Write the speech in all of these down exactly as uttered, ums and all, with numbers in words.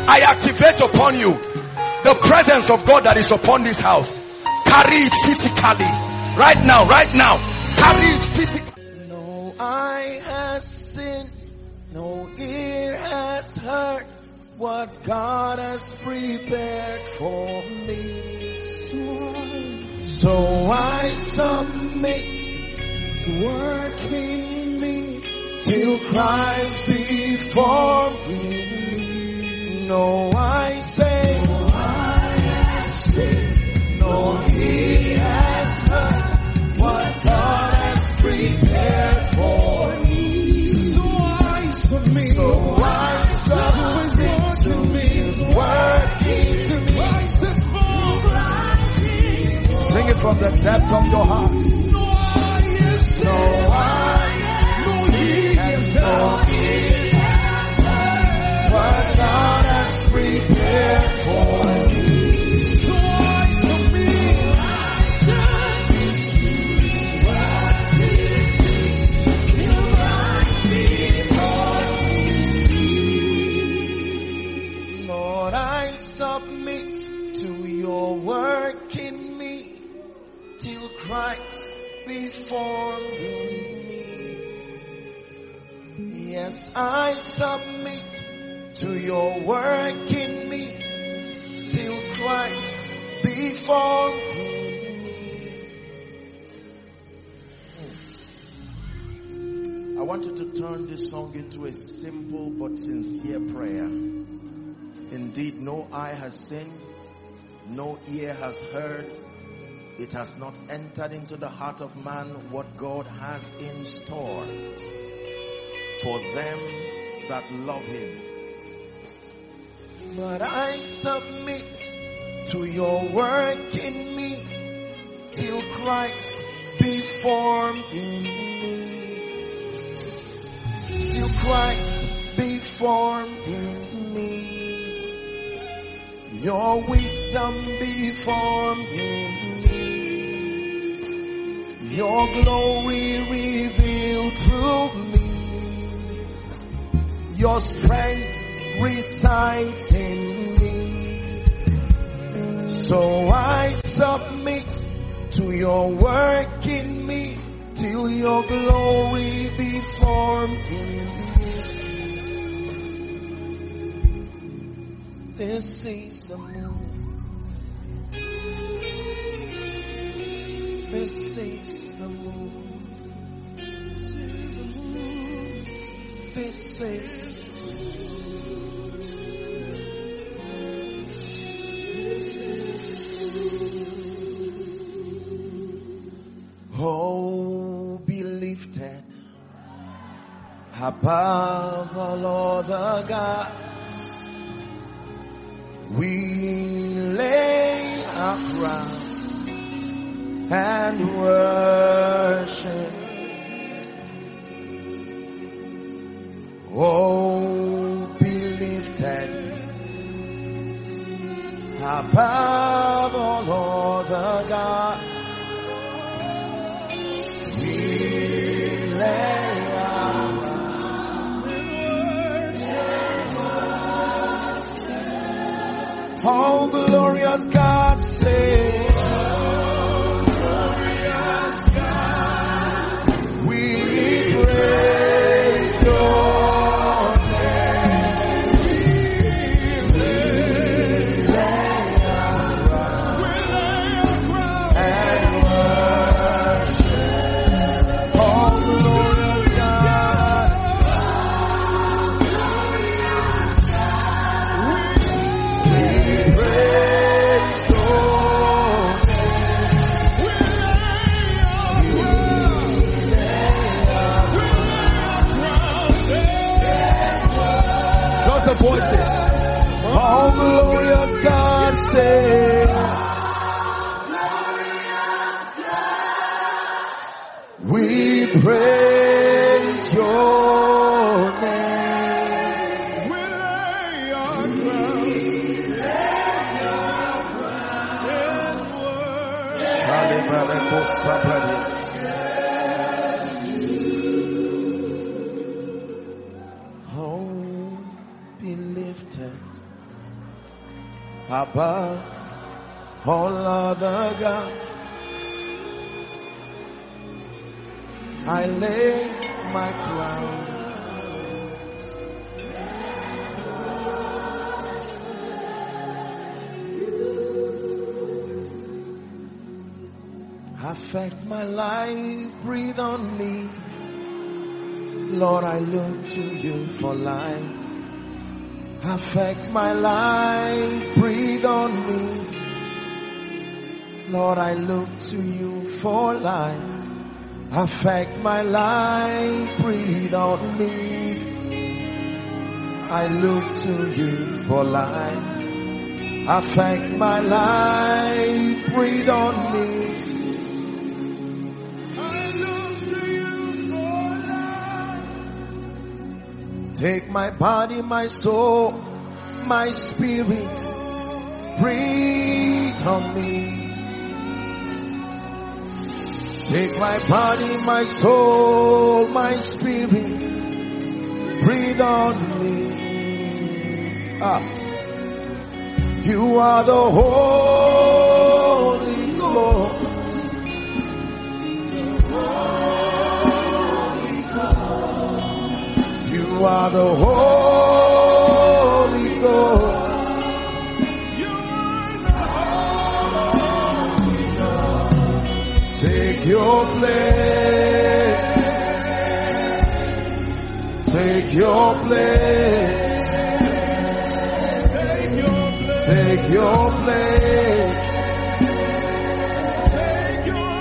I activate upon you the presence of God that is upon this house. Carry it physically. Right now, right now. Carry it physically. No eye has seen, no ear has heard what God has prepared for me. So I submit, work in me till Christ be formed in me. No, I say, no eye has seen, no ear has heard what God has prepared for me. So I submit, so I submit to His working to me. Sing it from the depth of your heart. No eye, no ear, and no ear what God has prepared for me. So I submit, Lord, I submit to your work in me till Christ be formed in me. Yes, I submit to your work in me till Christ be formed in me. I want you to turn this song into a simple but sincere prayer. Indeed, no eye has seen, no ear has heard, it has not entered into the heart of man what God has in store for them that love Him. But I submit to your work in me till Christ be formed in me. Till Christ be formed in me. Your wisdom be formed in me. Your glory revealed through me. Your strength resides in me. So I submit to your work in me till your glory be formed in me. This is the moon. This is the moon. This is oh, be lifted above all other gods. We lay our crowns and worship. Oh, be lifted above all other gods. We lay our crowns and worship. Oh, glorious God, say. Oh, glorious God, we praise your voices. Oh, glorious God, say. We praise your name. We lay our crown in worship. Oh, be lifted above all other gods. I lay my crown. Affect my life, breathe on me. Lord, I look to you for life. Affect my life, breathe on me. Lord, I look to you for life. Affect my life, breathe on me. I look to you for life. Affect my life, breathe on me. I look to you for life. Take my body, my soul, my spirit, breathe on me. Take my body, my soul, my spirit, breathe on me. Ah. You are the Holy Ghost. You are the Holy Ghost. Take your place. Take your place. Take your place. Take your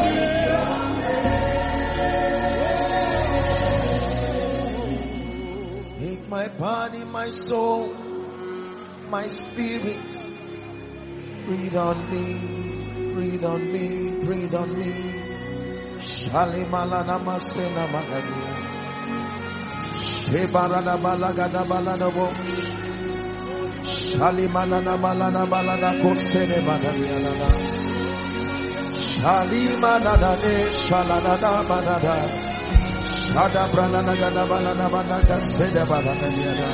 place. Take my body, my soul, my spirit. Breathe on me. Breathe on me, breathe on me. Shalimalana masena magadi. Shebarana balagada balana bo. Shalimalana balana balana kosene magadiana. Shalimalana de shalanana banada. Shada branana gada balana banada sede balana.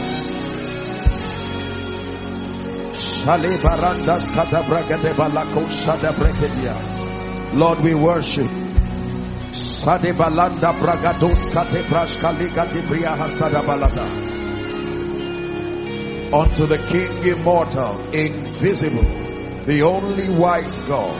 Lord, we worship. Unto the King immortal, invisible, the only wise God.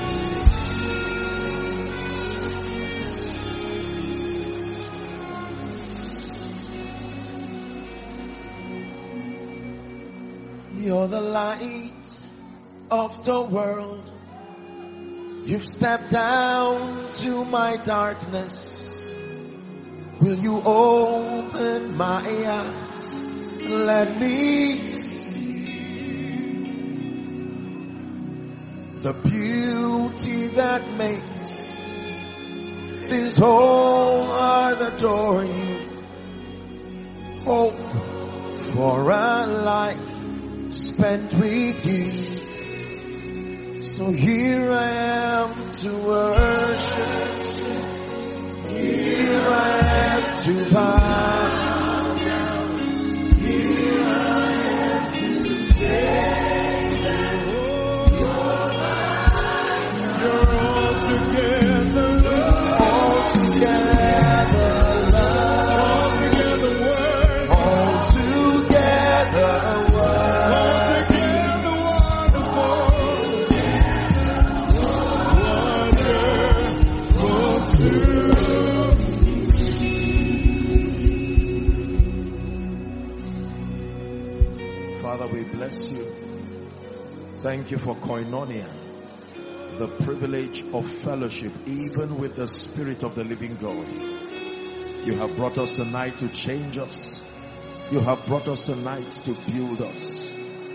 You're the light of the world. You've stepped down to my darkness. Will you open my eyes and let me see the beauty that makes this whole heart adore you? Hope for a life spent with you. So here I am to worship. Here I am to bow down. Here I am to stay. You're mine. You're all together love. All together love. All together word. All together bless you. Thank you for koinonia, the privilege of fellowship, even with the Spirit of the living God. You have brought us tonight to change us. You have brought us tonight to build us.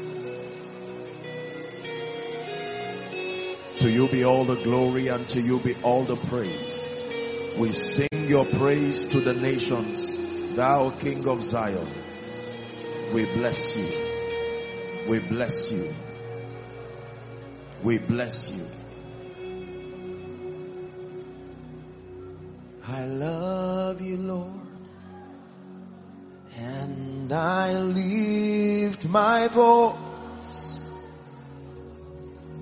To you be all the glory and to you be all the praise. We sing your praise to the nations, thou King of Zion. We bless you. We bless you. We bless you. I love you, Lord, and I lift my voice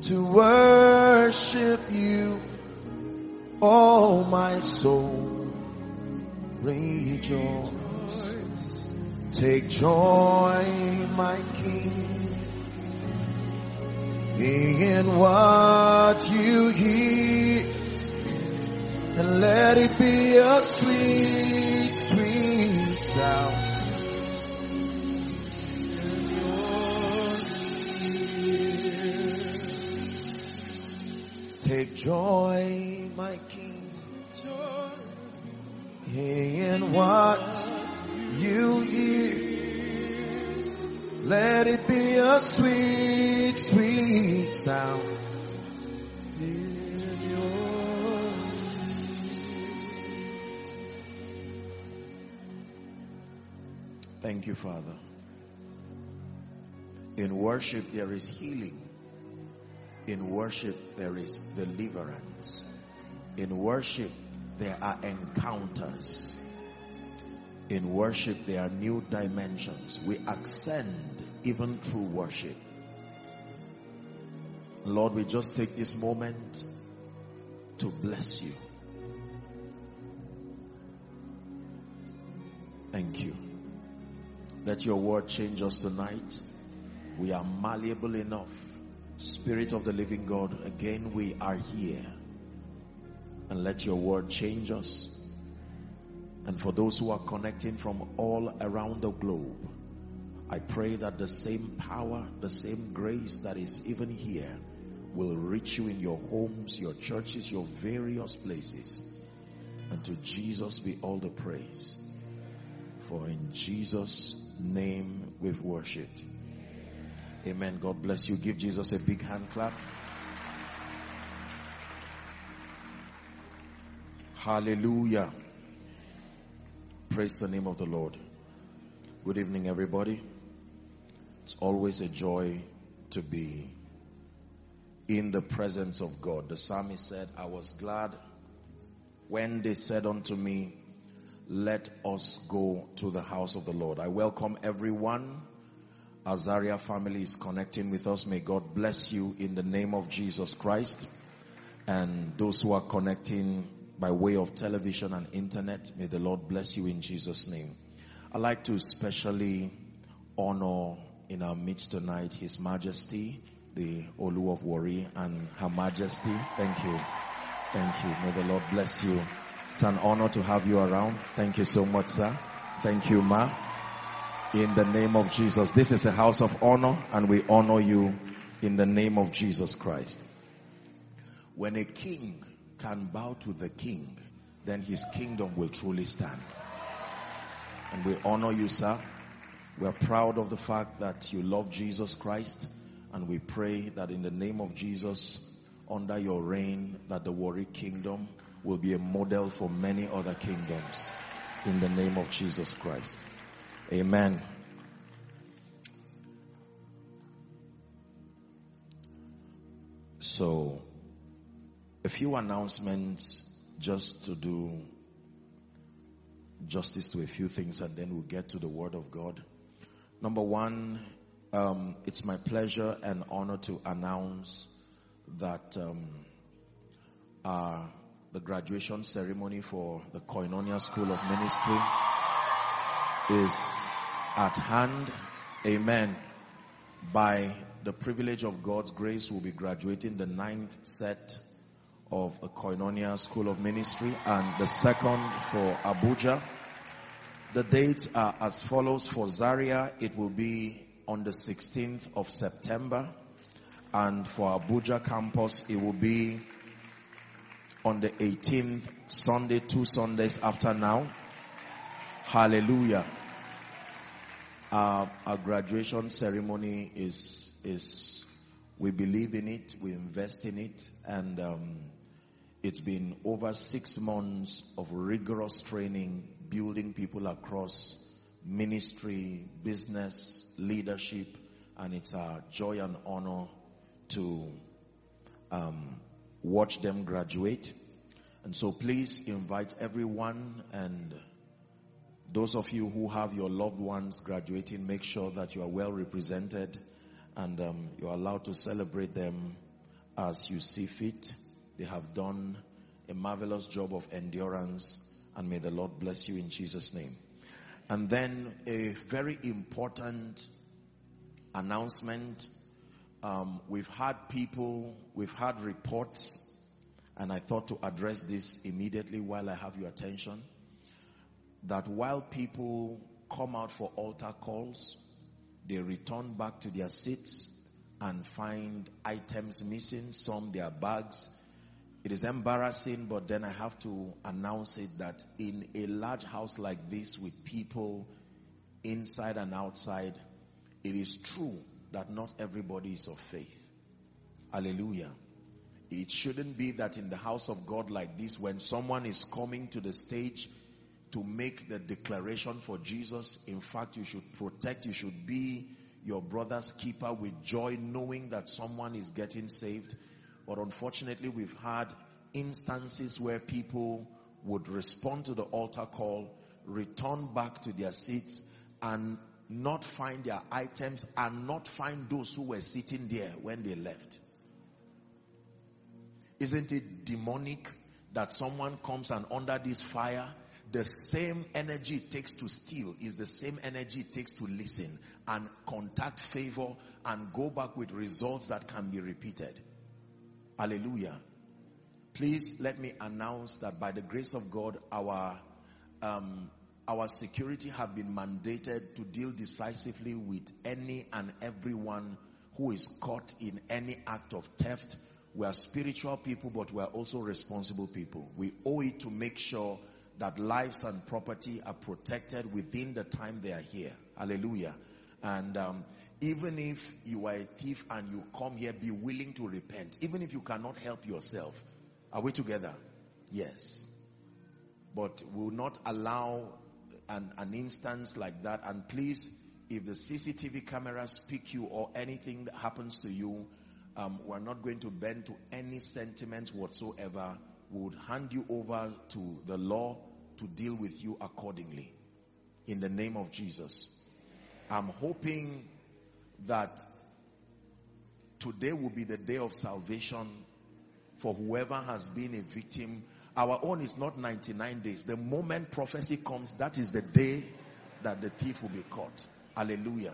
to worship you. Oh, my soul, rejoice. Take joy, my King, in what you hear, and let it be a sweet, sweet sound. Take joy, my King, in what you hear. Let it be a sweet, sweet sound in your ear. Thank you, Father. In worship there is healing. In worship there is deliverance. In worship there are encounters. In worship there are new dimensions. We ascend even through worship. Lord, we just take this moment to bless you. Thank you. Let your word change us tonight. We are malleable enough. Spirit of the living God, again we are here. And let your word change us. And for those who are connecting from all around the globe, I pray that the same power, the same grace that is even here will reach you in your homes, your churches, your various places. And to Jesus be all the praise. For in Jesus' name we've worshipped. Amen. God bless you. Give Jesus a big hand clap. Hallelujah. Praise the name of the Lord. Good evening, everybody. It's always a joy to be in the presence of God. The psalmist said, I was glad when they said unto me, let us go to the house of the Lord. I welcome everyone. Azaria family is connecting with us. May God bless you in the name of Jesus Christ. And those who are connecting by way of television and internet, may the Lord bless you in Jesus' name. I'd like to especially honor in our midst tonight His Majesty, the Olu of Warri, and Her Majesty. Thank you. Thank you. May the Lord bless you. It's an honor to have you around. Thank you so much, sir. Thank you, ma. In the name of Jesus. This is a house of honor, and we honor you in the name of Jesus Christ. When a king can bow to the king, then his kingdom will truly stand. And we honor you, sir. We are proud of the fact that you love Jesus Christ, and we pray that in the name of Jesus, under your reign, that the Warri kingdom will be a model for many other kingdoms. In the name of Jesus Christ. Amen. So, a few announcements just to do justice to a few things, and then we'll get to the Word of God. Number one, um, it's my pleasure and honor to announce that um, uh, the graduation ceremony for the Koinonia School of Ministry is at hand. Amen. By the privilege of God's grace, we'll be graduating the ninth set of the Koinonia School of Ministry and the second for Abuja. The dates are as follows. For Zaria, it will be on the sixteenth of September. And for Abuja campus, it will be on the eighteenth, Sunday, two Sundays after now. Hallelujah. Uh, our graduation ceremony is, is, we believe in it, we invest in it, and um, it's been over six months of rigorous training, building people across ministry, business, leadership, and it's a joy and honor to um, watch them graduate. And so please invite everyone, and those of you who have your loved ones graduating, make sure that you are well represented and um, you are allowed to celebrate them as you see fit. They have done a marvelous job of endurance, and may the Lord bless you in Jesus' name. And then a very important announcement. Um, we've had people, we've had reports, and I thought to address this immediately while I have your attention, that while people come out for altar calls, they return back to their seats and find items missing, some their bags. It is embarrassing, but then I have to announce it that in a large house like this with people inside and outside, it is true that not everybody is of faith. Hallelujah. It shouldn't be that in the house of God like this, when someone is coming to the stage to make the declaration for Jesus, in fact, you should protect, you should be your brother's keeper with joy, knowing that someone is getting saved. But unfortunately, we've had instances where people would respond to the altar call, return back to their seats, and not find their items, and not find those who were sitting there when they left. Isn't it demonic that someone comes and under this fire, the same energy it takes to steal is the same energy it takes to listen and contact favor and go back with results that can be repeated? Hallelujah. Please let me announce that by the grace of God, our um, our security have been mandated to deal decisively with any and everyone who is caught in any act of theft. We are spiritual people, but we are also responsible people. We owe it to make sure that lives and property are protected within the time they are here. Hallelujah. And um, even if you are a thief and you come here, be willing to repent. Even if you cannot help yourself. Are we together? Yes. But we will not allow an, an instance like that. And please, if the C C T V cameras pick you or anything that happens to you, um, we're not going to bend to any sentiments whatsoever. We would hand you over to the law to deal with you accordingly. In the name of Jesus. I'm hoping that today will be the day of salvation for whoever has been a victim. Our own is not ninety-nine days. The moment prophecy comes, that is the day that the thief will be caught. Hallelujah.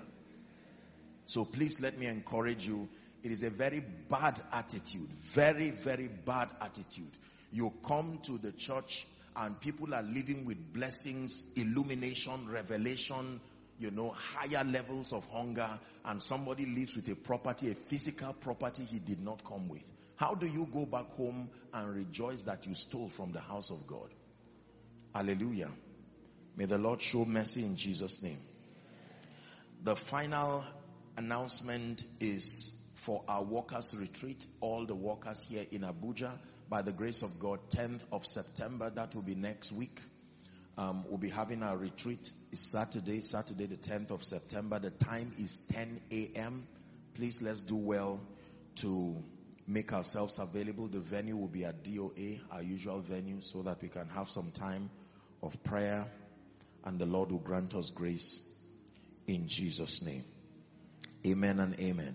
So please let me encourage you. It is a very bad attitude. Very, very bad attitude. You come to the church and people are living with blessings, illumination, revelation, you know, higher levels of hunger, and somebody lives with a property, a physical property he did not come with. How do you go back home and rejoice that you stole from the house of God? Hallelujah. May the Lord show mercy in Jesus' name. The final announcement is for our workers retreat. All the workers here in Abuja, by the grace of God, tenth of September, that will be next week. Um, we'll be having our retreat. It's Saturday, Saturday the tenth of September. The time is ten a m Please, let's do well to make ourselves available. The venue will be at D O A, our usual venue, so that we can have some time of prayer, and the Lord will grant us grace in Jesus' name. Amen and amen.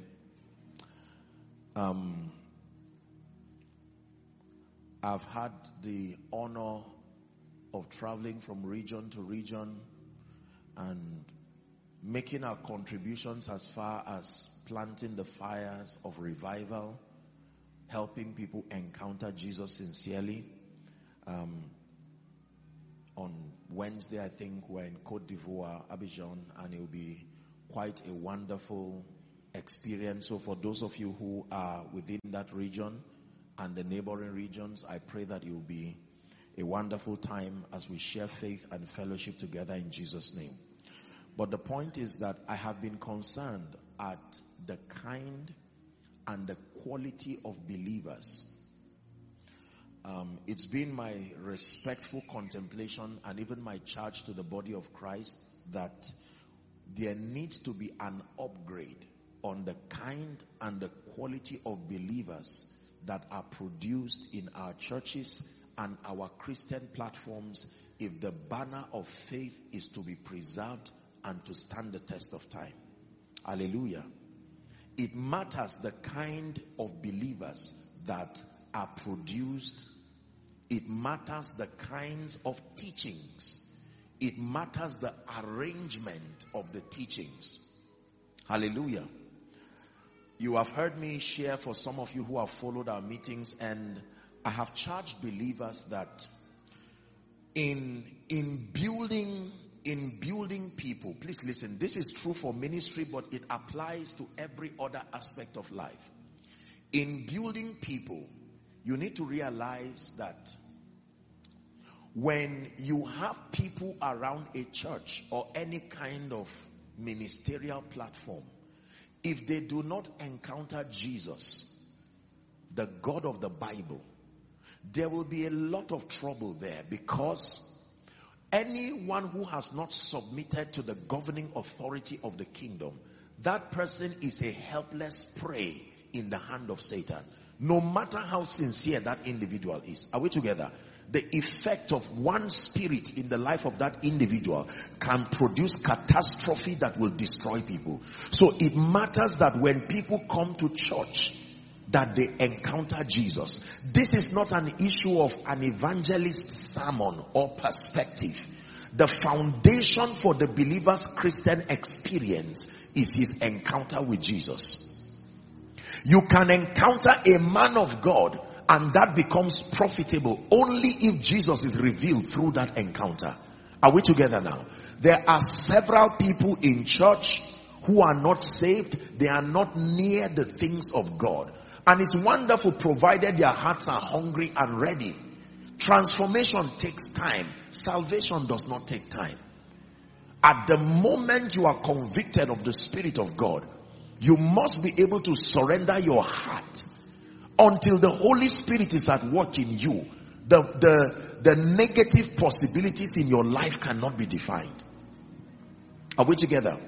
Um, I've had the honor of traveling from region to region and making our contributions as far as planting the fires of revival, helping people encounter Jesus sincerely. Um, on Wednesday, I think, we're in Côte d'Ivoire, Abidjan, and it will be quite a wonderful experience. So for those of you who are within that region and the neighboring regions, I pray that it will be a wonderful time as we share faith and fellowship together in Jesus' name. But the point is that I have been concerned at the kind and the quality of believers. Um, it's been my respectful contemplation and even my charge to the body of Christ that there needs to be an upgrade on the kind and the quality of believers that are produced in our churches and our Christian platforms if the banner of faith is to be preserved and to stand the test of time. Hallelujah. It matters the kind of believers that are produced. It matters the kinds of teachings. It matters the arrangement of the teachings. Hallelujah. You have heard me share, for some of you who have followed our meetings, and I have charged believers that in, in building, in building people, please listen, this is true for ministry, but it applies to every other aspect of life. In building people, you need to realize that when you have people around a church or any kind of ministerial platform, if they do not encounter Jesus, the God of the Bible, there will be a lot of trouble there, because anyone who has not submitted to the governing authority of the kingdom, that person is a helpless prey in the hand of Satan, no matter how sincere that individual is. Are we together? The effect of one spirit in the life of that individual can produce catastrophe that will destroy people. So it matters that when people come to church, that they encounter Jesus. This is not an issue of an evangelist sermon or perspective. The foundation for the believer's Christian experience is his encounter with Jesus. You can encounter a man of God, and that becomes profitable only if Jesus is revealed through that encounter. Are we together now? There are several people in church who are not saved. They are not near the things of God. And it's wonderful, provided their hearts are hungry and ready. Transformation takes time. Salvation does not take time. At the moment you are convicted of the Spirit of God, you must be able to surrender your heart. Until the Holy Spirit is at work in you, the, the, the negative possibilities in your life cannot be defined. Are we together?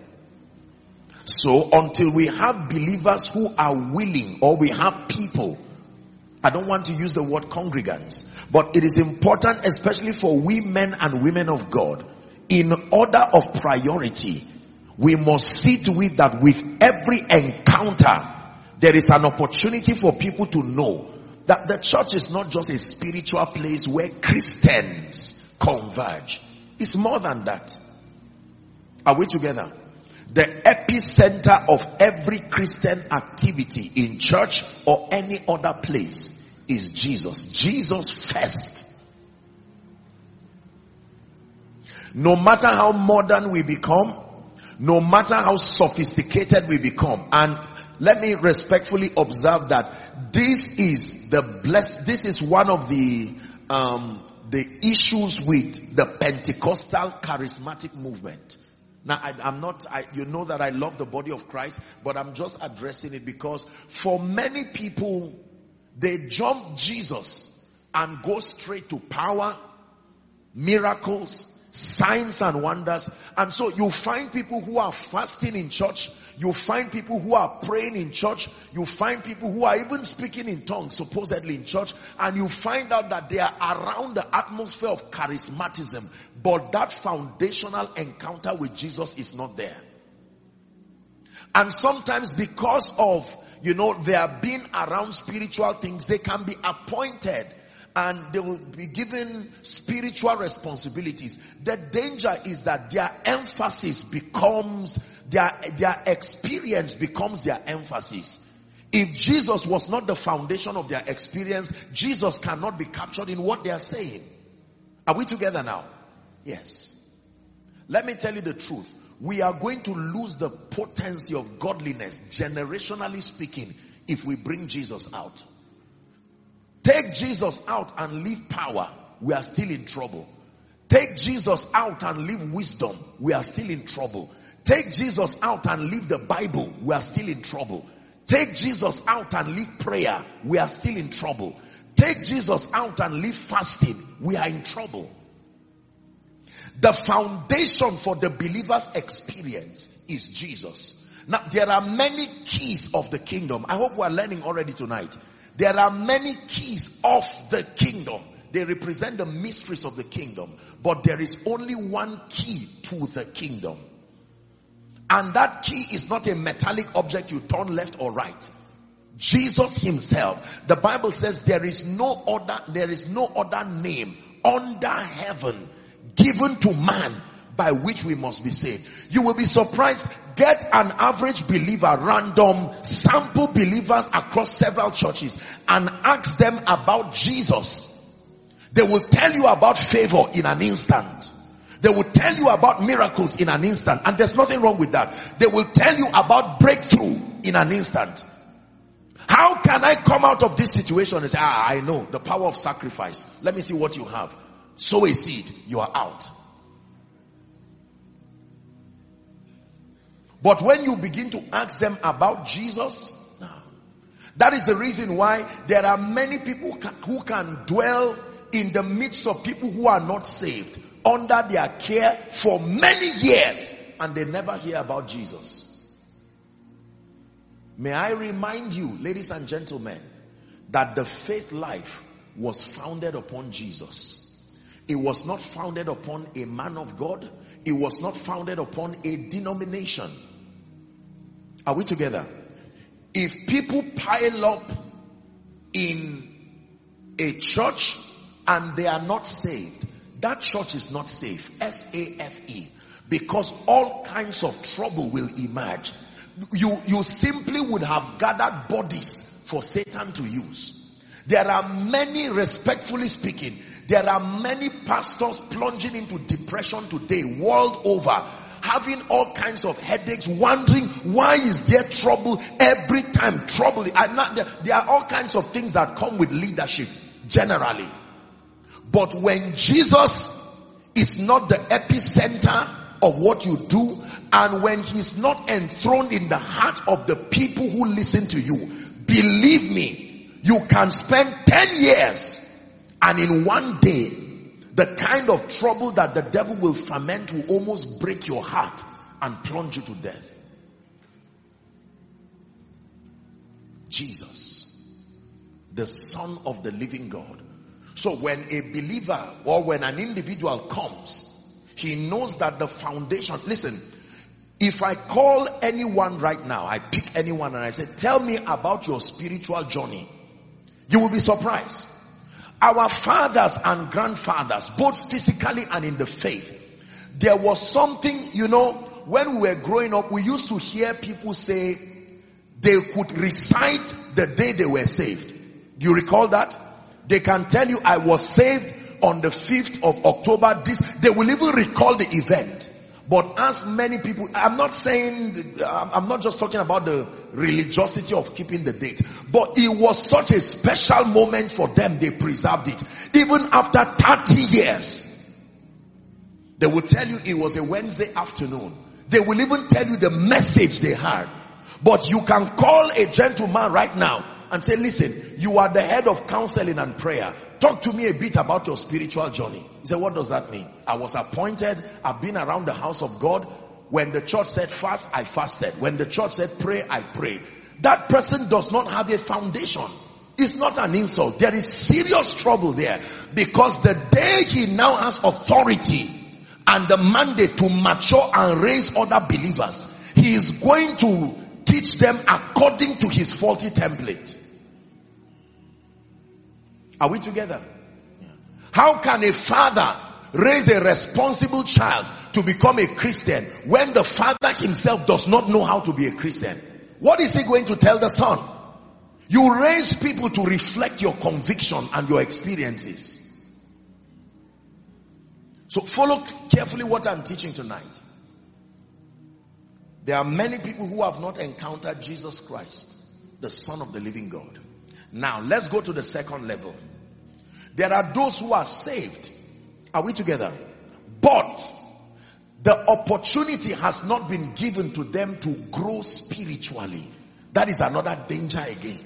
So until we have believers who are willing, or we have people, I don't want to use the word congregants, but it is important, especially for we men and women of God, in order of priority, we must see to it that with every encounter, there is an opportunity for people to know that the church is not just a spiritual place where Christians converge. It's more than that. Are we together? The epicenter of every Christian activity in church or any other place is Jesus. Jesus first. No matter how modern we become, no matter how sophisticated we become, and let me respectfully observe that this is the bless. This is one of the um, the issues with the Pentecostal charismatic movement. Now, I, I'm not. I, you know that I love the body of Christ, but I'm just addressing it because for many people, they jump Jesus and go straight to power, miracles, signs and wonders. And so you find people who are fasting in church. You find people who are praying in church. You find people who are even speaking in tongues, supposedly in church. And you find out that they are around the atmosphere of charismatism. But that foundational encounter with Jesus is not there. And sometimes because of, you know, they are being around spiritual things, they can be appointed and they will be given spiritual responsibilities. The danger is that their emphasis becomes, their, their experience becomes their emphasis. If Jesus was not the foundation of their experience, Jesus cannot be captured in what they are saying. Are we together now? Yes. Let me tell you the truth. We are going to lose the potency of godliness, generationally speaking, if we bring Jesus out. Take Jesus out and leave power, we are still in trouble. Take Jesus out and leave wisdom, we are still in trouble. Take Jesus out and leave the Bible, we are still in trouble. Take Jesus out and leave prayer, we are still in trouble. Take Jesus out and leave fasting, we are in trouble. The foundation for the believer's experience is Jesus. Now, there are many keys of the kingdom. I hope we are learning already tonight. There are many keys of the kingdom. They represent the mysteries of the kingdom. But there is only one key to the kingdom. And that key is not a metallic object you turn left or right. Jesus himself. The Bible says there is no other, there is no other name under heaven given to man by which we must be saved. You will be surprised. Get an average believer, random sample believers across several churches, and ask them about Jesus. They will tell you about favor in an instant. They will tell you about miracles in an instant. And there's nothing wrong with that. They will tell you about breakthrough in an instant. How can I come out of this situation? And say, ah, I know the power of sacrifice. Let me see what you have. Sow a seed, you are out. But when you begin to ask them about Jesus, no. That is the reason why there are many people who can dwell in the midst of people who are not saved, under their care for many years, and they never hear about Jesus. May I remind you, ladies and gentlemen, that the faith life was founded upon Jesus. It was not founded upon a man of God. It was not founded upon a denomination. Are we together? If people pile up in a church and they are not saved, that church is not safe. S A F E. Because all kinds of trouble will emerge. You, you simply would have gathered bodies for Satan to use. There are many, respectfully speaking, there are many pastors plunging into depression today, world over, having all kinds of headaches, wondering why is there trouble every time. Trouble. There are all kinds of things that come with leadership, generally. But when Jesus is not the epicenter of what you do, and when he's not enthroned in the heart of the people who listen to you, believe me, you can spend ten years and in one day, the kind of trouble that the devil will ferment will almost break your heart and plunge you to death. Jesus, the Son of the living God. So when a believer or when an individual comes, he knows that the foundation, listen, if I call anyone right now, I pick anyone and I say, tell me about your spiritual journey, you will be surprised. Our fathers and grandfathers, both physically and in the faith, there was something, you know, when we were growing up, we used to hear people say they could recite the day they were saved. Do you recall that? They can tell you, I was saved on the fifth of October. This, they will even recall the event. But as many people, I'm not saying, I'm not just talking about the religiosity of keeping the date, but it was such a special moment for them, they preserved it. Even after thirty years, they will tell you it was a Wednesday afternoon. They will even tell you the message they had. But you can call a gentleman right now and say, listen, you are the head of counseling and prayer. Talk to me a bit about your spiritual journey. He said, what does that mean? I was appointed. I've been around the house of God. When the church said fast, I fasted. When the church said pray, I prayed. That person does not have a foundation. It's not an insult. There is serious trouble there. Because the day he now has authority and the mandate to mature and raise other believers, he is going to teach them according to his faulty template. Are we together? Yeah. How can a father raise a responsible child to become a Christian when the father himself does not know how to be a Christian? What is he going to tell the son? You raise people to reflect your conviction and your experiences. So follow carefully what I'm teaching tonight. There are many people who have not encountered Jesus Christ, the Son of the living God. Now, let's go to the second level. There are those who are saved. Are we together? But the opportunity has not been given to them to grow spiritually. That is another danger again.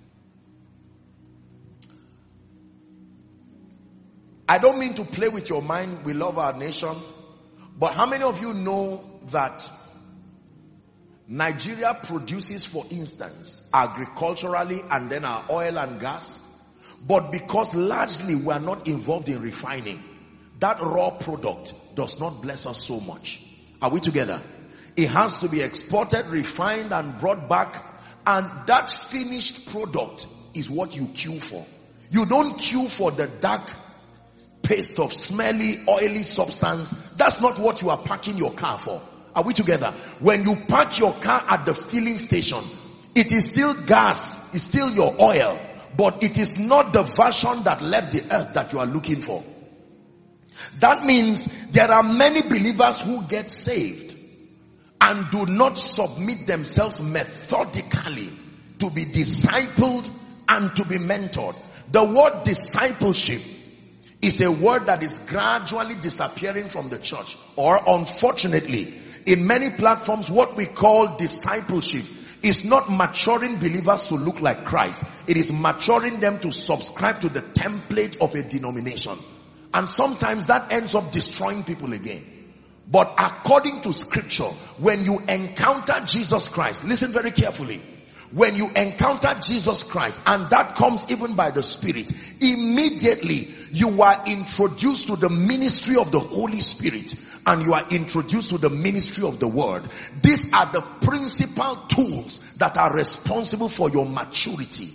I don't mean to play with your mind. We love our nation. But how many of you know that Nigeria produces, for instance, agriculturally and then our oil and gas, but because largely we are not involved in refining, that raw product does not bless us so much. Are we together? It has to be exported, refined, and brought back. And that finished product is what you queue for. You don't queue for the dark paste of smelly, oily substance. That's not what you are parking your car for. Are we together? When you park your car at the filling station, it is still gas, it's still your oil, but it is not the version that left the earth that you are looking for. That means there are many believers who get saved and do not submit themselves methodically to be discipled and to be mentored. The word discipleship is a word that is gradually disappearing from the church. Or unfortunately, in many platforms, what we call discipleship is not maturing believers to look like Christ. It is maturing them to subscribe to the template of a denomination. And sometimes that ends up destroying people again. But according to scripture, when you encounter Jesus Christ, listen very carefully. When you encounter Jesus Christ, and that comes even by the Spirit, immediately you are introduced to the ministry of the Holy Spirit, and you are introduced to the ministry of the Word. These are the principal tools that are responsible for your maturity.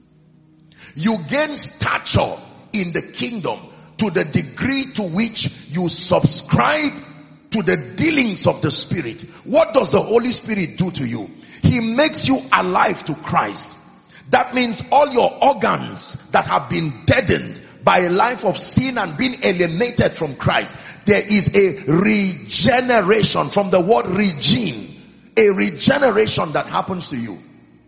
You gain stature in the kingdom to the degree to which you subscribe to the dealings of the Spirit. What does the Holy Spirit do to you? He makes you alive to Christ. That means all your organs that have been deadened by a life of sin and being alienated from Christ, there is a regeneration from the word regene, a regeneration that happens to you.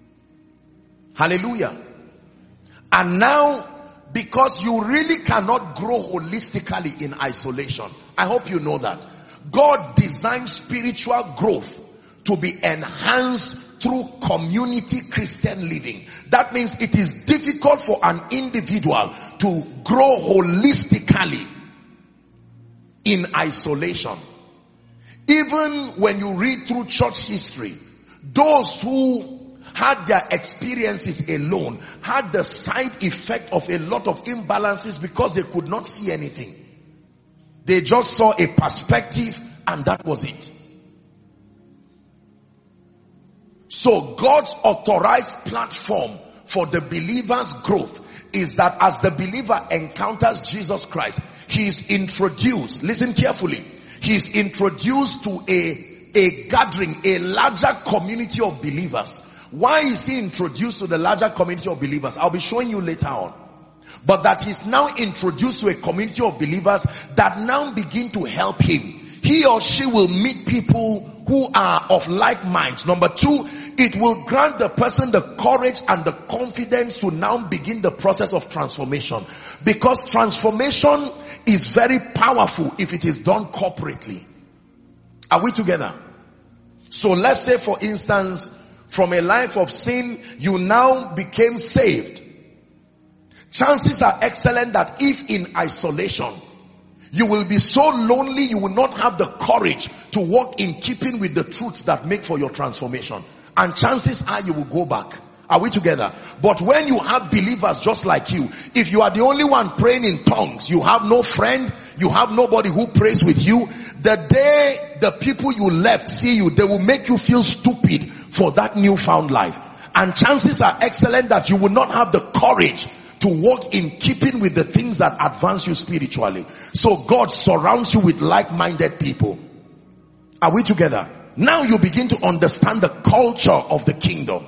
Hallelujah. And now, because you really cannot grow holistically in isolation, I hope you know that. God designed spiritual growth to be enhanced through community Christian living. That means it is difficult for an individual to grow holistically in isolation. Even when you read through church history, those who had their experiences alone had the side effect of a lot of imbalances because they could not see anything. They just saw a perspective and that was it. So God's authorized platform for the believer's growth is that as the believer encounters Jesus Christ, he is introduced, listen carefully, he is introduced to a, a gathering, a larger community of believers. Why is he introduced to the larger community of believers? I'll be showing you later on. But that he's now introduced to a community of believers that now begin to help him. He or she will meet people who are of like minds. Number two, it will grant the person the courage and the confidence to now begin the process of transformation. Because transformation is very powerful if it is done corporately. Are we together? So let's say, for instance, from a life of sin, you now became saved. Chances are excellent that if in isolation, you will be so lonely, you will not have the courage to walk in keeping with the truths that make for your transformation. And chances are you will go back. Are we together? But when you have believers just like you, if you are the only one praying in tongues, you have no friend, you have nobody who prays with you, the day the people you left see you, they will make you feel stupid for that newfound life. And chances are excellent that you will not have the courage to walk in keeping with the things that advance you spiritually. So God surrounds you with like-minded people. Are we together? Now you begin to understand the culture of the kingdom.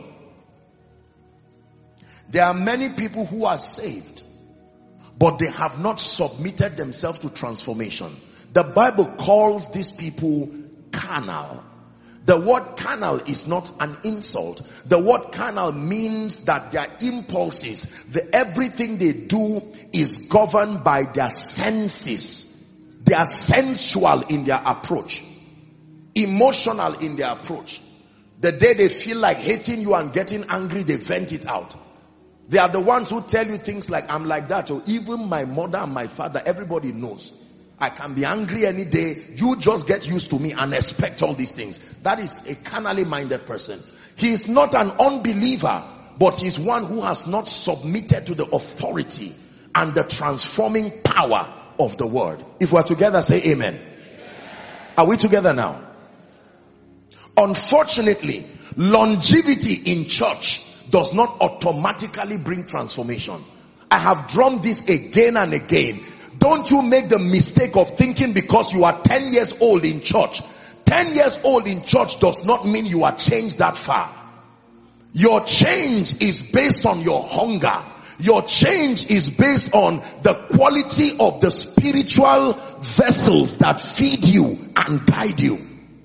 There are many people who are saved, but they have not submitted themselves to transformation. The Bible calls these people carnal. The word carnal is not an insult. The word carnal means that their impulses, the, everything they do is governed by their senses. They are sensual in their approach, emotional in their approach. The day they feel like hating you and getting angry, they vent it out. They are the ones who tell you things like, I'm like that. Or even my mother and my father, everybody knows. I can be angry any day. You just get used to me and expect all these things. That is a carnally minded person. He is not an unbeliever, but he is one who has not submitted to the authority and the transforming power of the word. If we are together, say amen. Amen. Are we together now? Unfortunately, longevity in church does not automatically bring transformation. I have drummed this again and again. Don't you make the mistake of thinking because you are ten years old in church. ten years old in church does not mean you are changed that far. Your change is based on your hunger. Your change is based on the quality of the spiritual vessels that feed you and guide you.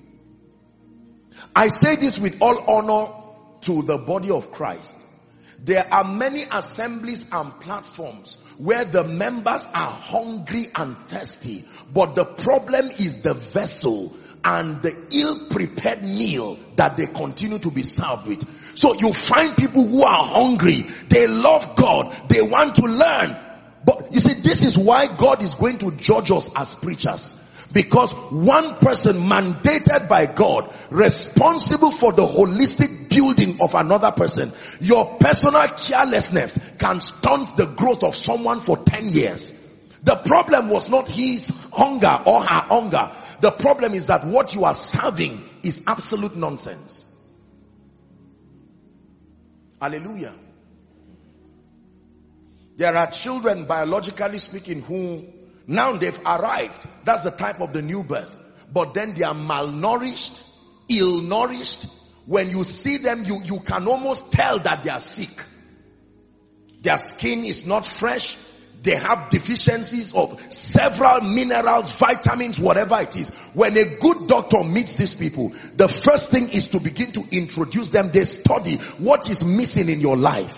I say this with all honor to the body of Christ. There are many assemblies and platforms where the members are hungry and thirsty, but the problem is the vessel and the ill-prepared meal that they continue to be served with. So you find people who are hungry, they love God, they want to learn. But you see, this is why God is going to judge us as preachers. Because one person mandated by God, responsible for the holistic building of another person, your personal carelessness can stunt the growth of someone for ten years. The problem was not his hunger or her hunger. The problem is that what you are serving is absolute nonsense. Hallelujah. There are children, biologically speaking, who now they've arrived. That's the type of the new birth. But then they are malnourished, ill-nourished. When you see them, you, you can almost tell that they are sick. Their skin is not fresh. They have deficiencies of several minerals, vitamins, whatever it is. When a good doctor meets these people, the first thing is to begin to introduce them. They study what is missing in your life.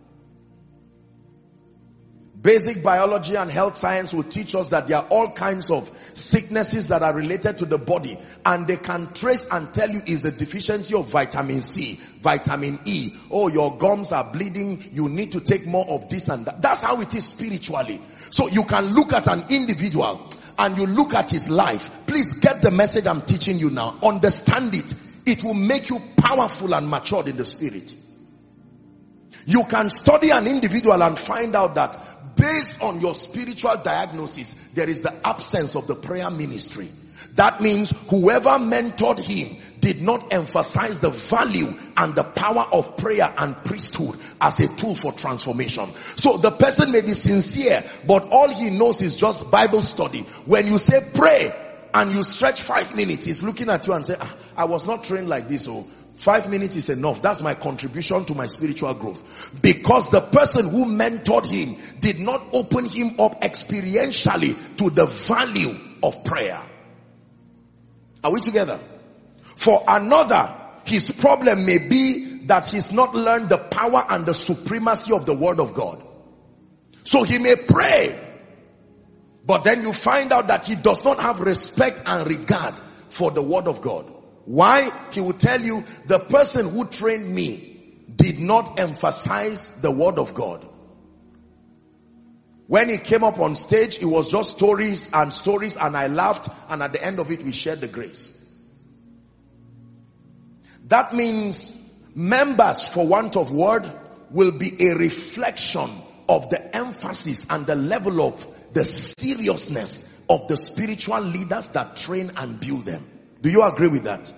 Basic biology and health science will teach us that there are all kinds of sicknesses that are related to the body, and they can trace and tell you is the deficiency of vitamin C, vitamin E. Oh, your gums are bleeding, you need to take more of this and that. That's how it is spiritually. So you can look at an individual and you look at his life. Please get the message I'm teaching you now. Understand it. It will make you powerful and matured in the spirit. You can study an individual and find out that based on your spiritual diagnosis, there is the absence of the prayer ministry. That means whoever mentored him did not emphasize the value and the power of prayer and priesthood as a tool for transformation. So the person may be sincere, but all he knows is just Bible study. When you say pray and you stretch five minutes, he's looking at you and say, ah, I was not trained like this. Oh, Five minutes is enough. That's my contribution to my spiritual growth. Because the person who mentored him did not open him up experientially to the value of prayer. Are we together? For another, his problem may be that he's not learned the power and the supremacy of the word of God. So he may pray, but then you find out that he does not have respect and regard for the word of God. Why? He will tell you, the person who trained me did not emphasize the word of God. When he came up on stage, it was just stories and stories, and I laughed, and at the end of it, we shared the grace. That means members, for want of word, will be a reflection of the emphasis and the level of the seriousness of the spiritual leaders that train and build them. Do you agree with that?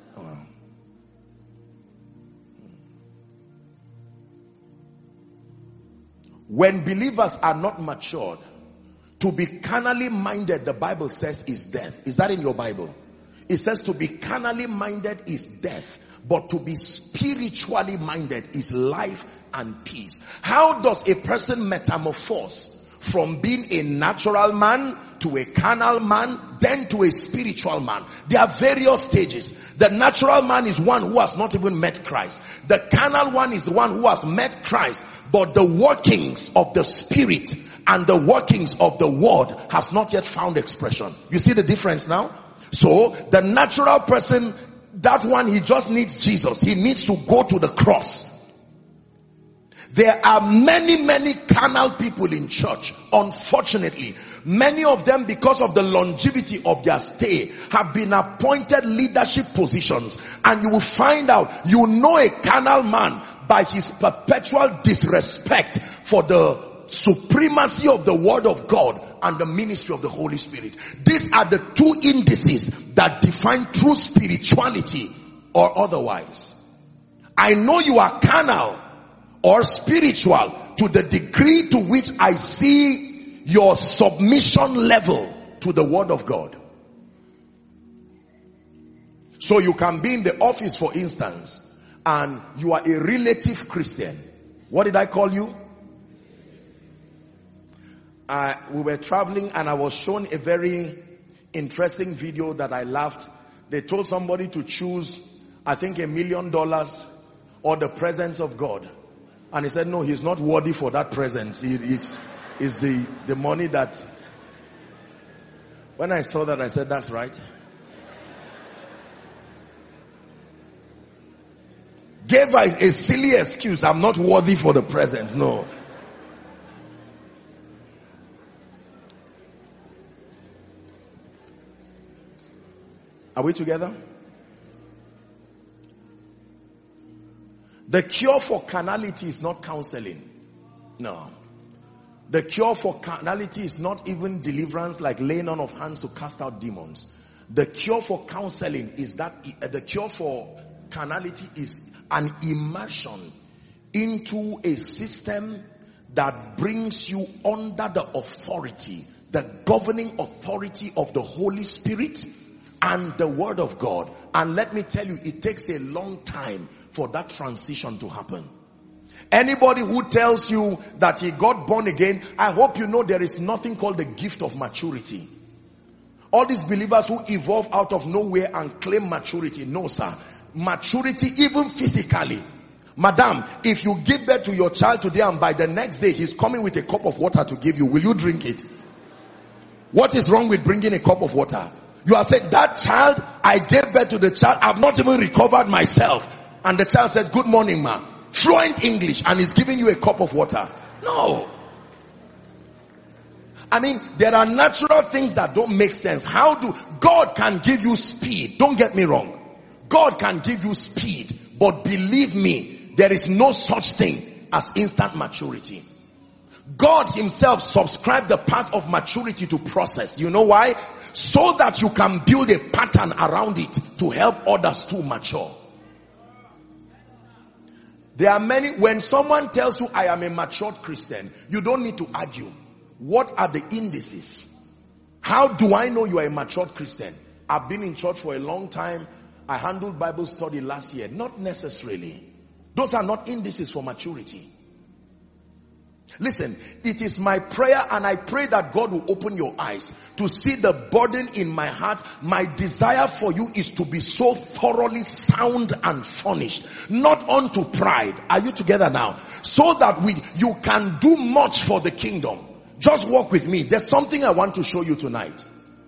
When believers are not matured, to be carnally minded, the Bible says, is death. Is that in your Bible? It says to be carnally minded is death, but to be spiritually minded is life and peace. How does a person metamorphose from being a natural man to a carnal man, then to a spiritual man? There are various stages. The natural man is one who has not even met Christ. The carnal one is the one who has met Christ, but the workings of the spirit and the workings of the word has not yet found expression. You see the difference now? So the natural person, that one, he just needs Jesus. He needs to go to the cross. There are many, many carnal people in church. Unfortunately, many of them, because of the longevity of their stay, have been appointed leadership positions. And you will find out, you know a carnal man by his perpetual disrespect for the supremacy of the word of God and the ministry of the Holy Spirit. These are the two indices that define true spirituality or otherwise. I know you are carnal or spiritual to the degree to which I see your submission level to the word of God. So you can be in the office, for instance, and you are a relative Christian. What did I call you? Uh, we were traveling and I was shown a very interesting video that I laughed. They told somebody to choose, I think, a million dollars or the presence of God. And he said, no, he's not worthy for that presence. It is, is the, the money that... When I saw that, I said, that's right. Gave a, a silly excuse. I'm not worthy for the presence. No. Are we together? The cure for carnality is not counseling. No. The cure for carnality is not even deliverance like laying on of hands to cast out demons. The cure for counseling is that, the cure for carnality is an immersion into a system that brings you under the authority, the governing authority of the Holy Spirit and the Word of God. And let me tell you, it takes a long time for that transition to happen. Anybody who tells you that he got born again, I hope you know there is nothing called the gift of maturity. All these believers who evolve out of nowhere and claim maturity, no sir. Maturity, even physically. Madam, if you give birth to your child today and by the next day he's coming with a cup of water to give you, will you drink it? What is wrong with bringing a cup of water? You are saying, that child, I gave birth to the child, I've not even recovered myself. And the child said, good morning, ma. Fluent English, and he's giving you a cup of water. No. I mean, there are natural things that don't make sense. How do, God can give you speed. Don't get me wrong. God can give you speed. But believe me, there is no such thing as instant maturity. God himself subscribed the path of maturity to process. You know why? So that you can build a pattern around it to help others to mature. There are many, when someone tells you, I am a matured Christian, you don't need to argue. What are the indices? How do I know you are a matured Christian? I've been in church for a long time. I handled Bible study last year. Not necessarily. Those are not indices for maturity. Listen, it is my prayer, and I pray that God will open your eyes to see the burden in my heart. My desire for you is to be so thoroughly sound and furnished, not unto pride. Are you together now? So that we, you can do much for the kingdom. Just walk with me. There's something I want to show you tonight.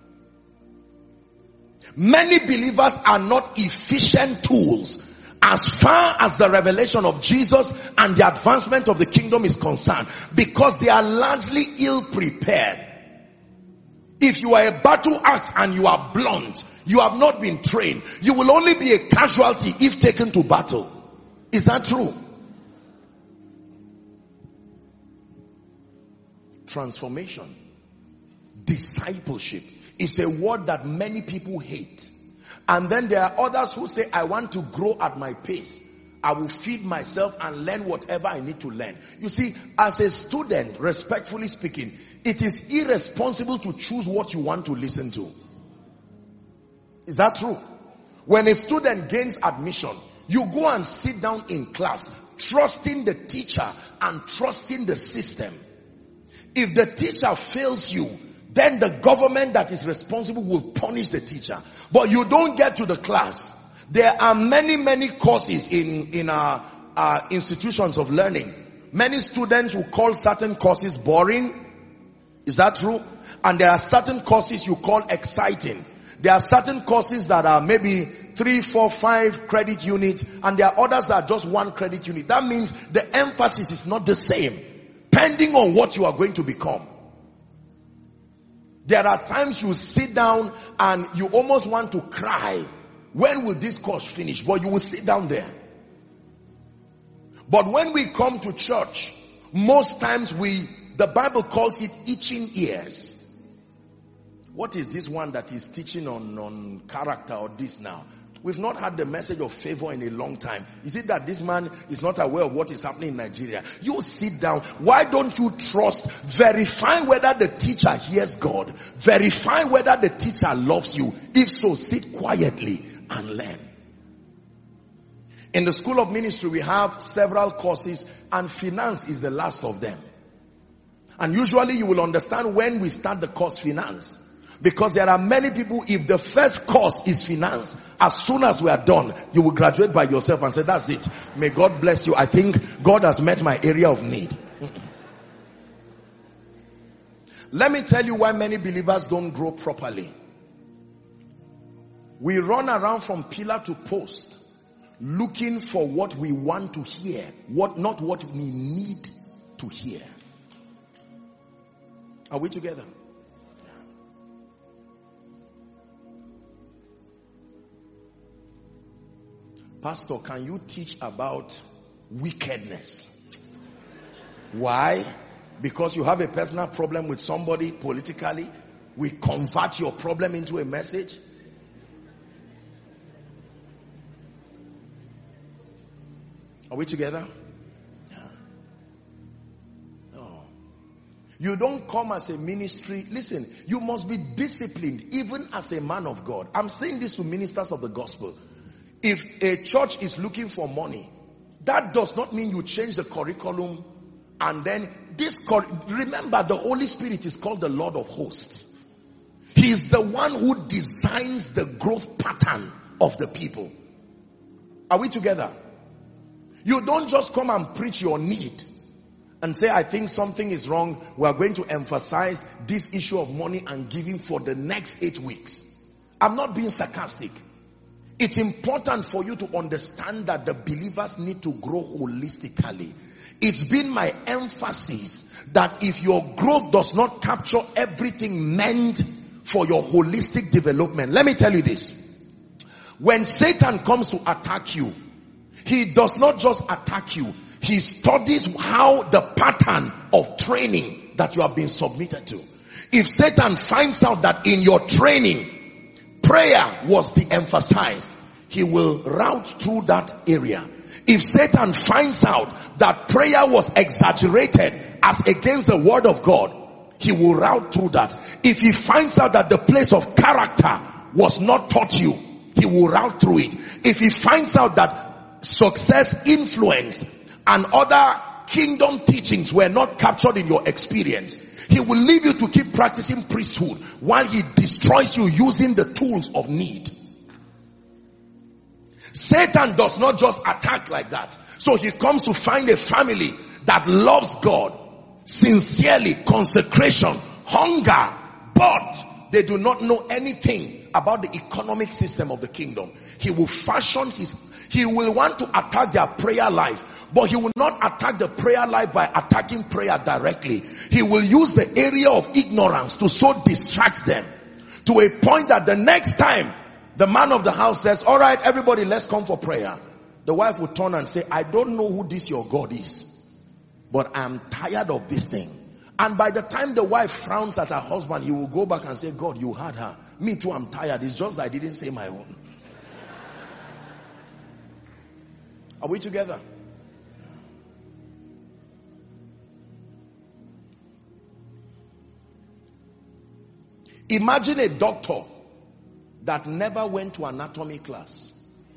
Many believers are not efficient tools as far as the revelation of Jesus and the advancement of the kingdom is concerned, because they are largely ill prepared. If you are a battle axe and you are blunt, you have not been trained, you will only be a casualty if taken to battle. Is that true? Transformation, discipleship is a word that many people hate. And then there are others who say, I want to grow at my pace. I will feed myself and learn whatever I need to learn. You see, as a student, respectfully speaking, it is irresponsible to choose what you want to listen to. Is that true? When a student gains admission, you go and sit down in class, trusting the teacher and trusting the system. If the teacher fails you, then the government that is responsible will punish the teacher. But you don't get to the class. There are many, many courses in, in our, our institutions of learning. Many students will call certain courses boring. Is that true? And there are certain courses you call exciting. There are certain courses that are maybe three, four, five credit units, and there are others that are just one credit unit. That means the emphasis is not the same, depending on what you are going to become. There are times you sit down and you almost want to cry. When will this course finish? But you will sit down there. But when we come to church, most times we, the Bible calls it itching ears. What is this one that is teaching on, on character or this now? We've not had the message of favor in a long time. Is it that this man is not aware of what is happening in Nigeria? You sit down. Why don't you trust? Verify whether the teacher hears God. Verify whether the teacher loves you. If so, sit quietly and learn. In the School of Ministry, we have several courses, and finance is the last of them. And usually you will understand when we start the course finance. Because there are many people, if the first course is finance, as soon as we are done, you will graduate by yourself and say, that's it. May God bless you. I think God has met my area of need. Let me tell you why many believers don't grow properly. We run around from pillar to post, looking for what we want to hear, what not what we need to hear. Are we together? Pastor, can you teach about wickedness? Why? Because you have a personal problem with somebody politically. We convert your problem into a message. Are we together? Yeah. No. You don't come as a ministry. Listen, you must be disciplined even as a man of God. I'm saying this to ministers of the gospel. If a church is looking for money, that does not mean you change the curriculum and then this, remember the Holy Spirit is called the Lord of hosts. He is the one who designs the growth pattern of the people. Are we together? You don't just come and preach your need and say, I think something is wrong. We are going to emphasize this issue of money and giving for the next eight weeks. I'm not being sarcastic. It's important for you to understand that the believers need to grow holistically. It's been my emphasis that if your growth does not capture everything meant for your holistic development, let me tell you this. When Satan comes to attack you, he does not just attack you. He studies how the pattern of training that you have been submitted to. If Satan finds out that in your training, prayer was de-emphasized, he will route through that area. If Satan finds out that prayer was exaggerated as against the word of God, he will route through that. If he finds out that the place of character was not taught you, he will route through it. If he finds out that success, influence, and other kingdom teachings were not captured in your experience, he will leave you to keep practicing priesthood while he destroys you using the tools of need. Satan does not just attack like that. So he comes to find a family that loves God sincerely, consecration, hunger, but they do not know anything about the economic system of the kingdom. He will fashion his, he will want to attack their prayer life, but he will not attack the prayer life by attacking prayer directly. He will use the area of ignorance to so distract them to a point that the next time the man of the house says, all right, everybody, let's come for prayer, the wife will turn and say, I don't know who this your God is, but I'm tired of this thing. And by the time the wife frowns at her husband, he will go back and say, God, you had her. Me too, I'm tired. It's just I didn't say my own. Are we together? Imagine a doctor that never went to anatomy class.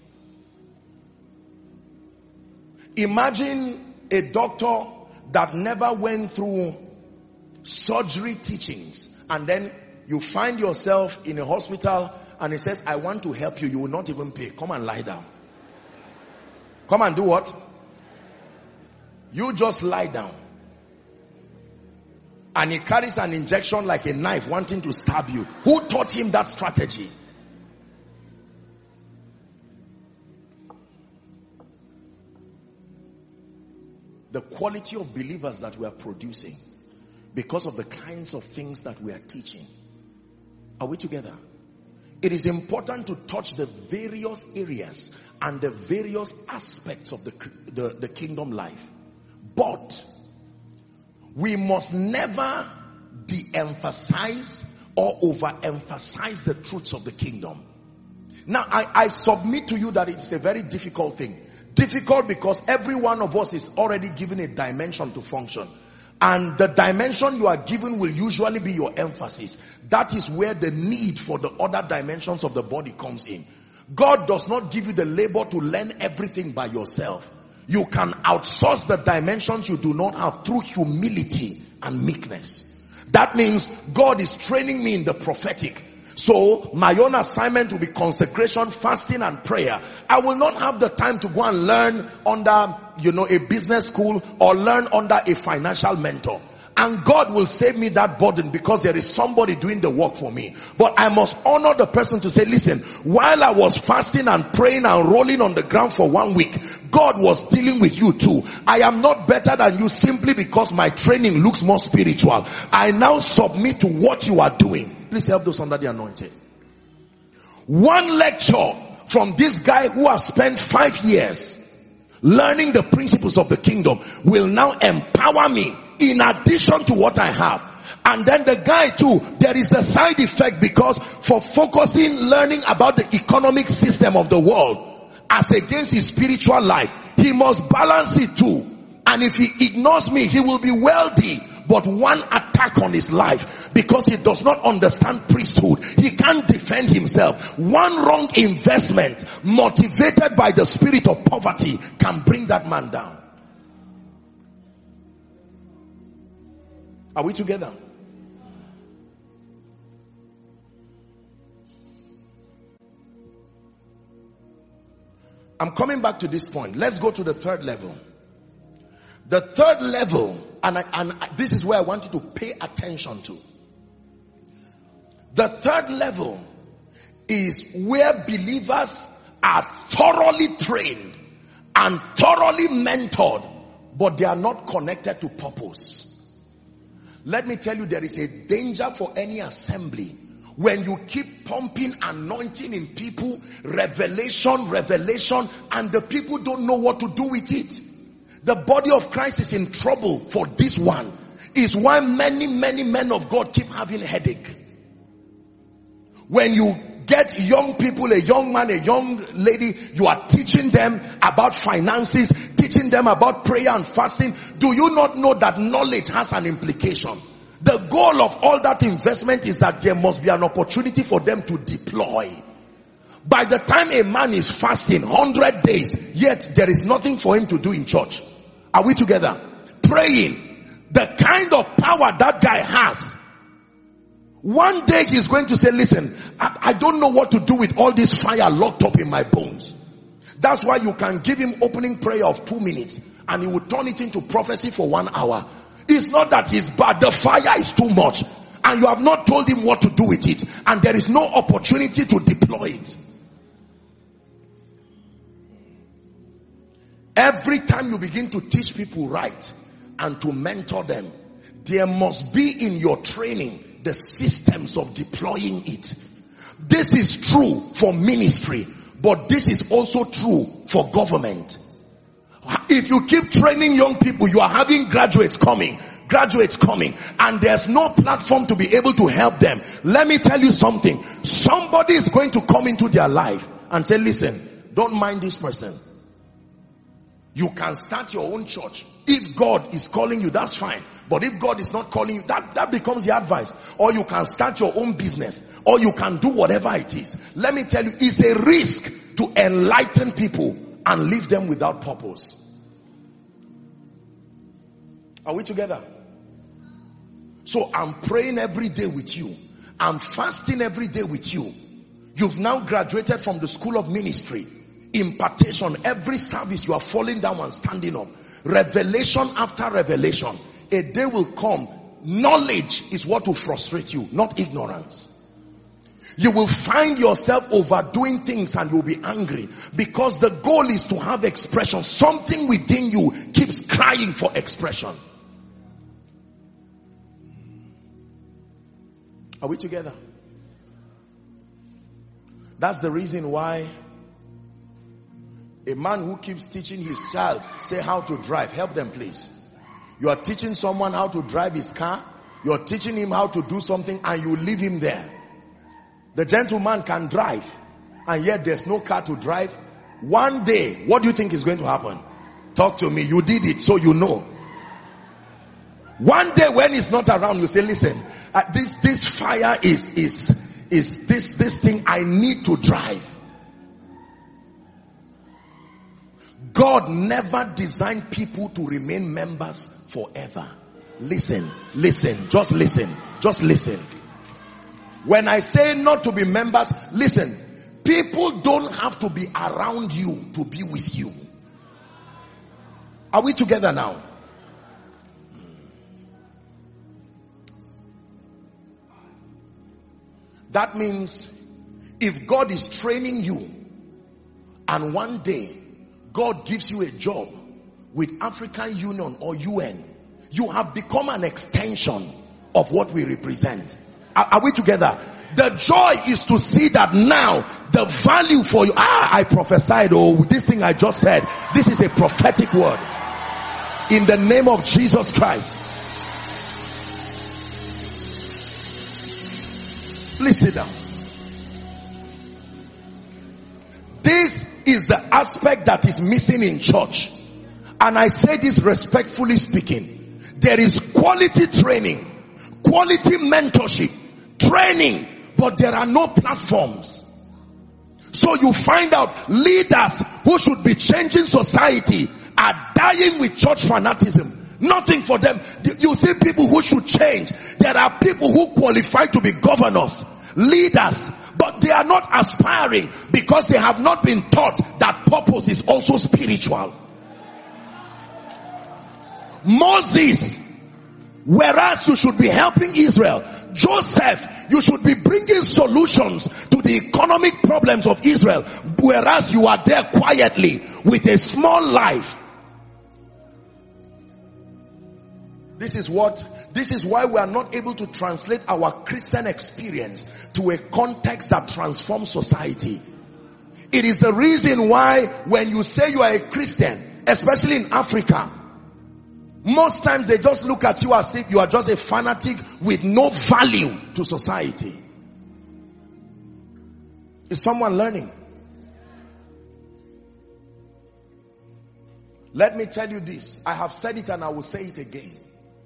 Imagine a doctor that never went through surgery teachings, and then you find yourself in a hospital and he says, I want to help you. You will not even pay. Come and lie down. Come and do what? You just lie down. And he carries an injection like a knife wanting to stab you. Who taught him that strategy? The quality of believers that we are producing because of the kinds of things that we are teaching. Are we together? It is important to touch the various areas and the various aspects of the, the, the kingdom life. But we must never de-emphasize or overemphasize the truths of the kingdom. Now, I, I submit to you that it's a very difficult thing. Difficult because every one of us is already given a dimension to function. And the dimension you are given will usually be your emphasis. That is where the need for the other dimensions of the body comes in. God does not give you the labor to learn everything by yourself. You can outsource the dimensions you do not have through humility and meekness. That means God is training me in the prophetic. So my own assignment will be consecration, fasting and prayer. I will not have the time to go and learn under, you know, a business school or learn under a financial mentor. And God will save me that burden because there is somebody doing the work for me. But I must honor the person to say, listen, while I was fasting and praying and rolling on the ground for one week, God was dealing with you too. I am not better than you simply because my training looks more spiritual. I now submit to what you are doing. Please help those under the anointing. One lecture from this guy who has spent five years learning the principles of the kingdom will now empower me in addition to what I have. And then the guy too, there is the side effect because for focusing, learning about the economic system of the world as against his spiritual life, he must balance it too. And if he ignores me, he will be wealthy, but one attack on his life because he does not understand priesthood. He can't defend himself. One wrong investment motivated by the spirit of poverty can bring that man down. Are we together? I'm coming back to this point. Let's go to the third level. The third level, and, I, and this is where I want you to pay attention to. The third level is where believers are thoroughly trained and thoroughly mentored, but they are not connected to purpose. Let me tell you, there is a danger for any assembly when you keep pumping anointing in people, revelation, revelation, and the people don't know what to do with it. The body of Christ is in trouble for this one. Is why many, many men of God keep having headache. When you get young people, a young man, a young lady, you are teaching them about finances, teaching them about prayer and fasting. Do you not know that knowledge has an implication? The goal of all that investment is that there must be an opportunity for them to deploy. By the time a man is fasting one hundred days, yet there is nothing for him to do in church. Are we together? Praying. The kind of power that guy has. One day he's going to say, listen, I, I don't know what to do with all this fire locked up in my bones. That's why you can give him opening prayer of two minutes and he will turn it into prophecy for one hour. It's not that he's bad. The fire is too much. And you have not told him what to do with it. And there is no opportunity to deploy it. Every time you begin to teach people right and to mentor them, there must be in your training the systems of deploying it. This is true for ministry, but this is also true for government. If you keep training young people, you are having graduates coming, graduates coming, and there's no platform to be able to help them. Let me tell you something. Somebody is going to come into their life and say, listen, don't mind this person. You can start your own church. If God is calling you, that's fine. But if God is not calling you, that, that becomes the advice. Or you can start your own business. Or you can do whatever it is. Let me tell you, it's a risk to enlighten people and leave them without purpose. Are we together? So I'm praying every day with you. I'm fasting every day with you. You've now graduated from the school of ministry. Impartation, every service you are falling down and standing up. Revelation after revelation. A day will come. Knowledge is what will frustrate you, not ignorance. You will find yourself overdoing things and you'll be angry because the goal is to have expression. Something within you keeps crying for expression. Are we together? That's the reason why a man who keeps teaching his child, say how to drive, help them please. You are teaching someone how to drive his car, you are teaching him how to do something and you leave him there. The gentleman can drive and yet there's no car to drive. One day, what do you think is going to happen? Talk to me. You did it, so you know. One day when he's not around, you say, listen, uh, this, this fire is, is, is this, this thing I need to drive. God never designed people to remain members forever. Listen, listen, just listen, just listen. When I say not to be members, listen, people don't have to be around you to be with you. Are we together now? That means if God is training you and one day God gives you a job with African Union or U N, you have become an extension of what we represent. Are, are we together? The joy is to see that now the value for you. Ah, I prophesied. Oh, this thing I just said. This is a prophetic word. In the name of Jesus Christ. Please sit down. This is the aspect that is missing in church. And I say this respectfully speaking. There is quality training, quality mentorship, training, but there are no platforms. So you find out leaders who should be changing society are dying with church fanaticism. Nothing for them. You see people who should change. There are people who qualify to be governors, leaders, but they are not aspiring because they have not been taught that purpose is also spiritual. Moses, whereas you should be helping Israel. Joseph, you should be bringing solutions to the economic problems of Israel, whereas you are there quietly with a small life. This is what, this is why we are not able to translate our Christian experience to a context that transforms society. It is the reason why when you say you are a Christian, especially in Africa, most times they just look at you as if you are just a fanatic with no value to society. Is someone learning? Let me tell you this. I have said it and I will say it again.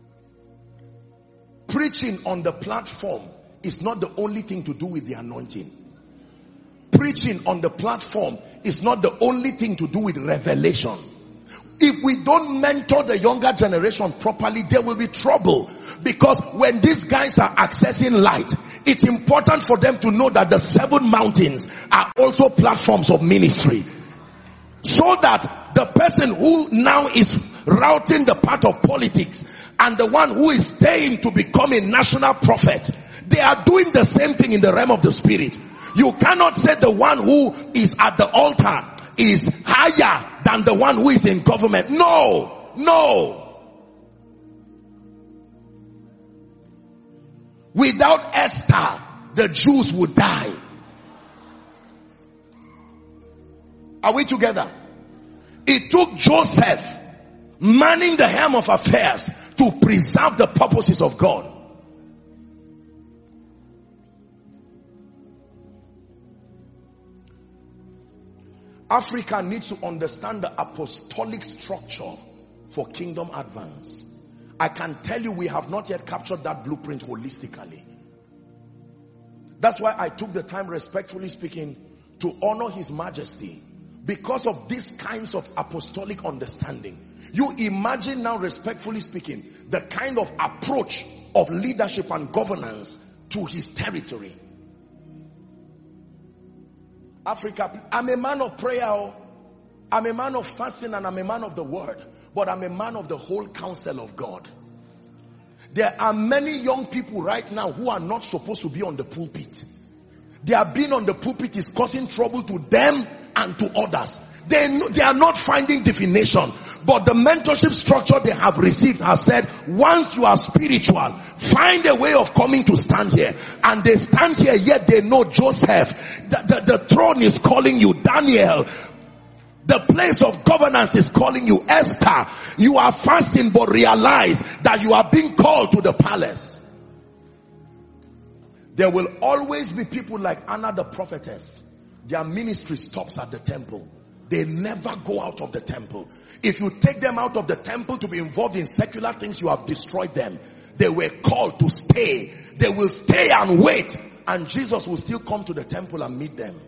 Preaching on the platform is not the only thing to do with the anointing. Preaching on the platform is not the only thing to do with revelation. If we don't mentor the younger generation properly, there will be trouble. Because when these guys are accessing light, it's important for them to know that the seven mountains are also platforms of ministry. So that the person who now is routing the path of politics and the one who is staying to become a national prophet, they are doing the same thing in the realm of the spirit. You cannot say the one who is at the altar is higher than the one who is in government. No, no. Without Esther, the Jews would die. Are we together? It took Joseph manning the helm of affairs to preserve the purposes of God. Africa needs to understand the apostolic structure for kingdom advance. I can tell you we have not yet captured that blueprint holistically. That's why I took the time, respectfully speaking, to honor His Majesty. Because of these kinds of apostolic understanding. You imagine now, respectfully speaking, the kind of approach of leadership and governance to his territory. Africa, I'm a man of prayer. I'm a man of fasting and I'm a man of the word. But I'm a man of the whole counsel of God. There are many young people right now who are not supposed to be on the pulpit. Their being on the pulpit is causing trouble to them and to others. They, they are not finding definition. But the mentorship structure they have received has said, once you are spiritual, find a way of coming to stand here. And they stand here, yet they know Joseph. The, the, the throne is calling you. Daniel. The place of governance is calling you. Esther. You are fasting, but realize that you are being called to the palace. There will always be people like Anna the prophetess their ministry stops at the temple. They never go out of the temple. If you take them out of the temple to be involved in secular things, you have destroyed them. They were called to stay. They will stay and wait. And Jesus will still come to the temple and meet them.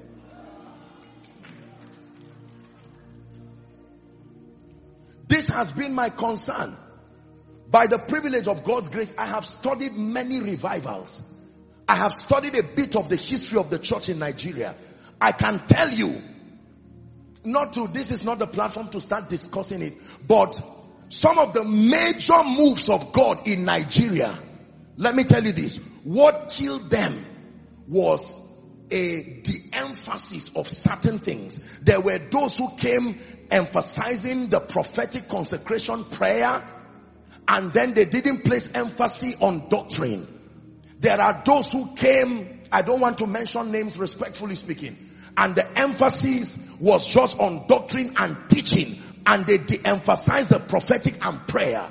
This has been my concern. By the privilege of God's grace, I have studied many revivals. I have studied a bit of the history of the church in Nigeria. I can tell you, not to, this is not the platform to start discussing it, but some of the major moves of God in Nigeria, let me tell you this, what killed them was a de-emphasis of certain things. There were those who came emphasizing the prophetic consecration prayer, and then they didn't place emphasis on doctrine. There are those who came, I don't want to mention names respectfully speaking, and the emphasis was just on doctrine and teaching, and they de-emphasized the prophetic and prayer.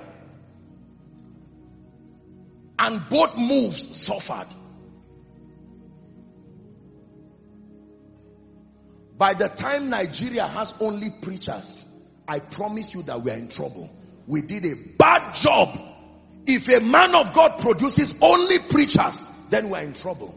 And both moves suffered. By the time Nigeria has only preachers, I promise you that we are in trouble. We did a bad job. If a man of God produces only preachers, then we are in trouble.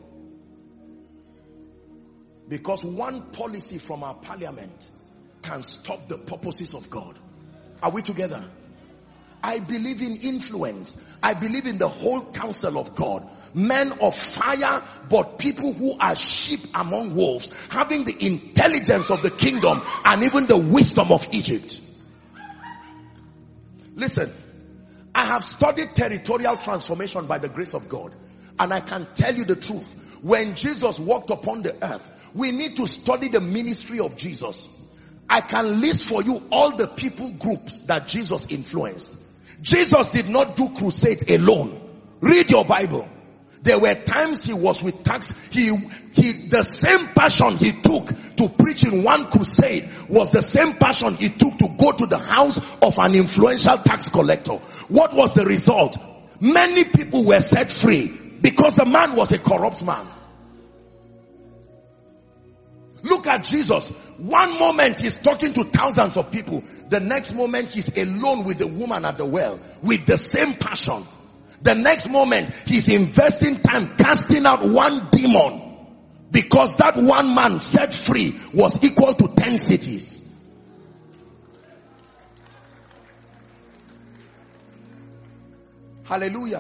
Because one policy from our parliament can stop the purposes of God. Are we together? I believe in influence. I believe in the whole counsel of God. Men of fire, but people who are sheep among wolves, having the intelligence of the kingdom and even the wisdom of Egypt. Listen, I have studied territorial transformation by the grace of God, and I can tell you the truth. When Jesus walked upon the earth, we need to study the ministry of Jesus. I can list for you all the people groups that Jesus influenced. Jesus did not do crusades alone. Read your Bible. There were times he was with tax. He, he, the same passion he took to preach in one crusade was the same passion he took to go to the house of an influential tax collector. What was the result? Many people were set free because the man was a corrupt man. Look at Jesus. One moment he's talking to thousands of people. The next moment he's alone with the woman at the well with the same passion. The next moment he's investing time casting out one demon, because that one man set free was equal to ten cities. Hallelujah.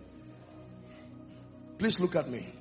Please look at me.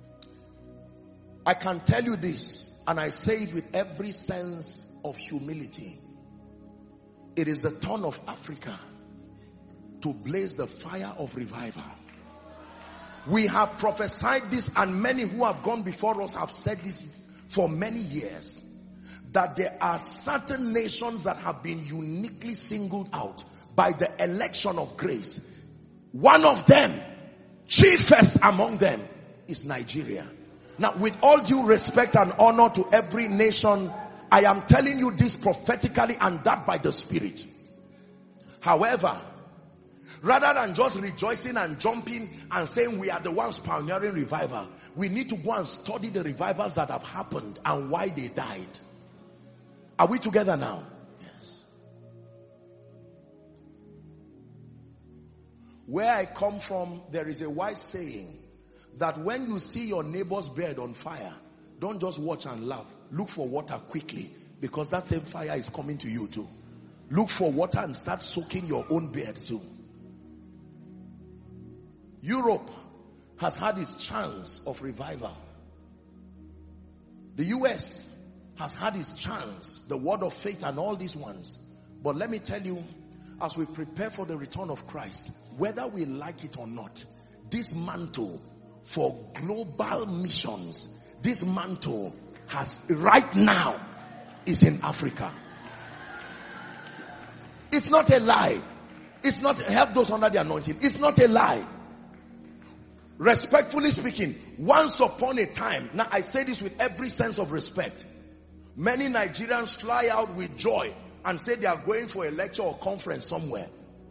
I can tell you this, and I say it with every sense of humility. It is the turn of Africa to blaze the fire of revival. We have prophesied this, and many who have gone before us have said this for many years, that there are certain nations that have been uniquely singled out by the election of grace. One of them, chiefest among them, is Nigeria. Now, with all due respect and honor to every nation, I am telling you this prophetically and that by the Spirit. However, rather than just rejoicing and jumping and saying we are the ones pioneering revival, we need to go and study the revivals that have happened and why they died. Are we together now? Yes. Where I come from, there is a wise saying that when you see your neighbor's bed on fire, don't just watch and laugh. Look for water quickly, because that same fire is coming to you too. Look for water and start soaking your own beard too. Europe has had its chance of revival. The U S has had its chance, the word of faith and all these ones. But let me tell you, as we prepare for the return of Christ, whether we like it or not, this mantle for global missions, this mantle has right now is in Africa. It's not a lie. It's not, help those under the anointing. It's not a lie. Respectfully speaking, once upon a time, now I say this with every sense of respect, many Nigerians fly out with joy and say they are going for a lecture or conference somewhere.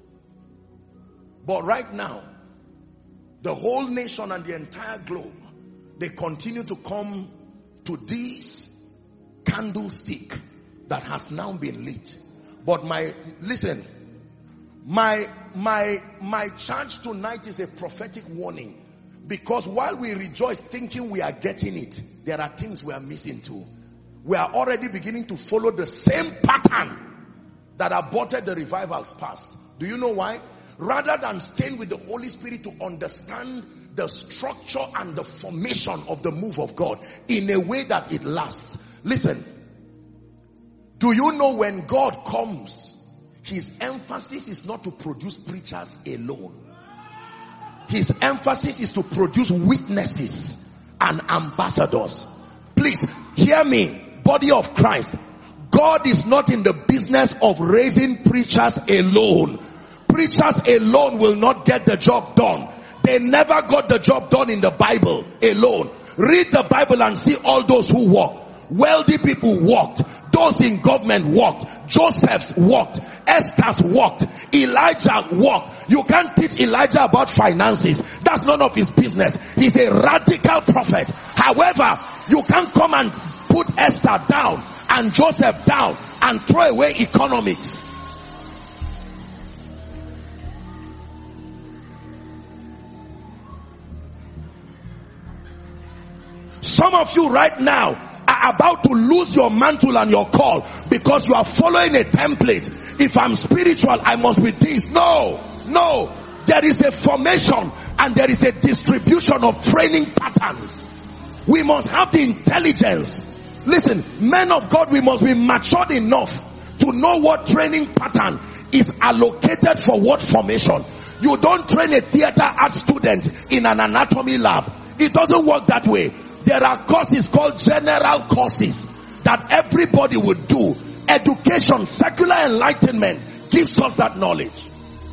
But right now, the whole nation and the entire globe, they continue to come to this candlestick that has now been lit. But my, listen, my, my, my charge tonight is a prophetic warning. Because while we rejoice thinking we are getting it, there are things we are missing too. We are already beginning to follow the same pattern that aborted the revivals past. Do you know why? Rather than staying with the Holy Spirit to understand the structure and the formation of the move of God in a way that it lasts. Listen, do you know when God comes, his emphasis is not to produce preachers alone. His emphasis is to produce witnesses and ambassadors. Please hear me, body of Christ. God is not in the business of raising preachers alone. Preachers alone will not get the job done. They never got the job done in the Bible alone. Read the Bible and see all those who walked. Wealthy people walked. Those in government walked. Joseph's walked. Esther's walked. Elijah walked. You can't teach Elijah about finances. That's none of his business. He's a radical prophet. However, you can't come and put Esther down and Joseph down and throw away economics. Some of you right now are about to lose your mantle and your call because you are following a template. If I'm spiritual, I must be this. No, no. There is a formation and there is a distribution of training patterns. We must have the intelligence. Listen, men of God, we must be matured enough to know what training pattern is allocated for what formation. You don't train a theater art student in an anatomy lab. It doesn't work that way. There are courses called general courses that everybody would do. Education, secular enlightenment gives us that knowledge.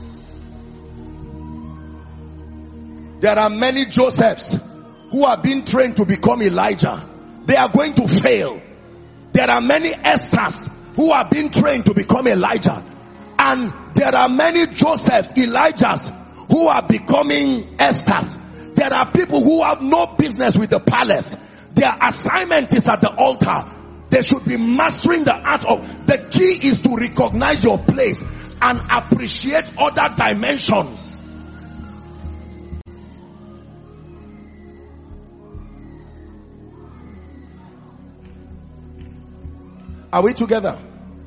There are many Josephs who are being trained to become Elijah. They are going to fail. There are many Esthers who are being trained to become Elijah. And there are many Josephs, Elijahs who are becoming Esthers. There are people who have no business with the palace. Their assignment is at the altar. They should be mastering the art of. The key is to recognize your place and appreciate other dimensions. Are we together?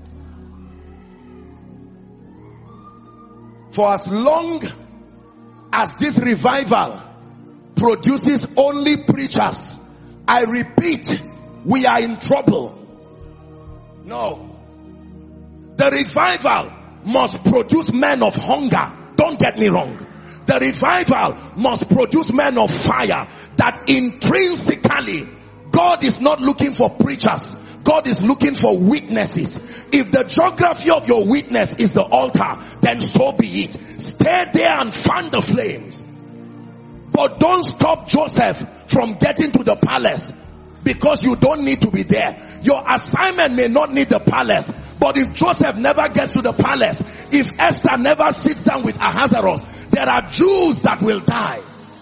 For as long as this revival produces only preachers, I repeat, we are in trouble. No. The revival must produce men of hunger. Don't get me wrong. The revival must produce men of fire, that intrinsically God is not looking for preachers. God is looking for witnesses. If the geography of your witness is the altar, then so be it. Stay there and fan the flames. But don't stop Joseph from getting to the palace because you don't need to be there. Your assignment may not need the palace, but if Joseph never gets to the palace, if Esther never sits down with Ahasuerus, there are Jews that will die.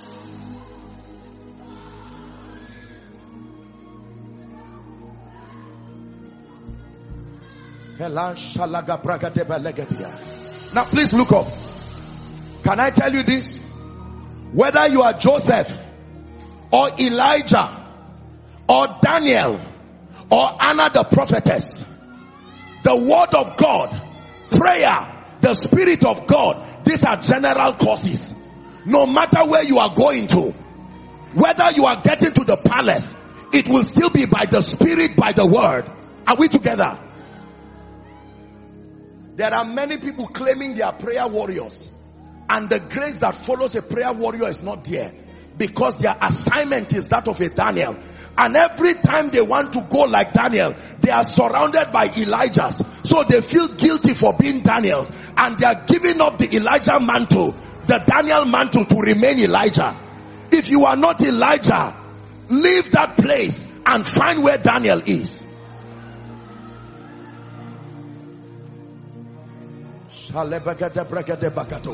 Now please look up. Can I tell you this? Whether you are Joseph or Elijah or Daniel or Anna the prophetess, the word of God, prayer, the spirit of God, these are general courses. No matter where you are going to, whether you are getting to the palace, it will still be by the spirit, by the word. Are we together? There are many people claiming they are prayer warriors, and the grace that follows a prayer warrior is not there, because their assignment is that of a Daniel. And every time they want to go like Daniel, they are surrounded by Elijahs. So they feel guilty for being Daniels, and they are giving up the Elijah mantle, the Daniel mantle, to remain Elijah. If you are not Elijah, leave that place and find where Daniel is. Pray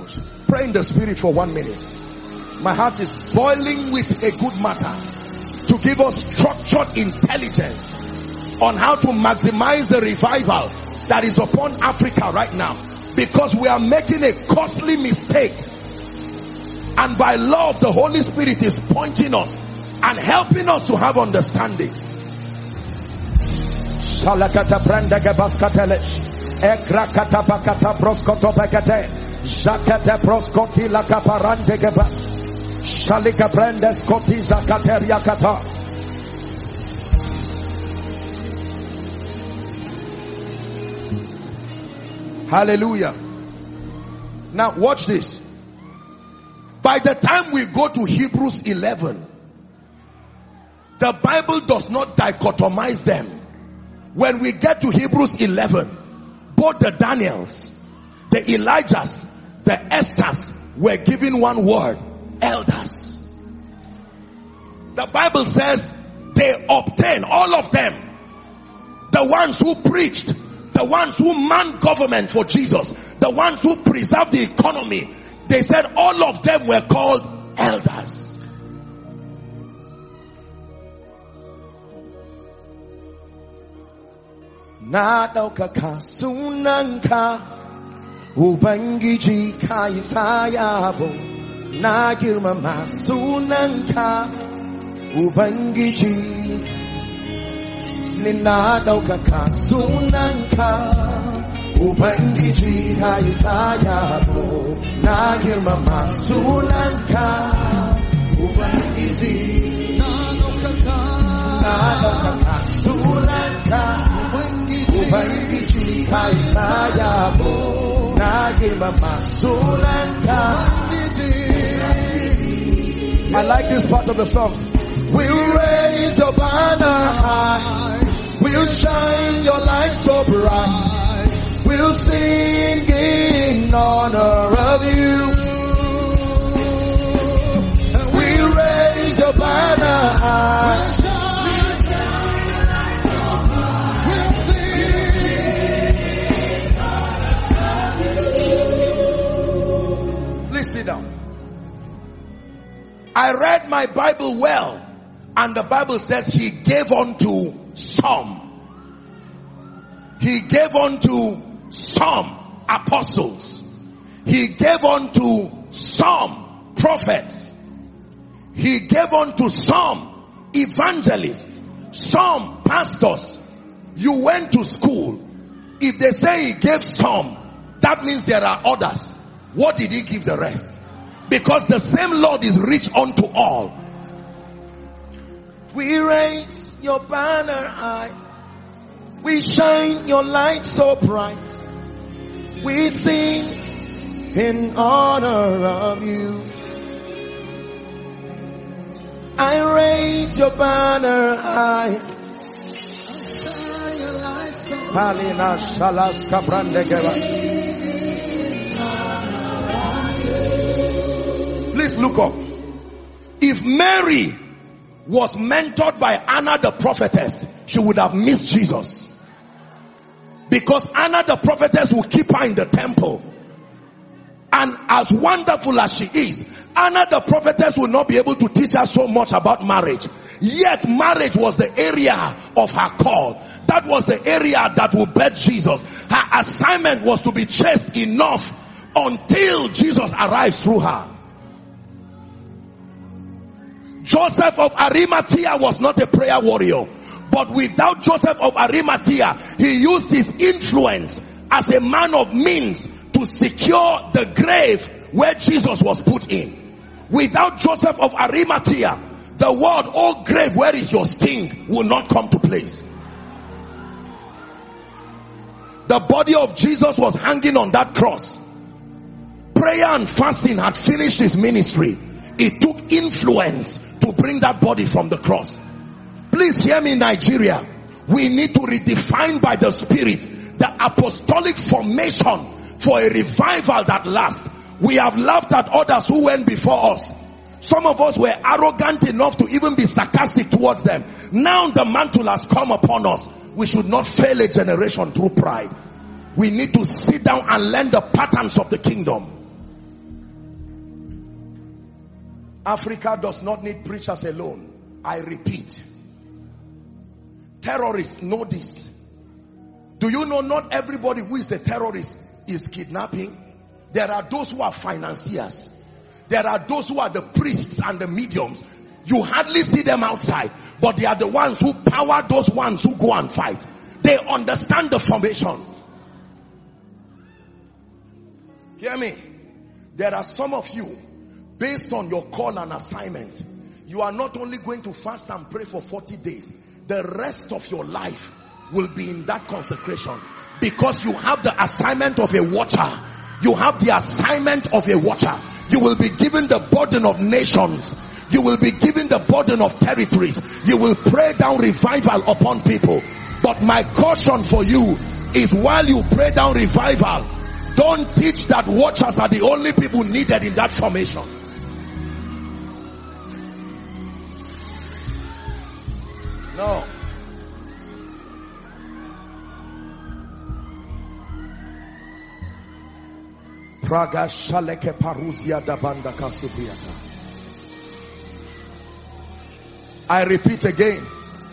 in the spirit for one minute. My heart is boiling with a good matter to give us structured intelligence on how to maximize the revival that is upon Africa right now, because we are making a costly mistake, and by law of the Holy Spirit is pointing us and helping us to have understanding. Shalakata brandega baskatelesh ekrakata bakata broskoto bakate jakate broskoti la kaparande gebas shalika brandes koti zakateria kata. Hallelujah. Now watch this. By the time we go to Hebrews eleven, the Bible does not dichotomize them. When we get to Hebrews eleven, both the Daniels, the Elijahs, the Esthers were given one word: elders. The Bible says they obtained, all of them, the ones who preached, the ones who manned government for Jesus, the ones who preserved the economy, they said all of them were called elders. Na ɗaukaka sunanka Ubangiji ka yi sayabo, na girmama sunanka Ubangiji, ni na ɗaukaka sunanka Ubangiji ka yi sayabo, na girmama sunanka Ubangiji, na ɗaukaka sunanka Ubangiji ka yi sayabo, na girmama sunanka. I like this part of the song. We'll raise your banner high, we'll shine your light so bright, we'll sing in honor of you. We'll raise your banner high, sit down. I read my Bible well, and the Bible says he gave unto some. He gave unto some apostles. He gave unto some prophets. He gave unto some evangelists, some pastors. You went to school. If they say he gave some, that means there are others. What did he give the rest? Because the same Lord is rich unto all. We raise your banner high, we shine your light so bright, we sing in honor of you. I raise your banner high. Palina shalas kabrandegeva. Please look up. If Mary was mentored by Anna the prophetess, she would have missed Jesus. Because Anna the prophetess will keep her in the temple. And as wonderful as she is, Anna the prophetess will not be able to teach her so much about marriage. Yet marriage was the area of her call. That was the area that would birth Jesus. Her assignment was to be chaste enough until Jesus arrives through her. Joseph of Arimathea was not a prayer warrior, but without Joseph of Arimathea, he used his influence as a man of means to secure the grave where Jesus was put in. Without Joseph of Arimathea, the word, "Oh grave, where is your sting?" will not come to place. The body of Jesus was hanging on that cross. Prayer and fasting had finished his ministry. It took influence to bring that body from the cross. Please hear me, Nigeria. We need to redefine by the Spirit the apostolic formation for a revival that lasts. We have laughed at others who went before us. Some of us were arrogant enough to even be sarcastic towards them. Now the mantle has come upon us. We should not fail a generation through pride. We need to sit down and learn the patterns of the kingdom. Africa does not need preachers alone. I repeat, terrorists know this. Do you know not everybody who is a terrorist is kidnapping? There are those who are financiers. There are those who are the priests and the mediums. You hardly see them outside, but they are the ones who power those ones who go and fight. They understand the formation. Hear me. There are some of you, based on your call and assignment, you are not only going to fast and pray for forty days, the rest of your life will be in that consecration, because you have the assignment of a watcher. You have the assignment of a watcher. You will be given the burden of nations. You will be given the burden of territories. You will pray down revival upon people. But my caution for you is, while you pray down revival, don't teach that watchers are the only people needed in that formation. No. Praga shaleke parusia da banda kasubriata. I repeat again.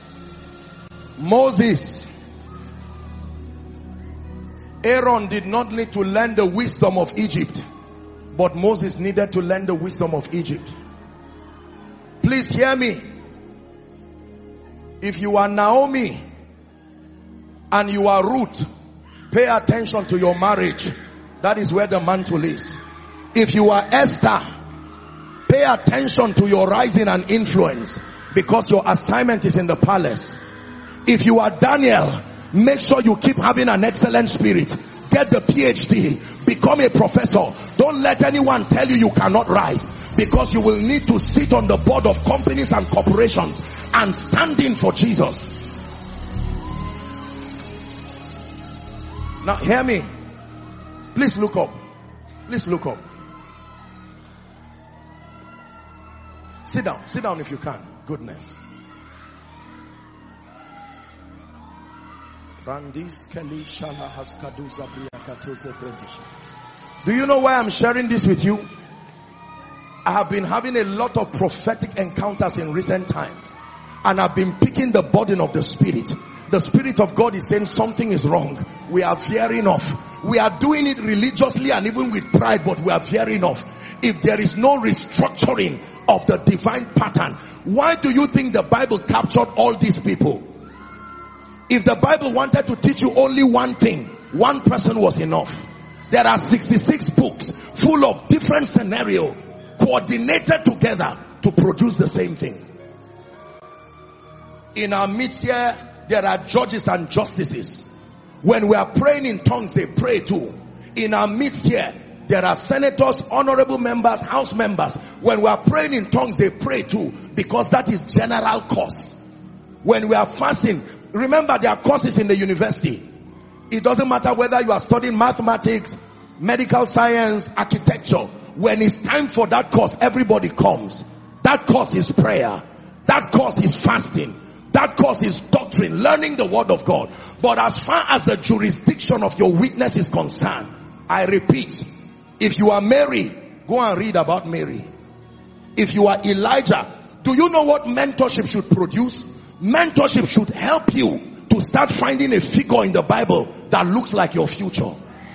Moses, Aaron did not need to learn the wisdom of Egypt, but Moses needed to learn the wisdom of Egypt. Please hear me. If you are Naomi and you are Ruth, pay attention to your marriage. That is where the mantle is. If you are Esther, pay attention to your rising and influence, because your assignment is in the palace. If you are Daniel, make sure you keep having an excellent spirit. Get the P H D. Become a professor. Don't let anyone tell you you cannot rise, because you will need to sit on the board of companies and corporations and stand in for Jesus. Now hear me. Please look up. Please look up. Sit down. Sit down if you can. Goodness. Do you know why I'm sharing this with you? I have been having a lot of prophetic encounters in recent times, and I've been picking the burden of the Spirit. The Spirit of God is saying something is wrong. We are veering off. We are doing it religiously and even with pride, but we are veering off. If there is no restructuring of the divine pattern, why do you think the Bible captured all these people? If the Bible wanted to teach you only one thing, one person was enough. There are sixty-six books full of different scenarios coordinated together to produce the same thing. In our midst here, there are judges and justices. When we are praying in tongues, they pray too. In our midst here, there are senators, honorable members, house members. When we are praying in tongues, they pray too, because that is general course. When we are fasting, remember there are courses in the university. It doesn't matter whether you are studying mathematics, medical science, architecture. When it's time for that course, everybody comes. That course is prayer. That course is fasting. That course is doctrine, learning the word of God. But as far as the jurisdiction of your witness is concerned, I repeat, if you are Mary, go and read about Mary. If you are Elijah, do you know what mentorship should produce? Mentorship should help you to start finding a figure in the Bible that looks like your future.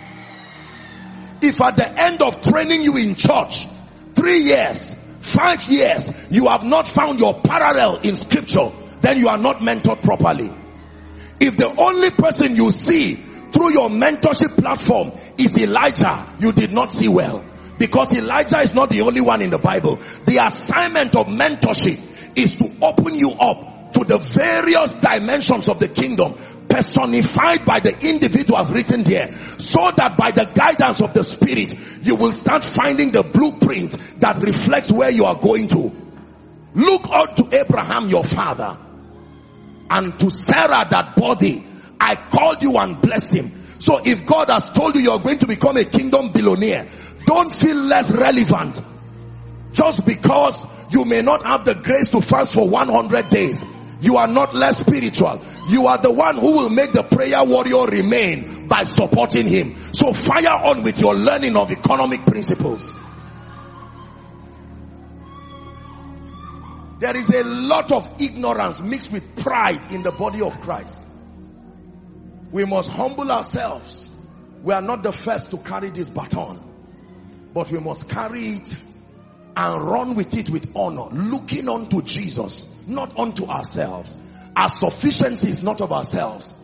If at the end of training you in church, three years, five years, you have not found your parallel in scripture, then you are not mentored properly. If the only person you see through your mentorship platform is Elijah, you did not see well. Because Elijah is not the only one in the Bible. The assignment of mentorship is to open you up to the various dimensions of the kingdom, personified by the individuals written there, so that by the guidance of the Spirit, you will start finding the blueprint that reflects where you are going to. Look unto Abraham your father, and to Sarah that body. I called you and blessed him. So if God has told you you are going to become a kingdom billionaire, don't feel less relevant just because you may not have the grace to fast for one hundred days. You are not less spiritual. You are the one who will make the prayer warrior remain by supporting him. So fire on with your learning of economic principles. There is a lot of ignorance mixed with pride in the body of Christ. We must humble ourselves. We are not the first to carry this baton, but we must carry it and run with it with honor, looking unto Jesus, not unto ourselves. Our sufficiency is not of ourselves.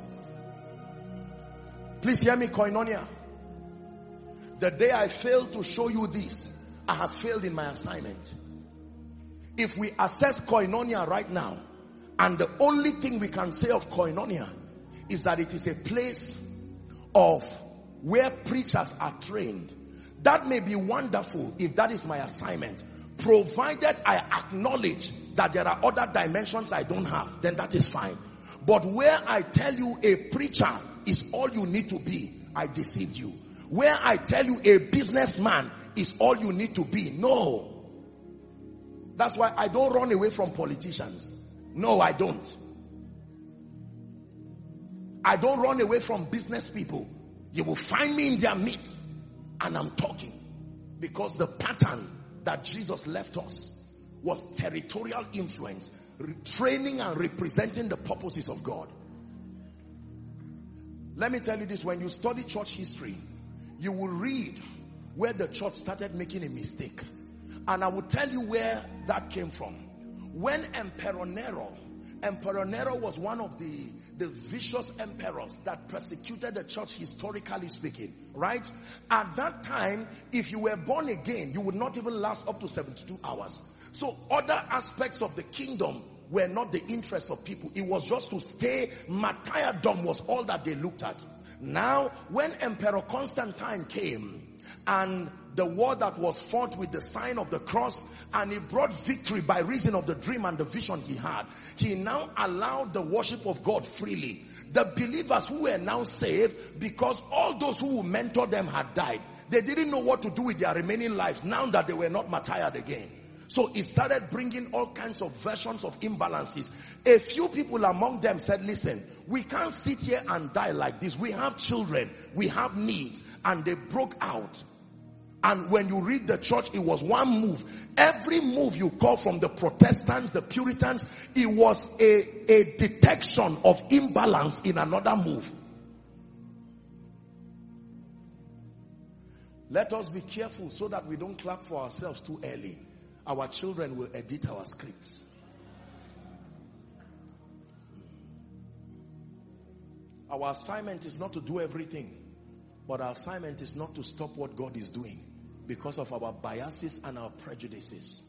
Please hear me, Koinonia. The day I fail to show you this, I have failed in my assignment. If we assess Koinonia right now, and the only thing we can say of Koinonia is that it is a place of where preachers are trained, that may be wonderful if that is my assignment, provided I acknowledge that there are other dimensions I don't have, then that is fine. But where I tell you a preacher is all you need to be, I deceived you. Where I tell you a businessman is all you need to be, no. That's why I don't run away from politicians. No, I don't. I don't run away from business people. You will find me in their midst and I'm talking, because the pattern that Jesus left us was territorial influence, training and representing the purposes of God. Let me tell you this, when you study church history, you will read where the church started making a mistake. And I will tell you where that came from. When Emperor Nero, Emperor Nero was one of the, the vicious emperors that persecuted the church, historically speaking, right? At that time, if you were born again, you would not even last up to seventy-two hours. So other aspects of the kingdom were not the interest of people. It was just to stay. Martyrdom was all that they looked at. Now, when Emperor Constantine came, and the war that was fought with the sign of the cross, and he brought victory by reason of the dream and the vision he had, he now allowed the worship of God freely. The believers who were now saved, because all those who mentored them had died, they didn't know what to do with their remaining lives now that they were not martyred again. So it started bringing all kinds of versions of imbalances. A few people among them said, listen, we can't sit here and die like this. We have children, we have needs. And they broke out. And when you read the church, it was one move. Every move you call from the Protestants, the Puritans, it was a, a detection of imbalance in another move. Let us be careful so that we don't clap for ourselves too early. Our children will edit our scripts. Our assignment is not to do everything, but our assignment is not to stop what God is doing because of our biases and our prejudices.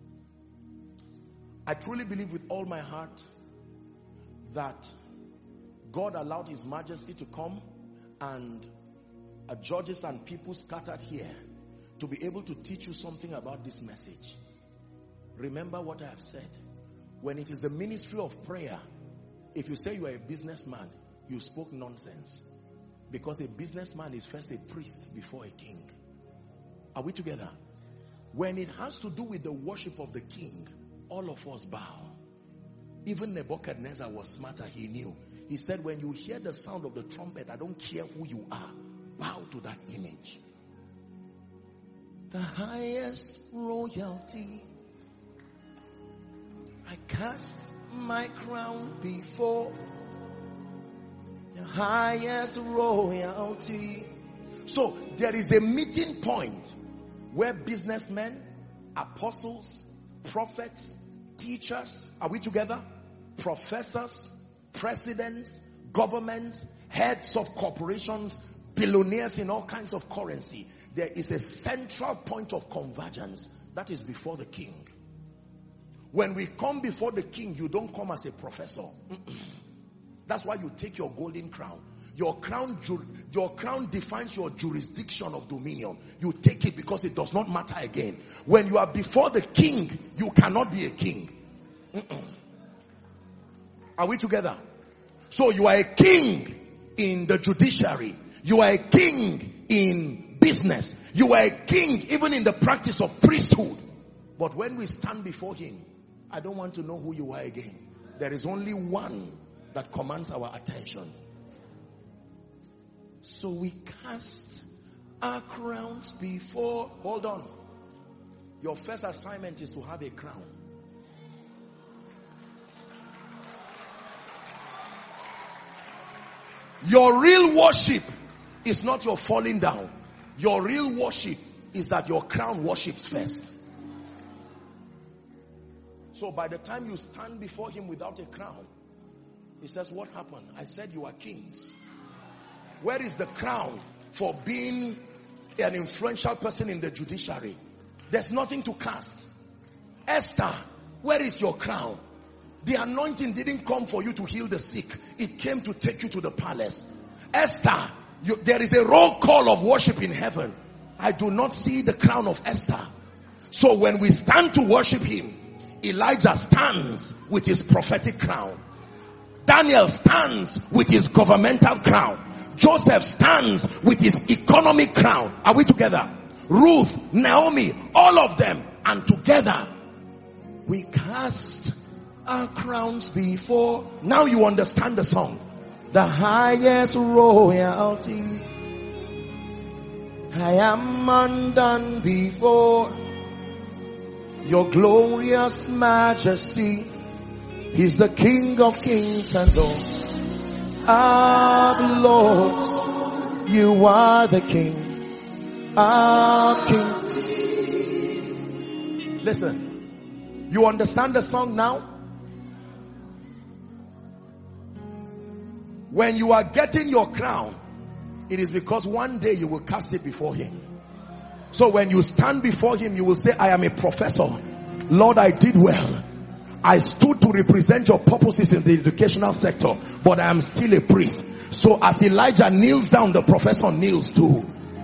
I truly believe with all my heart that God allowed His Majesty to come and uh, judges and people scattered here to be able to teach you something about this message. Remember what I have said. When it is the ministry of prayer, if you say you are a businessman, you spoke nonsense. Because a businessman is first a priest before a king. Are we together? When it has to do with the worship of the king, all of us bow. Even Nebuchadnezzar was smarter, he knew. He said, when you hear the sound of the trumpet, I don't care who you are, bow to that image. The highest royalty, I cast my crown before the highest royalty. So there is a meeting point where businessmen, apostles, prophets, teachers, are we together? Professors, presidents, governments, heads of corporations, billionaires in all kinds of currency. There is a central point of convergence that is before the king. When we come before the king, you don't come as a professor. That's why you take your golden crown. Your crown, your crown defines your jurisdiction of dominion. You take it because it does not matter again. When you are before the king, you cannot be a king. Mm-mm. Are we together? So you are a king in the judiciary. You are a king in business. You are a king even in the practice of priesthood. But when we stand before him, I don't want to know who you are again. There is only one that commands our attention. So we cast our crowns before. Hold on. Your first assignment is to have a crown. Your real worship is not your falling down. Your real worship is that your crown worships first. So by the time you stand before him without a crown, he says, what happened? I said you are kings. Where is the crown for being an influential person in the judiciary? There's nothing to cast. Esther, where is your crown? The anointing didn't come for you to heal the sick. It came to take you to the palace. Esther, you, there is a roll call of worship in heaven. I do not see the crown of Esther. So when we stand to worship him, Elijah stands with his prophetic crown. Daniel stands with his governmental crown. Joseph stands with his economic crown. Are we together? Ruth, Naomi, all of them. And together, we cast our crowns before. Now you understand the song. The highest royalty, I am undone before your glorious majesty. He's the King of kings and Lord of lords. You are the King of kings. Listen, you understand the song now? When you are getting your crown, it is because one day you will cast it before him. So when you stand before him, you will say, I am a professor. Lord, I did well. I stood to represent your purposes in the educational sector, but I am still a priest. So as Elijah kneels down, the professor kneels too.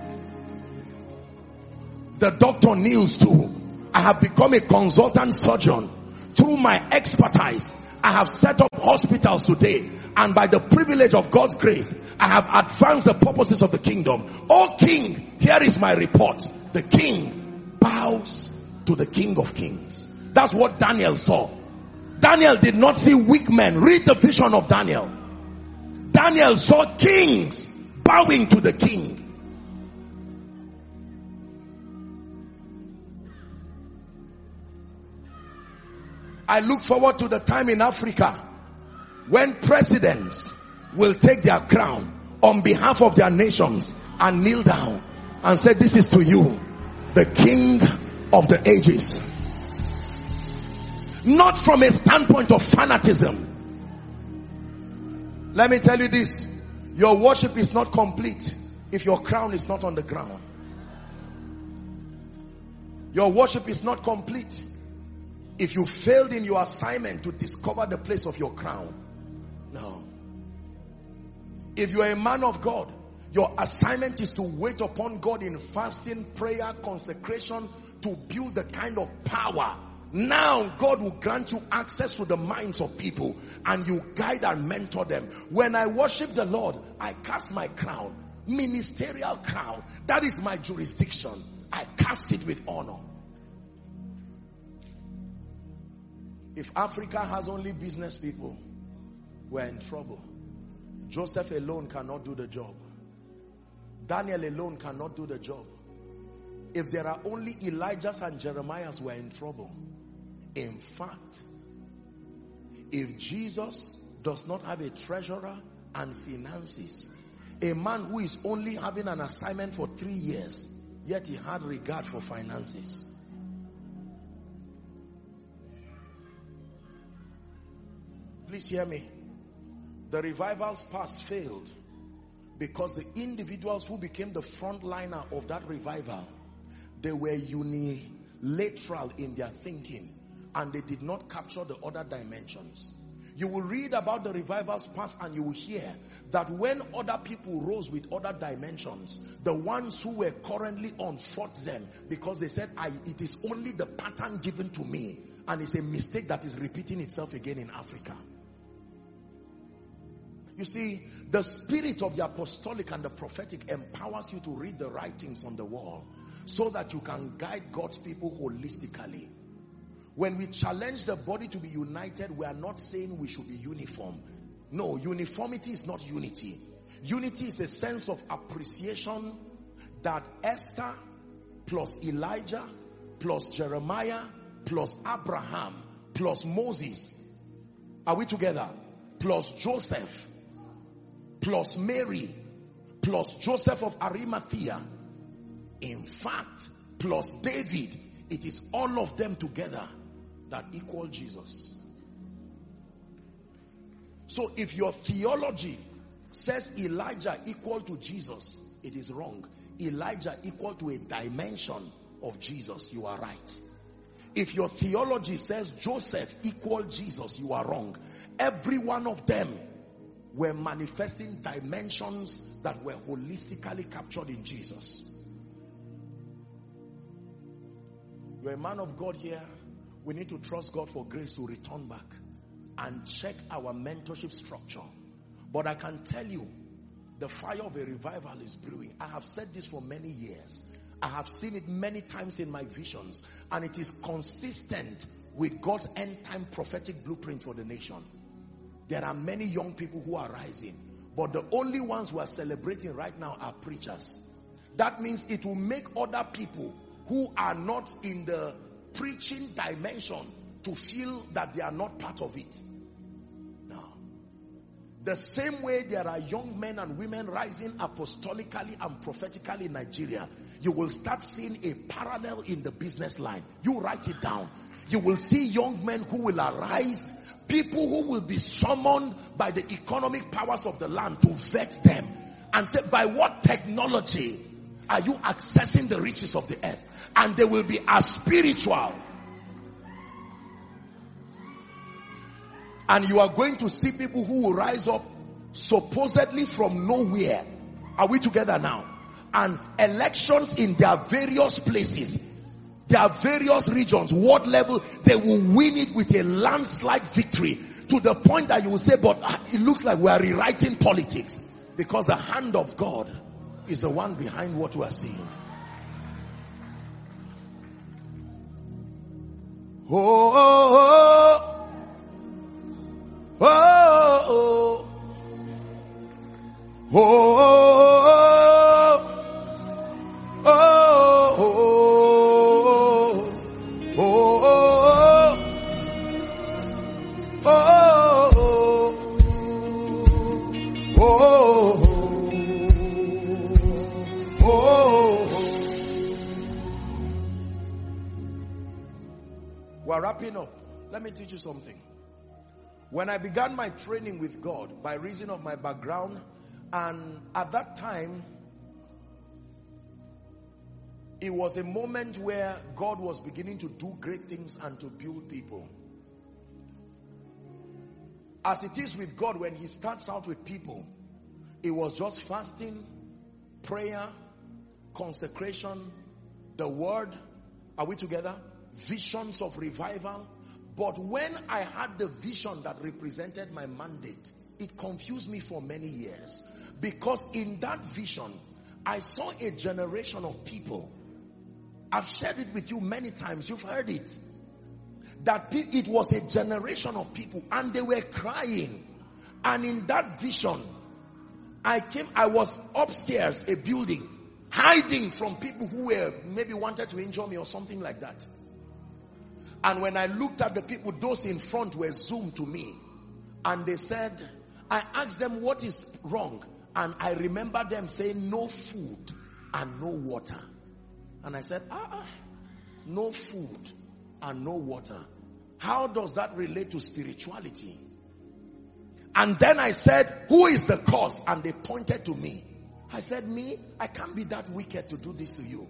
The doctor kneels too. I have become a consultant surgeon. Through my expertise, I have set up hospitals today. And by the privilege of God's grace, I have advanced the purposes of the kingdom. O king, here is my report. The king bows to the King of kings. That's what Daniel saw. Daniel did not see weak men. Read the vision of Daniel. Daniel saw kings bowing to the king. I look forward to the time in Africa when presidents will take their crown on behalf of their nations and kneel down and say, this is to you, the King of the ages. Not from a standpoint of fanatism. Let me tell you this. Your worship is not complete if your crown is not on the ground. Your worship is not complete if you failed in your assignment to discover the place of your crown. No. If you are a man of God, your assignment is to wait upon God in fasting, prayer, consecration to build the kind of power. Now God will grant you access to the minds of people and you guide and mentor them. When I worship the Lord, I cast my crown, ministerial crown. That is my jurisdiction. I cast it with honor. If Africa has only business people, we're in trouble. Joseph alone cannot do the job. Daniel alone cannot do the job. If there are only Elijahs and Jeremiahs, we're in trouble. In fact, if Jesus does not have a treasurer and finances, a man who is only having an assignment for three years, yet he had regard for finances. Please hear me. The revival's past failed because the individuals who became the frontliner of that revival, they were unilateral in their thinking and they did not capture the other dimensions. You will read about the revival's past and you will hear that when other people rose with other dimensions, the ones who were currently on fought them because they said, I, it is only the pattern given to me. And it's a mistake that is repeating itself again in Africa. You see, the spirit of the apostolic and the prophetic empowers you to read the writings on the wall so that you can guide God's people holistically. When we challenge the body to be united, we are not saying we should be uniform. No, uniformity is not unity. Unity is a sense of appreciation that Esther plus Elijah plus Jeremiah plus Abraham plus Moses, are we together? Plus Joseph, plus Mary, plus Joseph of Arimathea, in fact, plus David, it is all of them together that equal Jesus. So if your theology says Elijah equal to Jesus, it is wrong. Elijah equal to a dimension of Jesus, you are right. If your theology says Joseph equal Jesus, you are wrong. Every one of them were manifesting dimensions that were holistically captured in Jesus. You're a man of God here. We need to trust God for grace to return back and check our mentorship structure. But I can tell you, the fire of a revival is brewing. I have said this for many years. I have seen it many times in my visions, and it is consistent with God's end time prophetic blueprint for the nation. There are many young people who are rising, but the only ones who are celebrating right now are preachers. That means it will make other people who are not in the preaching dimension to feel that they are not part of it. Now, the same way there are young men and women rising apostolically and prophetically in Nigeria, you will start seeing a parallel in the business line. You write it down. You will see young men who will arise, people who will be summoned by the economic powers of the land to vet them and say, by what technology are you accessing the riches of the earth? And they will be as spiritual. And you are going to see people who will rise up supposedly from nowhere. Are we together now? And elections in their various places, their various regions, world level, they will win it with a landslide victory, to the point that you will say, but it looks like we are rewriting politics, because the hand of God is the one behind what we are seeing. Oh, oh, oh, oh, oh, oh, oh, oh, oh, oh, oh. We're wrapping up. Let me teach you something. When I began my training with God, by reason of my background, and at that time, it was a moment where God was beginning to do great things and to build people. As it is with God, when he starts out with people, it was just fasting, prayer, consecration, the word. Are we together? Visions of revival. But when I had the vision that represented my mandate, it confused me for many years. Because in that vision, I saw a generation of people. I've shared it with you many times. You've heard it. That it was a generation of people, and they were crying. And in that vision, I came, I was upstairs, a building, hiding from people who were maybe wanted to injure me or something like that. And when I looked at the people, those in front were zoomed to me. And they said, I asked them what is wrong. And I remember them saying no food and no water. And I said, ah, ah, no food and no water. How does that relate to spirituality? And then I said, who is the cause? And they pointed to me. I said, me? I can't be that wicked to do this to you.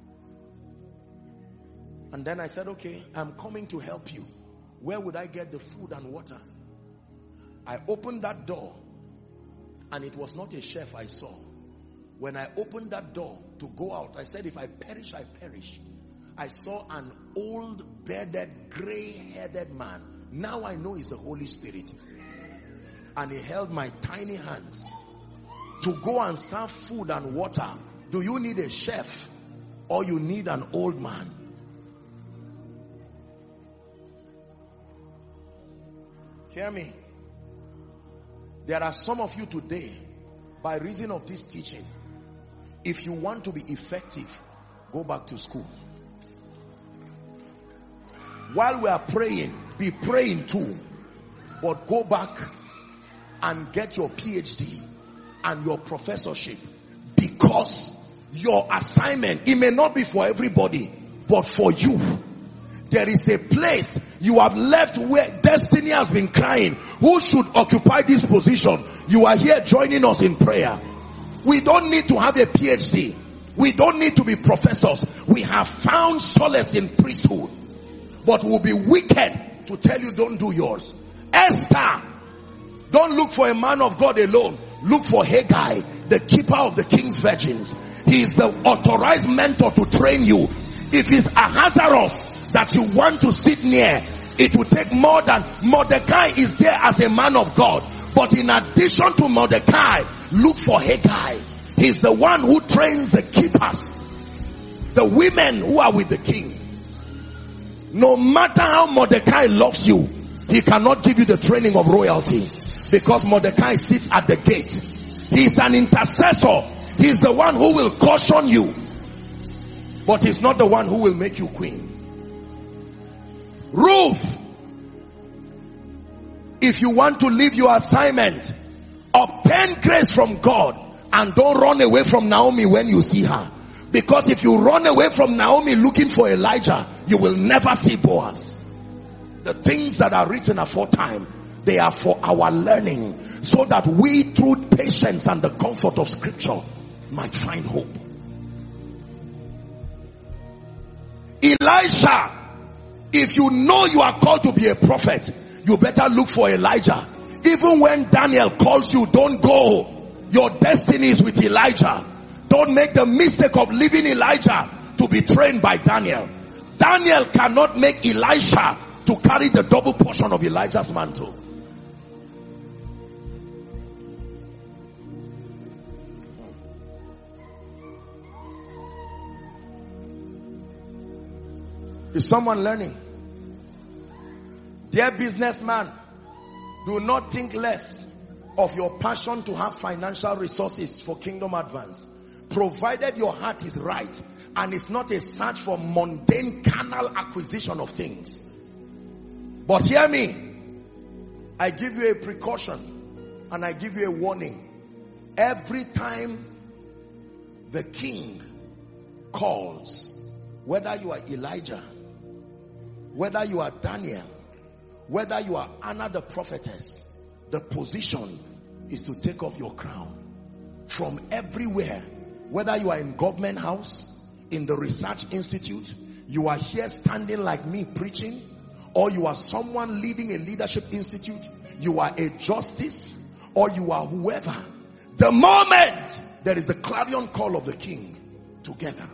And then I said, okay, I'm coming to help you. Where would I get the food and water? I opened that door, and it was not a chef I saw. When I opened that door to go out, I said, if I perish, I perish. I saw an old, bearded, gray-headed man. Now I know it's the Holy Spirit. And he held my tiny hands to go and serve food and water. Do you need a chef, or you need an old man? Hear me. There are some of you today, by reason of this teaching, if you want to be effective, go back to school. While we are praying, be praying too. But go back and get your P H D. and your professorship, because your assignment, it may not be for everybody, but for you. There is a place you have left where destiny has been crying. Who should occupy this position? You are here joining us in prayer. We don't need to have a P H D. We don't need to be professors. We have found solace in priesthood. But we'll be wicked to tell you don't do yours. Esther, don't look for a man of God alone. Look for Haggai, the keeper of the king's virgins. He is the authorized mentor to train you. If it's Ahasuerus that you want to sit near, it will take more than Mordecai is there as a man of God. But in addition to Mordecai, look for Haggai. He's the one who trains the keepers, the women who are with the king. No matter how Mordecai loves you, he cannot give you the training of royalty, because Mordecai sits at the gate. He's an intercessor. He's the one who will caution you, but he's not the one who will make you queen. Ruth, if you want to leave your assignment, obtain grace from God, and don't run away from Naomi when you see her. Because if you run away from Naomi looking for Elijah, you will never see Boaz. The things that are written aforetime, they are for our learning, so that we through patience and the comfort of scripture might find hope. Elisha, if you know you are called to be a prophet, you better look for Elijah. Even when Daniel calls you, don't go. Your destiny is with Elijah. Don't make the mistake of leaving Elijah to be trained by Daniel. Daniel cannot make Elisha to carry the double portion of Elijah's mantle. Is someone learning? Dear businessman, do not think less of your passion to have financial resources for kingdom advance, provided your heart is right and it's not a search for mundane carnal acquisition of things. But hear me, I give you a precaution and I give you a warning. Every time the king calls, whether you are Elijah, whether you are Daniel, whether you are Anna the prophetess, the position is to take off your crown. From everywhere, whether you are in government house, in the research institute, you are here standing like me preaching, or you are someone leading a leadership institute, you are a justice, or you are whoever. The moment there is the clarion call of the king, together.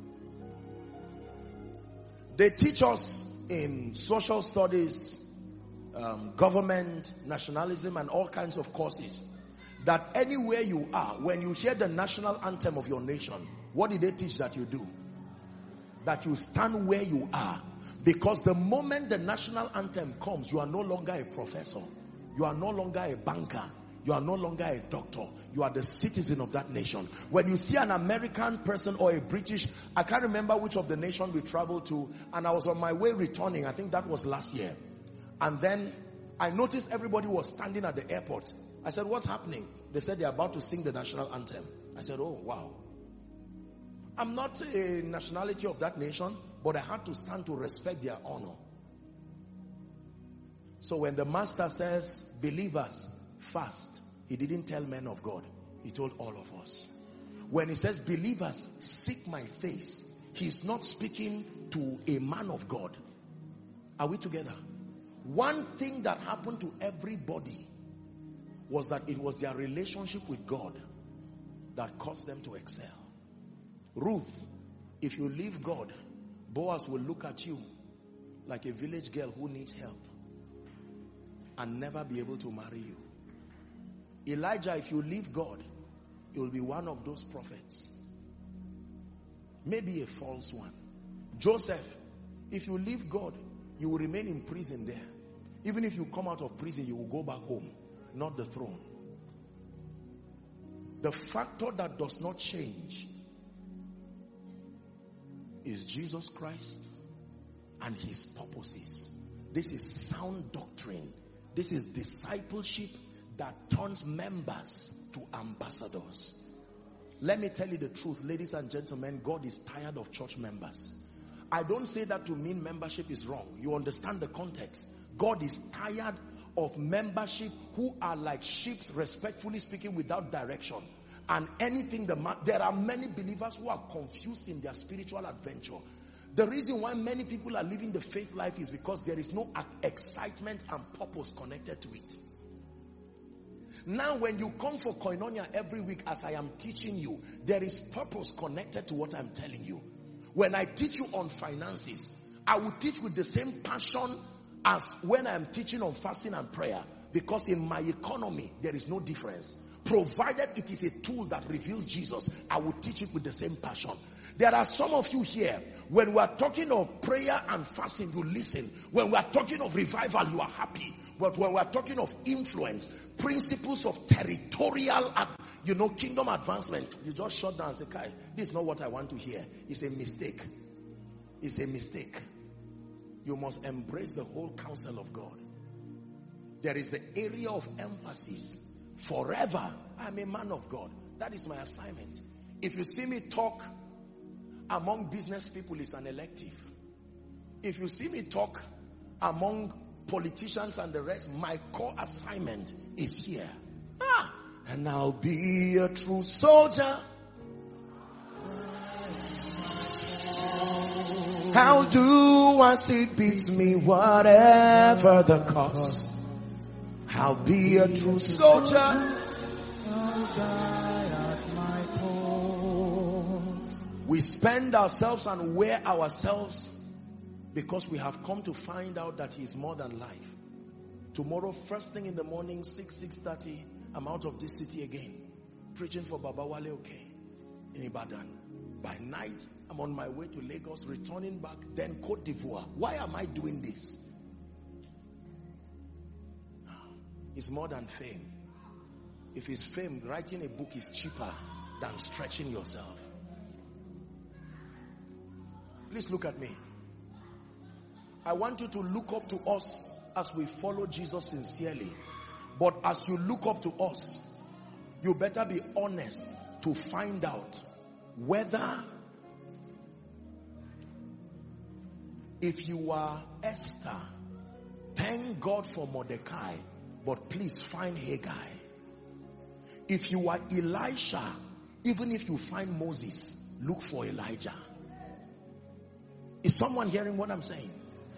They teach us in social studies, um, government, nationalism, and all kinds of courses, that anywhere you are, when you hear the national anthem of your nation, what did they teach that you do? That you stand where you are. Because the moment the national anthem comes, you are no longer a professor. You are no longer a banker. You are no longer a doctor. You are the citizen of that nation. When you see an American person or a British, I can't remember which of the nation we traveled to, and I was on my way returning, I think that was last year. And then I noticed everybody was standing at the airport. I said, what's happening? They said they're about to sing the national anthem. I said, oh, wow. I'm not a nationality of that nation, but I had to stand to respect their honor. So when the master says, believers, fast, he didn't tell men of God. He told all of us. When he says, believers, seek my face, he's not speaking to a man of God. Are we together? One thing that happened to everybody was that it was their relationship with God that caused them to excel. Ruth, if you leave God, Boaz will look at you like a village girl who needs help and never be able to marry you. Elijah, if you leave God, you will be one of those prophets. Maybe a false one. Joseph, if you leave God, you will remain in prison there. Even if you come out of prison, you will go back home, not the throne. The factor that does not change is Jesus Christ and his purposes. This is sound doctrine. This is discipleship that turns members to ambassadors. Let me tell you the truth, ladies and gentlemen, God is tired of church members. I don't say that to mean membership is wrong. You understand the context. God is tired of membership who are like sheep, respectfully speaking, without direction. And anything, the man, there are many believers who are confused in their spiritual adventure. The reason why many people are living the faith life is because there is no excitement and purpose connected to it. Now when you come for Koinonia every week as I am teaching you, there is purpose connected to what I'm telling you. When I teach you on finances, I will teach with the same passion as when I'm teaching on fasting and prayer. Because in my economy, there is no difference. Provided it is a tool that reveals Jesus, I will teach it with the same passion. There are some of you here, when we are talking of prayer and fasting, you listen. When we are talking of revival, you are happy. But when we are talking of influence, principles of territorial, you know, kingdom advancement, you just shut down and say, Kai, this is not what I want to hear. It's a mistake. It's a mistake. You must embrace the whole counsel of God. There is the area of emphasis. Forever, I'm a man of God. That is my assignment. If you see me talk among business people, it's an elective. If you see me talk among politicians and the rest, my core assignment is here. Ah, and I'll be a true soldier. I'll do as it beats me, whatever the cost. I'll be a true soldier. I'll die at my post. We spend ourselves and wear ourselves because we have come to find out that He is more than life. Tomorrow, first thing in the morning, six, six thirty, I'm out of this city again. Preaching for Baba Wale Oke in Ibadan. By night, I'm on my way to Lagos, returning back, then Côte d'Ivoire. Why am I doing this? It's more than fame. If it's fame, writing a book is cheaper than stretching yourself. Please look at me. I want you to look up to us as we follow Jesus sincerely. But as you look up to us, you better be honest to find out whether, if you are Esther, thank God for Mordecai, but please find Haggai. If you are Elisha, even if you find Moses, look for Elijah. Is someone hearing what I'm saying?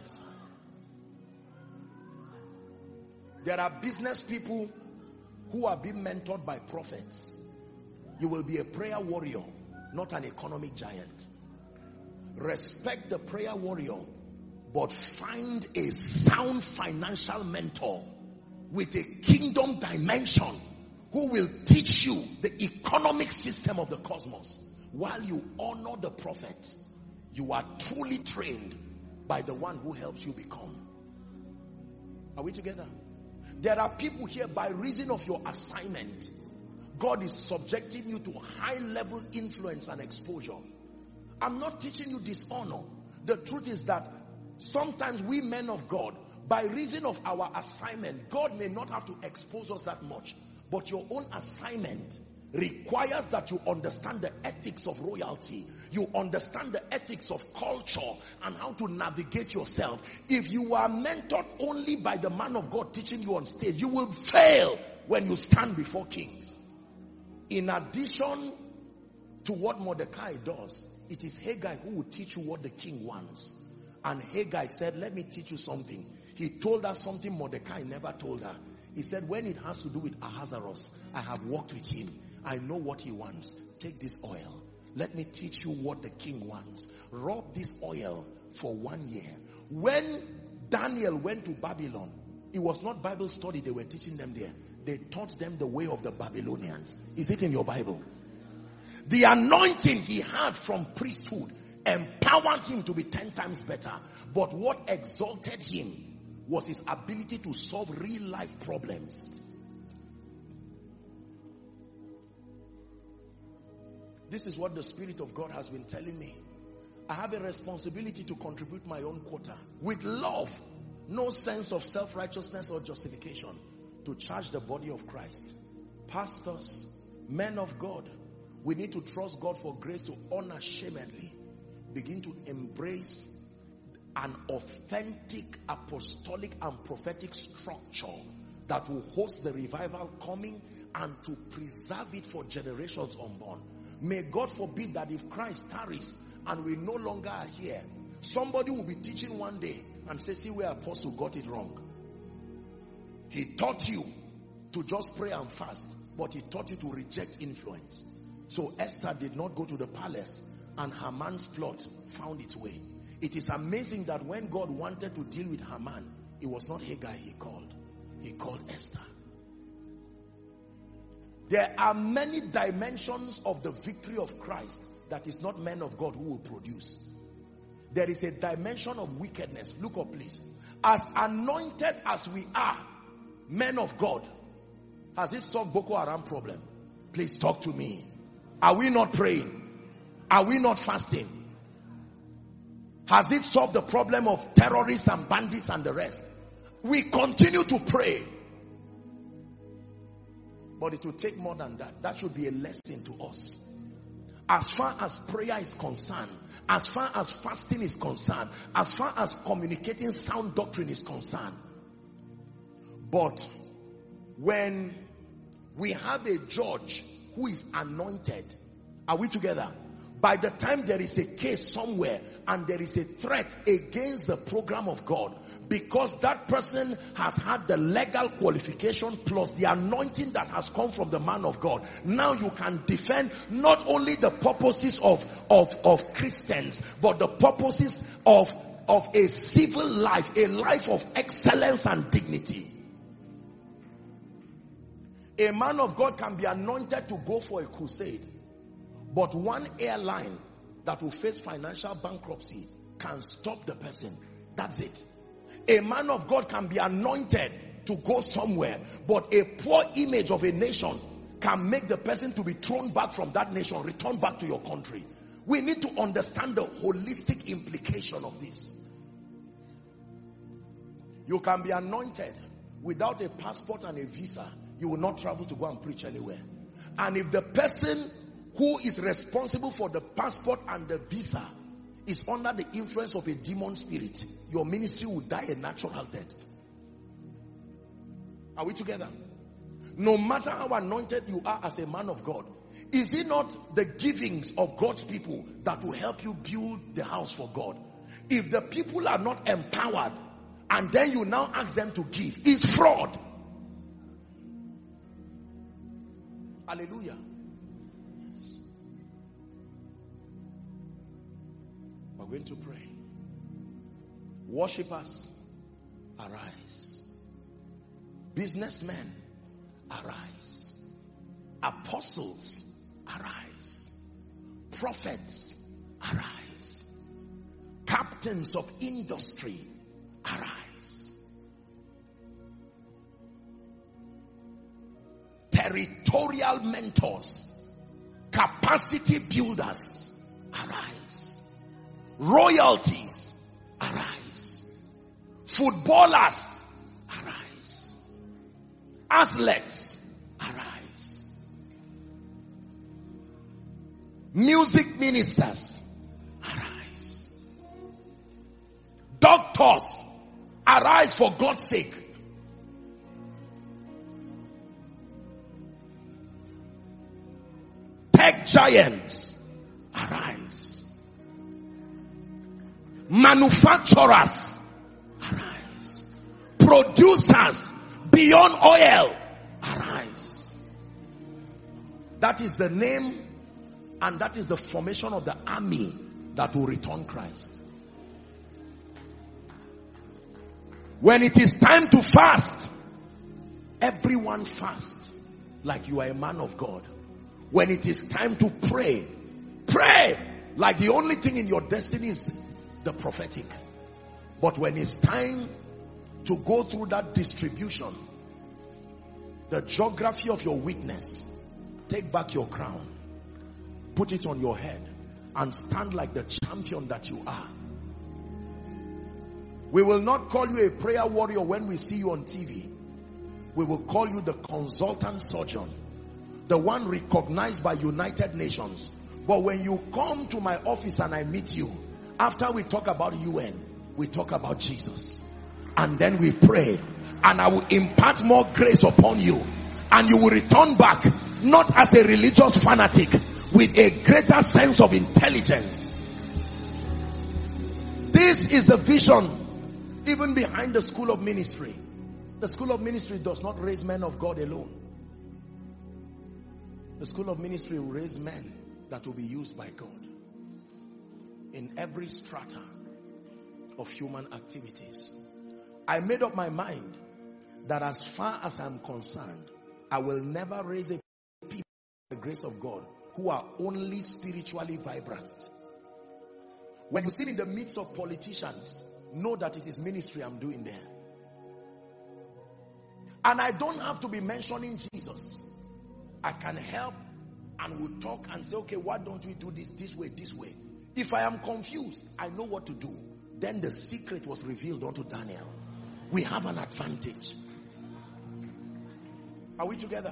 There are business people who are being mentored by prophets. You will be a prayer warrior, not an economic giant. Respect the prayer warrior, but find a sound financial mentor with a kingdom dimension who will teach you the economic system of the cosmos. While you honor the prophet, you are truly trained by the one who helps you become. Are we together? There are people here, by reason of your assignment, God is subjecting you to high level influence and exposure. I'm not teaching you dishonor. The truth is that sometimes we men of God, by reason of our assignment, God may not have to expose us that much. But your own assignment requires that you understand the ethics of royalty. You understand the ethics of culture and how to navigate yourself. If you are mentored only by the man of God teaching you on stage, you will fail when you stand before kings. In addition to what Mordecai does, it is Haggai who will teach you what the king wants. And Haggai said, let me teach you something. He told her something Mordecai never told her. He said, when it has to do with Ahasuerus, I have worked with him. I know what he wants. Take this oil. Let me teach you what the king wants. Rub this oil for one year. When Daniel went to Babylon, it was not Bible study they were teaching them there. They taught them the way of the Babylonians. Is it in your Bible? The anointing he had from priesthood empowered him to be ten times better. But what exalted him was his ability to solve real life problems. This is what the Spirit of God has been telling me. I have a responsibility to contribute my own quota with love, no sense of self-righteousness or justification, to to charge the body of Christ. Pastors, men of God, we need to trust God for grace to unashamedly begin to embrace an authentic apostolic and prophetic structure that will host the revival coming and to preserve it for generations unborn. May God forbid that if Christ tarries and we no longer are here, somebody will be teaching one day and say, see where Apostle got it wrong. He taught you to just pray and fast, but he taught you to reject influence. So Esther did not go to the palace, and Haman's plot found its way. It is amazing that when God wanted to deal with Haman, it was not Haggai he called. He called Esther. There are many dimensions of the victory of Christ that is not men of God who will produce. There is a dimension of wickedness. Look up, please. As anointed as we are, men of God, has it solved Boko Haram problem? Please talk to me. Are we not praying? Are we not fasting? Has it solved the problem of terrorists and bandits and the rest? We continue to pray. But it will take more than that. That should be a lesson to us. As far as prayer is concerned, as far as fasting is concerned, as far as communicating sound doctrine is concerned. But when we have a judge who is anointed, are we together? By the time there is a case somewhere and there is a threat against the program of God, because that person has had the legal qualification plus the anointing that has come from the man of God, now you can defend not only the purposes of, of, of Christians, but the purposes of, of a civil life, a life of excellence and dignity. A man of God can be anointed to go for a crusade, but one airline that will face financial bankruptcy can stop the person. That's it. A man of God can be anointed to go somewhere, but a poor image of a nation can make the person to be thrown back from that nation, return back to your country. We need to understand the holistic implication of this. You can be anointed without a passport and a visa. You will not travel to go and preach anywhere. And if the person who is responsible for the passport and the visa is under the influence of a demon spirit, your ministry will die a natural death. Are we together? No matter how anointed you are as a man of God, is it not the givings of God's people that will help you build the house for God? If the people are not empowered and then you now ask them to give, it's fraud. Hallelujah. Yes. We're going to pray. Worshippers, arise. Businessmen, arise. Apostles, arise. Prophets, arise. Captains of industry, arise. Territorial mentors, capacity builders, arise. Royalties, arise. Footballers, arise. Athletes, arise. Music ministers, arise. Doctors, arise for God's sake. Tech giants, arise. Manufacturers, arise. Producers beyond oil, arise. That is the name and that is the formation of the army that will return Christ. When it is time to fast, everyone fast like you are a man of God. When it is time to pray, pray like the only thing in your destiny is the prophetic. But when it's time to go through that distribution, the geography of your witness, take back your crown, put it on your head, and stand like the champion that you are. We will not call you a prayer warrior when we see you on T V. We will call you the consultant surgeon, the one recognized by United Nations. But when you come to my office and I meet you, after we talk about U N, we talk about Jesus. And then we pray, and I will impart more grace upon you, and you will return back not as a religious fanatic, with a greater sense of intelligence. This is the vision even behind the school of ministry. The school of ministry does not raise men of God alone. The school of ministry will raise men that will be used by God in every strata of human activities. I made up my mind that as far as I'm concerned, I will never raise a people by the grace of God who are only spiritually vibrant. When you sit in the midst of politicians, know that it is ministry I'm doing there. And I don't have to be mentioning Jesus. I can help and we'll talk and say, okay, why don't we do this this way, this way? If I am confused, I know what to do. Then the secret was revealed unto Daniel. We have an advantage. Are we together?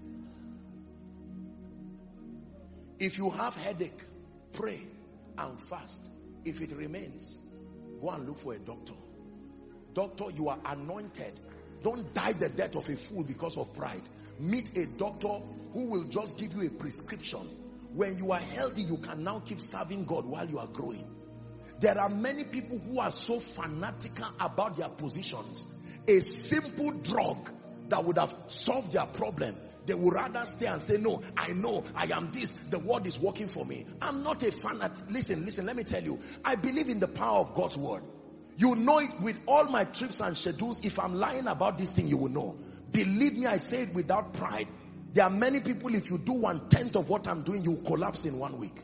If you have headache, pray and fast. If it remains, go and look for a doctor. Doctor, you are anointed. Don't die the death of a fool because of pride. Meet a doctor who will just give you a prescription. When you are healthy, you can now keep serving God while you are growing. There are many people who are so fanatical about their positions. A simple drug that would have solved their problem, they would rather stay and say, no, I know, I am this, the word is working for me. I'm not a fanatic. Listen, listen, let me tell you, I believe in the power of God's word. You know it with all my trips and schedules. If I'm lying about this thing, you will know. Believe me, I say it without pride. There are many people, if you do one tenth of what I'm doing, you collapse in one week.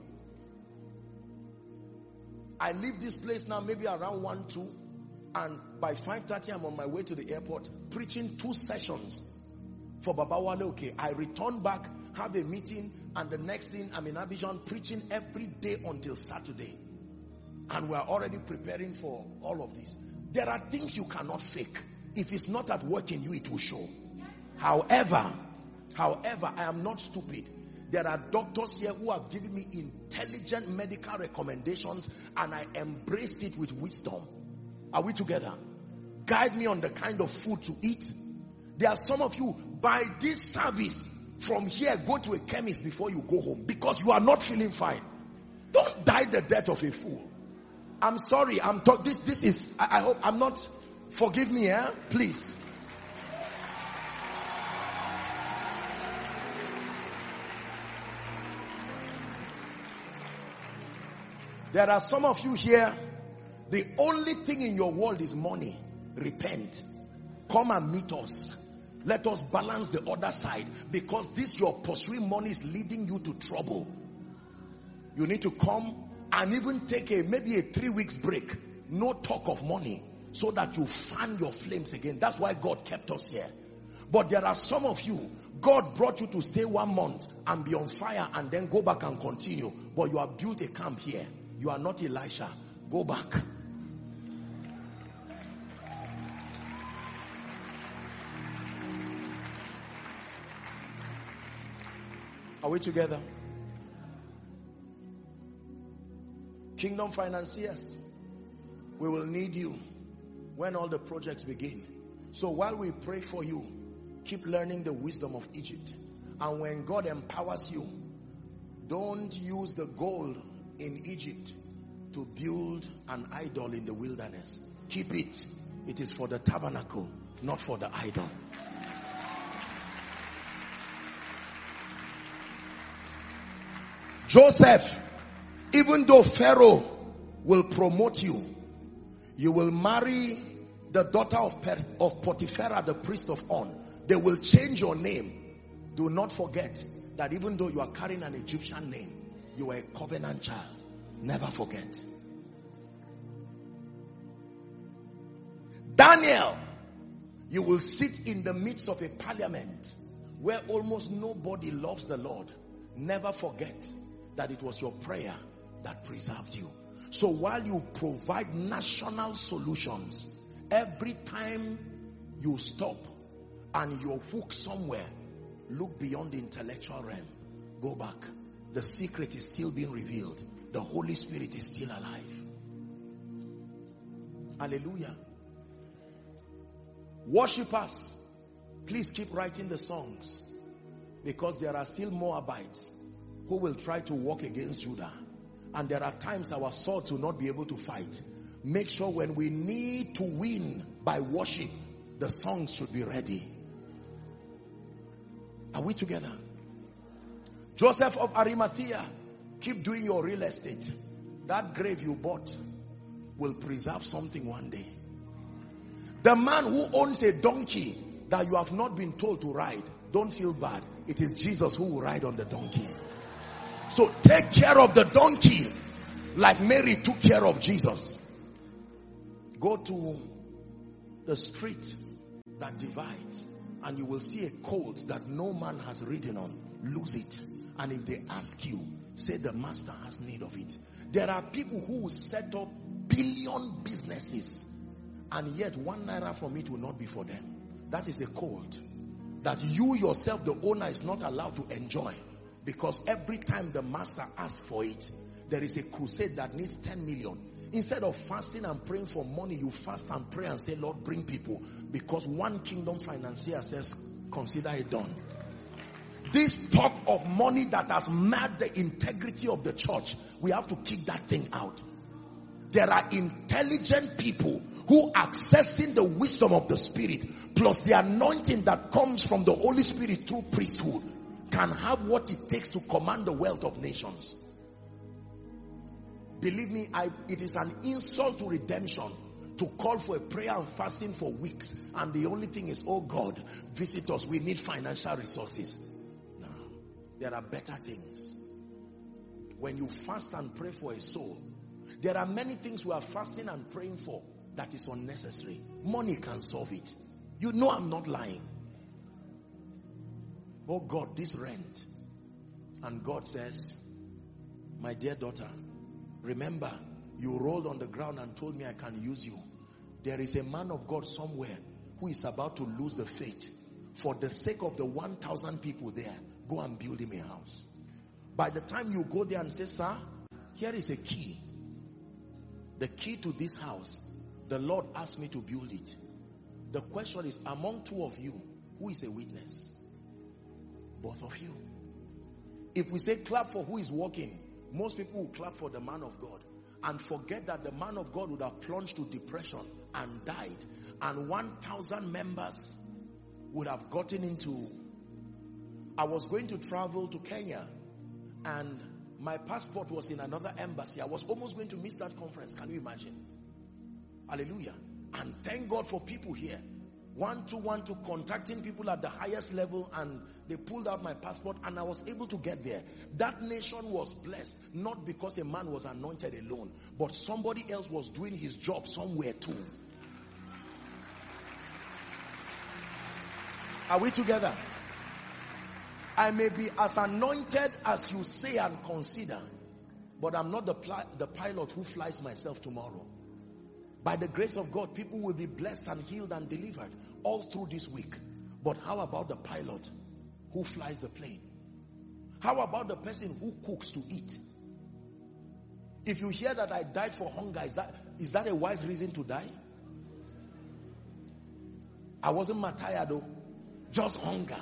I leave this place now maybe around one, two, and by five thirty I'm on my way to the airport, preaching two sessions for Baba Wale. Okay, I return back, have a meeting, and the next thing I'm in Abidjan preaching every day until Saturday. And we're already preparing for all of this. There are things you cannot fake. If it's not at work in you, it will show. However, however, I am not stupid. There are doctors here who have given me intelligent medical recommendations, and I embraced it with wisdom. Are we together? Guide me on the kind of food to eat. There are some of you, by this service, from here, go to a chemist before you go home, because you are not feeling fine. Don't die the death of a fool. I'm sorry, I'm talk, this, this is, I, I hope I'm not, forgive me, eh? Please. There are some of you here, the only thing in your world is money. Repent. Come and meet us. Let us balance the other side, because this your pursuing money is leading you to trouble. You need to come and even take a maybe a three weeks break. No talk of money, so that you fan your flames again. That's why God kept us here. But there are some of you, God brought you to stay one month and be on fire and then go back and continue. But you have built a camp here. You are not Elisha. Go back. Are we together? Kingdom financiers, we will need you when all the projects begin. So while we pray for you, keep learning the wisdom of Egypt. And when God empowers you, don't use the gold in Egypt to build an idol in the wilderness. Keep it. It is for the tabernacle, not for the idol. Joseph, even though Pharaoh will promote you, you will marry the daughter of, per- of Potiphar, the priest of On. They will change your name. Do not forget that even though you are carrying an Egyptian name, you are a covenant child. Never forget. Daniel, you will sit in the midst of a parliament where almost nobody loves the Lord. Never forget that it was your prayer that preserved you. So while you provide national solutions, every time you stop and you're hooked somewhere, look beyond the intellectual realm. Go back. The secret is still being revealed. The Holy Spirit is still alive. Hallelujah. Worshippers, please keep writing the songs, because there are still Moabites who will try to walk against Judah. And there are times our swords will not be able to fight. Make sure when we need to win by worship, the songs should be ready. Are we together? Joseph of Arimathea, keep doing your real estate. That grave you bought will preserve something one day. The man who owns a donkey that you have not been told to ride, don't feel bad. It is Jesus who will ride on the donkey. So take care of the donkey like Mary took care of Jesus. Go to the street that divides and you will see a colt that no man has ridden on. Lose it. And if they ask you, say the master has need of it. There are people who will set up billion businesses and yet one naira from it will not be for them. That is a colt that you yourself, the owner, is not allowed to enjoy, because every time the master asks for it, there is a crusade that needs ten million. Instead of fasting and praying for money, you fast and pray and say, Lord, bring people, because one kingdom financier says, consider it done. This talk of money that has marred the integrity of the church, we have to kick that thing out. There are intelligent people who, accessing the wisdom of the Spirit plus the anointing that comes from the Holy Spirit through priesthood, can have what it takes to command the wealth of nations. Believe me, I, it is an insult to redemption to call for a prayer and fasting for weeks, and the only thing is, oh God, visit us, we need financial resources. No, there are better things. When you fast and pray for a soul, there are many things we are fasting and praying for that is unnecessary. Money can solve it. You know I'm not lying. Oh God, this rent. And God says, my dear daughter, remember, you rolled on the ground and told me I can use you. There is a man of God somewhere who is about to lose the faith. For the sake of the one thousand people there, go and build him a house. By the time you go there and say, sir, here is a key. The key to this house, the Lord asked me to build it. The question is, among two of you, who is a witness? Both of you. If we say clap for who is walking, most people will clap for the man of God and forget that the man of God would have plunged to depression and died, and one thousand members would have gotten into. I was going to travel to Kenya and my passport was in another embassy. I was almost going to miss that conference. Can you imagine? Hallelujah. And thank God for people here. One to one to contacting people at the highest level, and they pulled out my passport and I was able to get there. That nation was blessed, not because a man was anointed alone, but somebody else was doing his job somewhere too. Are we together? I may be as anointed as you say and consider, but I'm not the, the pilot who flies myself tomorrow. By the grace of God, people will be blessed and healed and delivered all through this week. But how about the pilot who flies the plane? How about the person who cooks to eat? If you hear that I died for hunger, is that, is that a wise reason to die? I wasn't tired though, just hunger.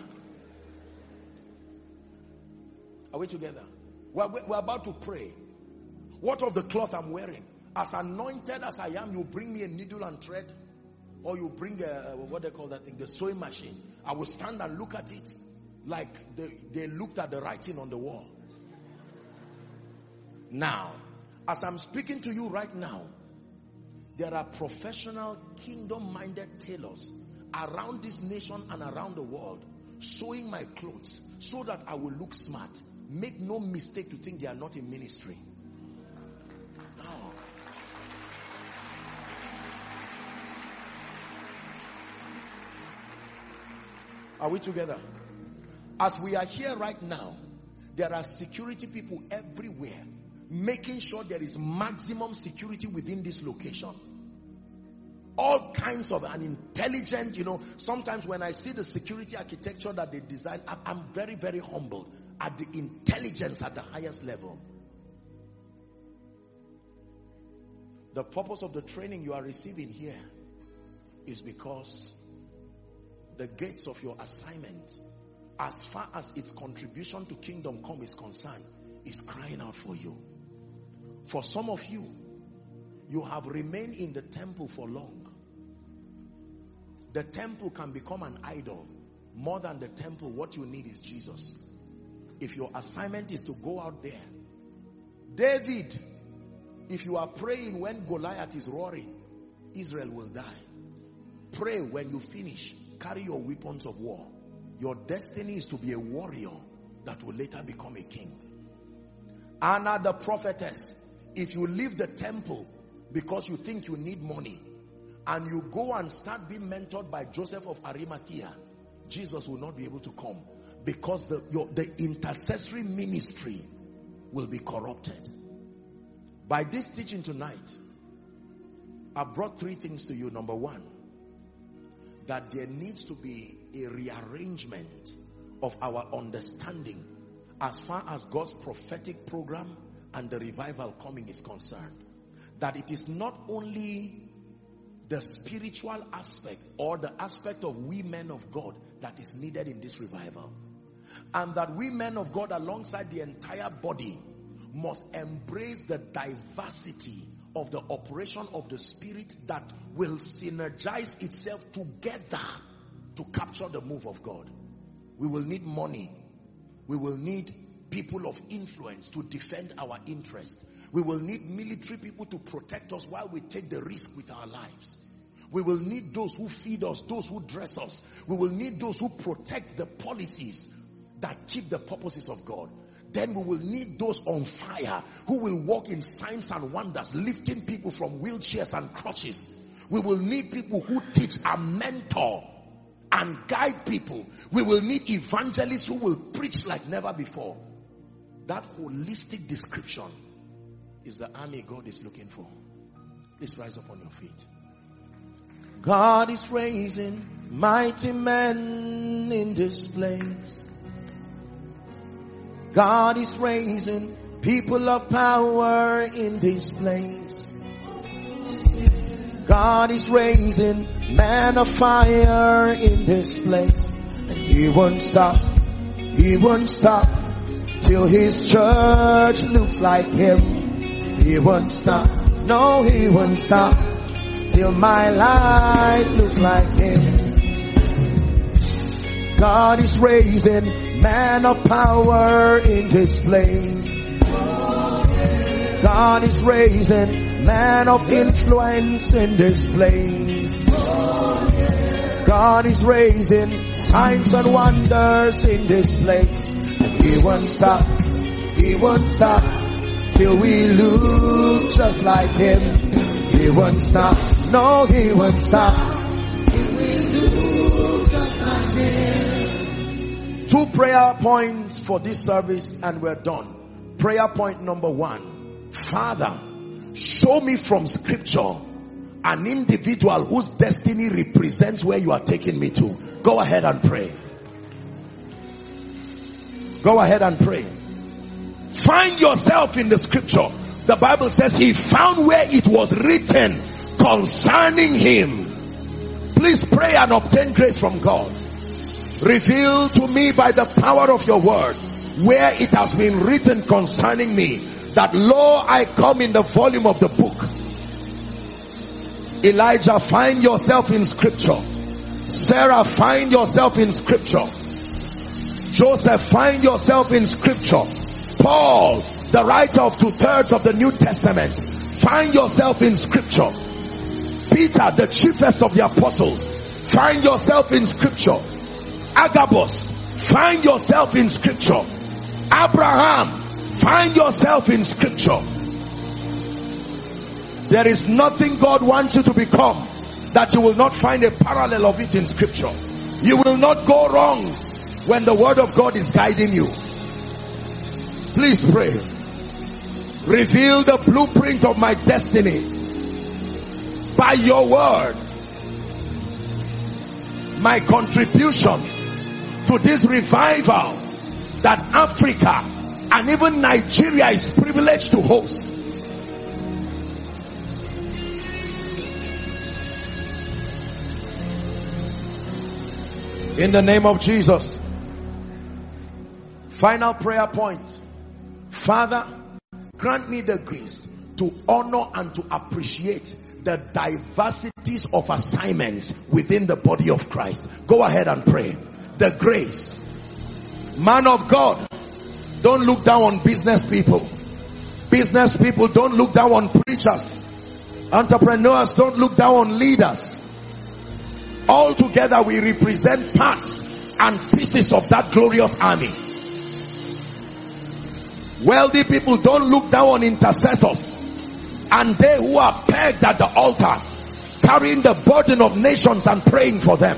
Are we together? We're, we're about to pray. What of the cloth I'm wearing? As anointed as I am, you bring me a needle and thread, or you bring a, what they call that thing, the sewing machine. I will stand and look at it like they, they looked at the writing on the wall. Now, as I'm speaking to you right now, there are professional kingdom-minded tailors around this nation and around the world sewing my clothes so that I will look smart. Make no mistake to think they are not in ministry. No. Are we together? As we are here right now, there are security people everywhere making sure there is maximum security within this location. All kinds of an intelligent, you know, sometimes when I see the security architecture that they design, I'm very, very humbled at the intelligence at the highest level. The purpose of the training you are receiving here is because the gates of your assignment, as far as its contribution to kingdom come is concerned, is crying out for you. For some of you, you have remained in the temple for long. The temple can become an idol. More than the temple, what you need is Jesus. If your assignment is to go out there, David, if you are praying when Goliath is roaring, Israel will die. Pray when you finish. Carry your weapons of war. Your destiny is to be a warrior that will later become a king. Anna the prophetess, if you leave the temple because you think you need money, and you go and start being mentored by Joseph of Arimathea, Jesus will not be able to come, because the, your, the intercessory ministry will be corrupted. By this teaching tonight, I brought three things to you. Number one, that there needs to be a rearrangement of our understanding as far as God's prophetic program and the revival coming is concerned. That it is not only the spiritual aspect or the aspect of we men of God that is needed in this revival, and that we men of God alongside the entire body must embrace the diversity of the operation of the Spirit that will synergize itself together to capture the move of God. We will need money. We will need people of influence to defend our interest. We will need military people to protect us while we take the risk with our lives. We will need those who feed us, those who dress us. We will need those who protect the policies that keep the purposes of God. Then we will need those on fire who will walk in signs and wonders, lifting people from wheelchairs and crutches. We will need people who teach and mentor and guide people. We will need evangelists who will preach like never before. That holistic description is the army God is looking for. Please rise up on your feet. God is raising mighty men in this place. God is raising people of power in this place. God is raising men of fire in this place. And He won't stop. He won't stop till His church looks like Him. He won't stop. No, He won't stop till my life looks like Him. God is raising men of power in this place. God is raising men of influence in this place. God is raising signs and wonders in this place. And He won't stop. He won't stop till we look just like Him. He won't stop. No, He won't stop till we look just like Him. Two prayer points for this service and we're done. Prayer point number one. Father, show me from scripture an individual whose destiny represents where you are taking me to. Go ahead and pray. Go ahead and pray. Find yourself in the scripture. The Bible says He found where it was written concerning Him. Please pray and obtain grace from God. Reveal to me by the power of your word where it has been written concerning me, that lo, I come in the volume of the book. Elijah, find yourself in scripture. Sarah, find yourself in scripture. Joseph, find yourself in scripture. Paul, the writer of two-thirds of the New Testament, find yourself in scripture. Peter, the chiefest of the apostles, find yourself in scripture. Agabus, find yourself in scripture. Abraham, find yourself in scripture. There is nothing God wants you to become that you will not find a parallel of it in scripture. You will not go wrong when the word of God is guiding you. Please pray. Reveal the blueprint of my destiny. by your word. My contribution to this revival that Africa and even Nigeria is privileged to host. In the name of Jesus. Final prayer point. Father, grant me the grace to honor and to appreciate the diversities of assignments within the body of Christ. Go ahead and pray. The grace. Man of God, don't look down on business people. Business people, don't look down on preachers. Entrepreneurs, don't look down on leaders. All together we represent parts and pieces of that glorious army. Wealthy people, don't look down on intercessors. And they who are pegged at the altar, carrying the burden of nations and praying for them.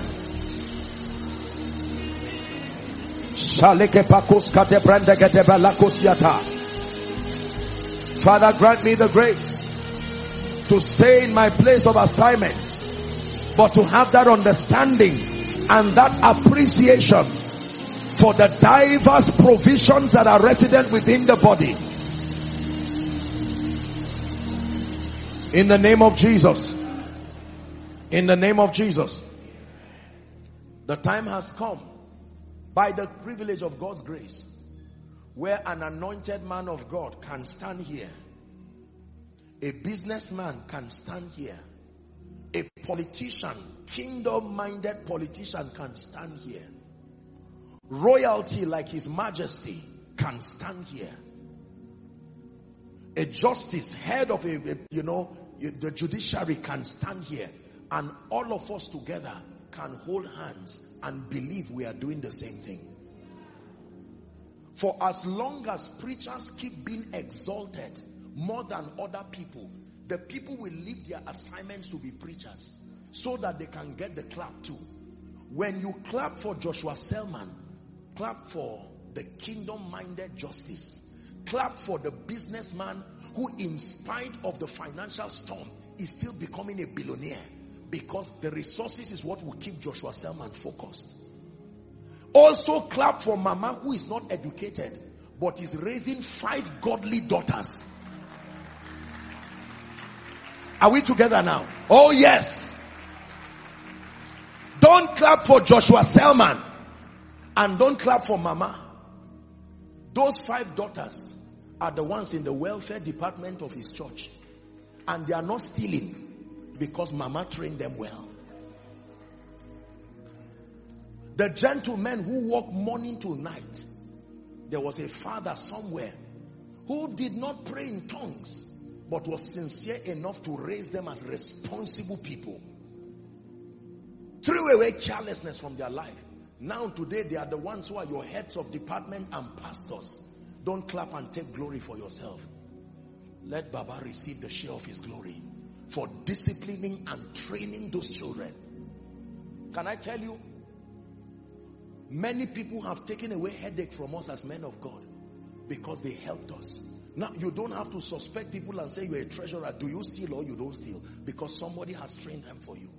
Father, grant me the grace to stay in my place of assignment, but to have that understanding and that appreciation for the diverse provisions that are resident within the body. In the name of Jesus. In the name of Jesus. The time has come, by the privilege of God's grace, where an anointed man of God can stand here. A businessman can stand here. A politician, kingdom-minded politician can stand here. Royalty like His Majesty can stand here. A justice, head of a, a you know, the judiciary can stand here. And all of us together can hold hands and believe we are doing the same thing. For as long as preachers keep being exalted more than other people, the people will leave their assignments to be preachers so that they can get the clap too. When you clap for Joshua Selman, clap for the kingdom-minded justice. Clap for the businessman who, in spite of the financial storm, is still becoming a billionaire, because the resources is what will keep Joshua Selman focused. Also clap for mama who is not educated but is raising five godly daughters. Are we together now? Oh yes. Don't clap for Joshua Selman and don't clap for mama. Those five daughters are the ones in the welfare department of his church, and they are not stealing because mama trained them well. The gentlemen who work morning to night, there was a father somewhere who did not pray in tongues but was sincere enough to raise them as responsible people. Threw away carelessness from their life. Now today they are the ones who are your heads of department and pastors. Don't clap and take glory for yourself. Let Baba receive the share of his glory for disciplining and training those children. Can I tell you, many people have taken away headache from us as men of God because they helped us. Now you don't have to suspect people and say you're a treasurer. Do you steal or you don't steal? Because somebody has trained them for you.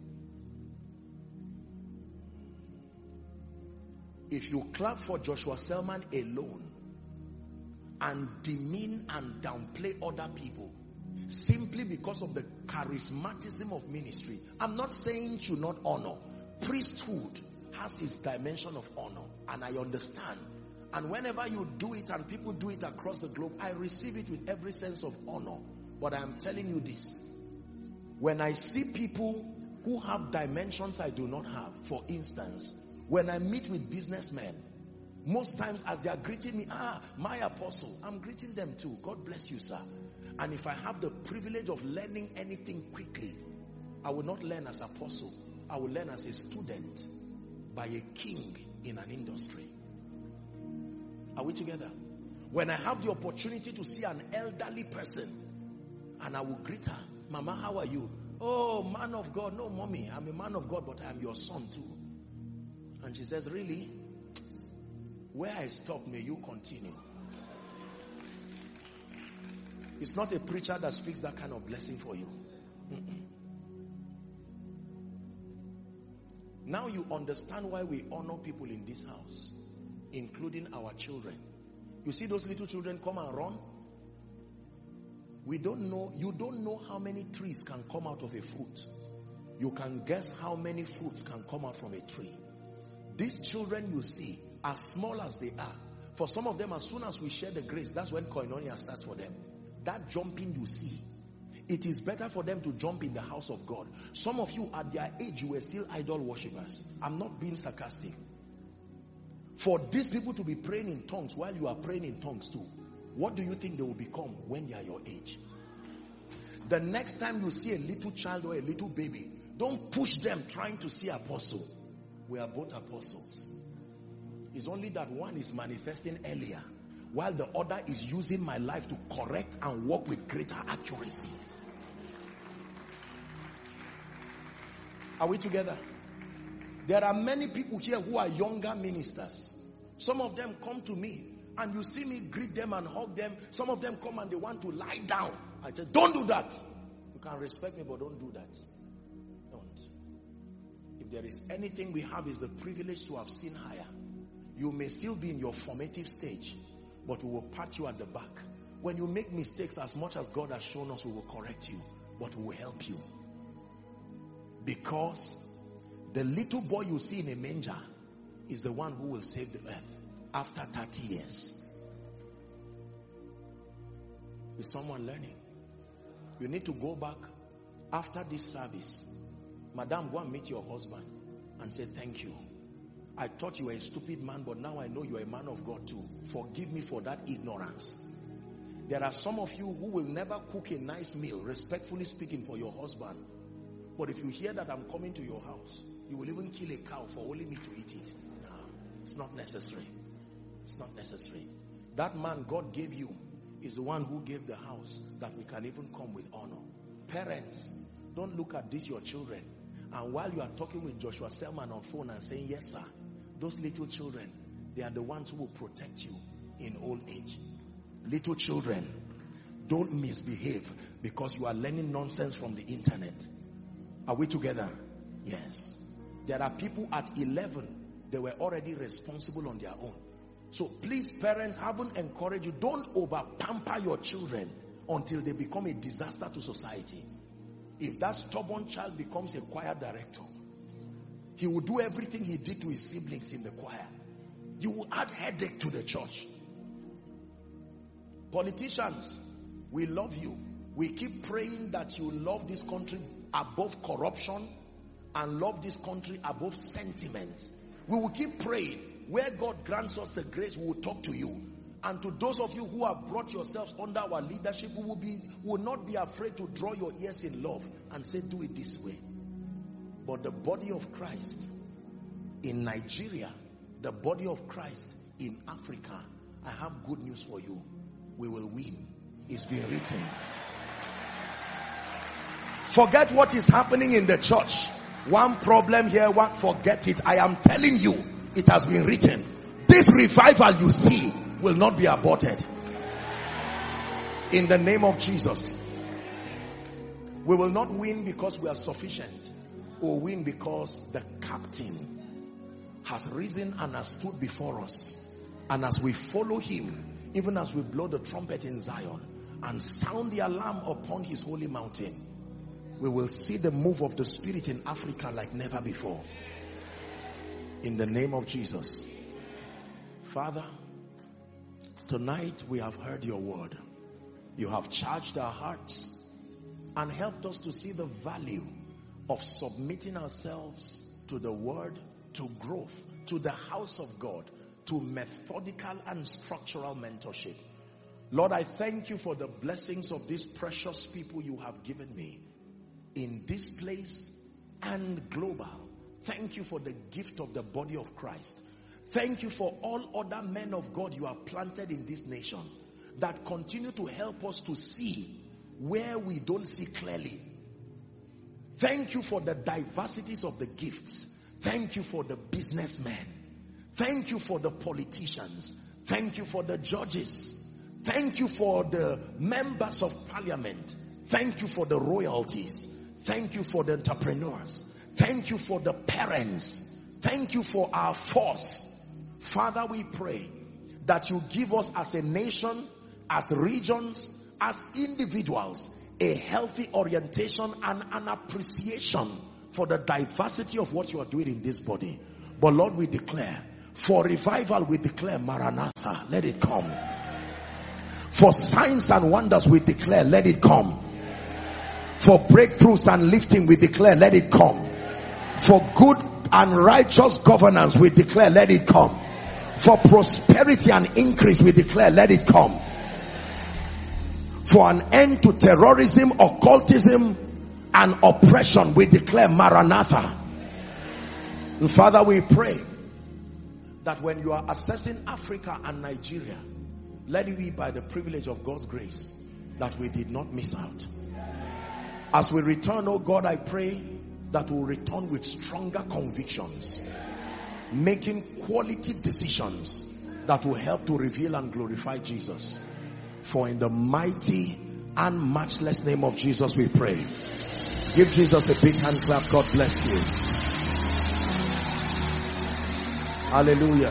If you clap for Joshua Selman alone and demean and downplay other people simply because of the charismatism of ministry, I'm not saying you should not honor. Priesthood has its dimension of honor, and I understand. And whenever you do it and people do it across the globe, I receive it with every sense of honor. But I am telling you this, when I see people who have dimensions I do not have, for instance, when I meet with businessmen, most times as they are greeting me, ah, my apostle, I'm greeting them too. God bless you, sir. And if I have the privilege of learning anything quickly, I will not learn as apostle. I will learn as a student by a king in an industry. Are we together? When I have the opportunity to see an elderly person and I will greet her, Mama, how are you? Oh, man of God. No, mommy, I'm a man of God, but I'm your son too. And she says, really? Where I stop, may you continue. It's not a preacher that speaks that kind of blessing for you. Mm-mm. Now you understand why we honor people in this house, including our children. You see those little children come and run? We don't know, you don't know how many trees can come out of a fruit. You can guess how many fruits can come out from a tree. These children you see, as small as they are, for some of them, as soon as we share the grace, that's when koinonia starts for them. That jumping you see, it is better for them to jump in the house of God. Some of you at their age, you were still idol worshippers. I'm not being sarcastic. For these people to be praying in tongues while you are praying in tongues too, what do you think they will become when they are your age? The next time you see a little child or a little baby, don't push them trying to see apostle. We are both apostles. It's only that one is manifesting earlier, while the other is using my life to correct and work with greater accuracy. Are we together? There are many people here who are younger ministers. Some of them come to me and you see me greet them and hug them. Some of them come and they want to lie down. I say, don't do that. You can respect me, but don't do that. Don't. If there is anything we have, is the privilege to have seen higher. You may still be in your formative stage, but we will pat you at the back. When you make mistakes, as much as God has shown us, we will correct you, but we will help you. Because the little boy you see in a manger is the one who will save the earth after thirty years. Is someone learning? You need to go back after this service. Madam, go and meet your husband and say, thank you. I thought you were a stupid man, but now I know you are a man of God too. Forgive me for that ignorance. There are some of you who will never cook a nice meal, respectfully speaking, for your husband. But if you hear that I'm coming to your house, you will even kill a cow for only me to eat it. No, it's not necessary. It's not necessary. That man God gave you is the one who gave the house that we can even come with honor. Parents, don't look at this, your children. And while you are talking with Joshua Selman on phone and saying, yes, sir, those little children, they are the ones who will protect you in old age. Little children, don't misbehave because you are learning nonsense from the internet. Are we together? Yes. There are people at eleven, they were already responsible on their own. So please, parents, haven't encouraged you. Don't over pamper your children until they become a disaster to society. If that stubborn child becomes a choir director, he will do everything he did to his siblings in the choir. You will add headache to the church. Politicians, we love you. We keep praying that you love this country above corruption and love this country above sentiments. We will keep praying. Where God grants us the grace, we will talk to you. And to those of you who have brought yourselves under our leadership, we will, be, we will not be afraid to draw your ears in love and say, do it this way. But the body of Christ in Nigeria, the body of Christ in Africa, I have good news for you. We will win. It's been written. Forget what is happening in the church. One problem here, one, forget it. I am telling you, it has been written. This revival you see will not be aborted. In the name of Jesus. We will not win because we are sufficient. We will win because the captain has risen and has stood before us. And as we follow him, even as we blow the trumpet in Zion and sound the alarm upon his holy mountain, we will see the move of the Spirit in Africa like never before. In the name of Jesus. Father, tonight we have heard your word. You have charged our hearts and helped us to see the value of submitting ourselves to the word, to growth, to the house of God, to methodical and structural mentorship. Lord, I thank you for the blessings of these precious people you have given me in this place and global. Thank you for the gift of the body of Christ. Thank you for all other men of God you have planted in this nation that continue to help us to see where we don't see clearly. Thank you for the diversities of the gifts. Thank you for the businessmen. Thank you for the politicians. Thank you for the judges. Thank you for the members of parliament. Thank you for the royalties. Thank you for the entrepreneurs. Thank you for the parents. Thank you for our force. Father, we pray that you give us as a nation, as regions, as individuals, a healthy orientation and an appreciation for the diversity of what you are doing in this body. But Lord, we declare, for revival, we declare Maranatha, let it come. For signs and wonders, we declare, let it come. For breakthroughs and lifting, we declare, let it come. For good and righteous governance, we declare, let it come. For prosperity and increase, we declare, let it come. For an end to terrorism, occultism, and oppression, we declare Maranatha. And Father, we pray that when you are assessing Africa and Nigeria, let it be by the privilege of God's grace that we did not miss out. As we return, oh God, I pray that we'll return with stronger convictions, making quality decisions that will help to reveal and glorify Jesus. For in the mighty and matchless name of Jesus we pray. Give Jesus a big hand clap. God bless you. Hallelujah.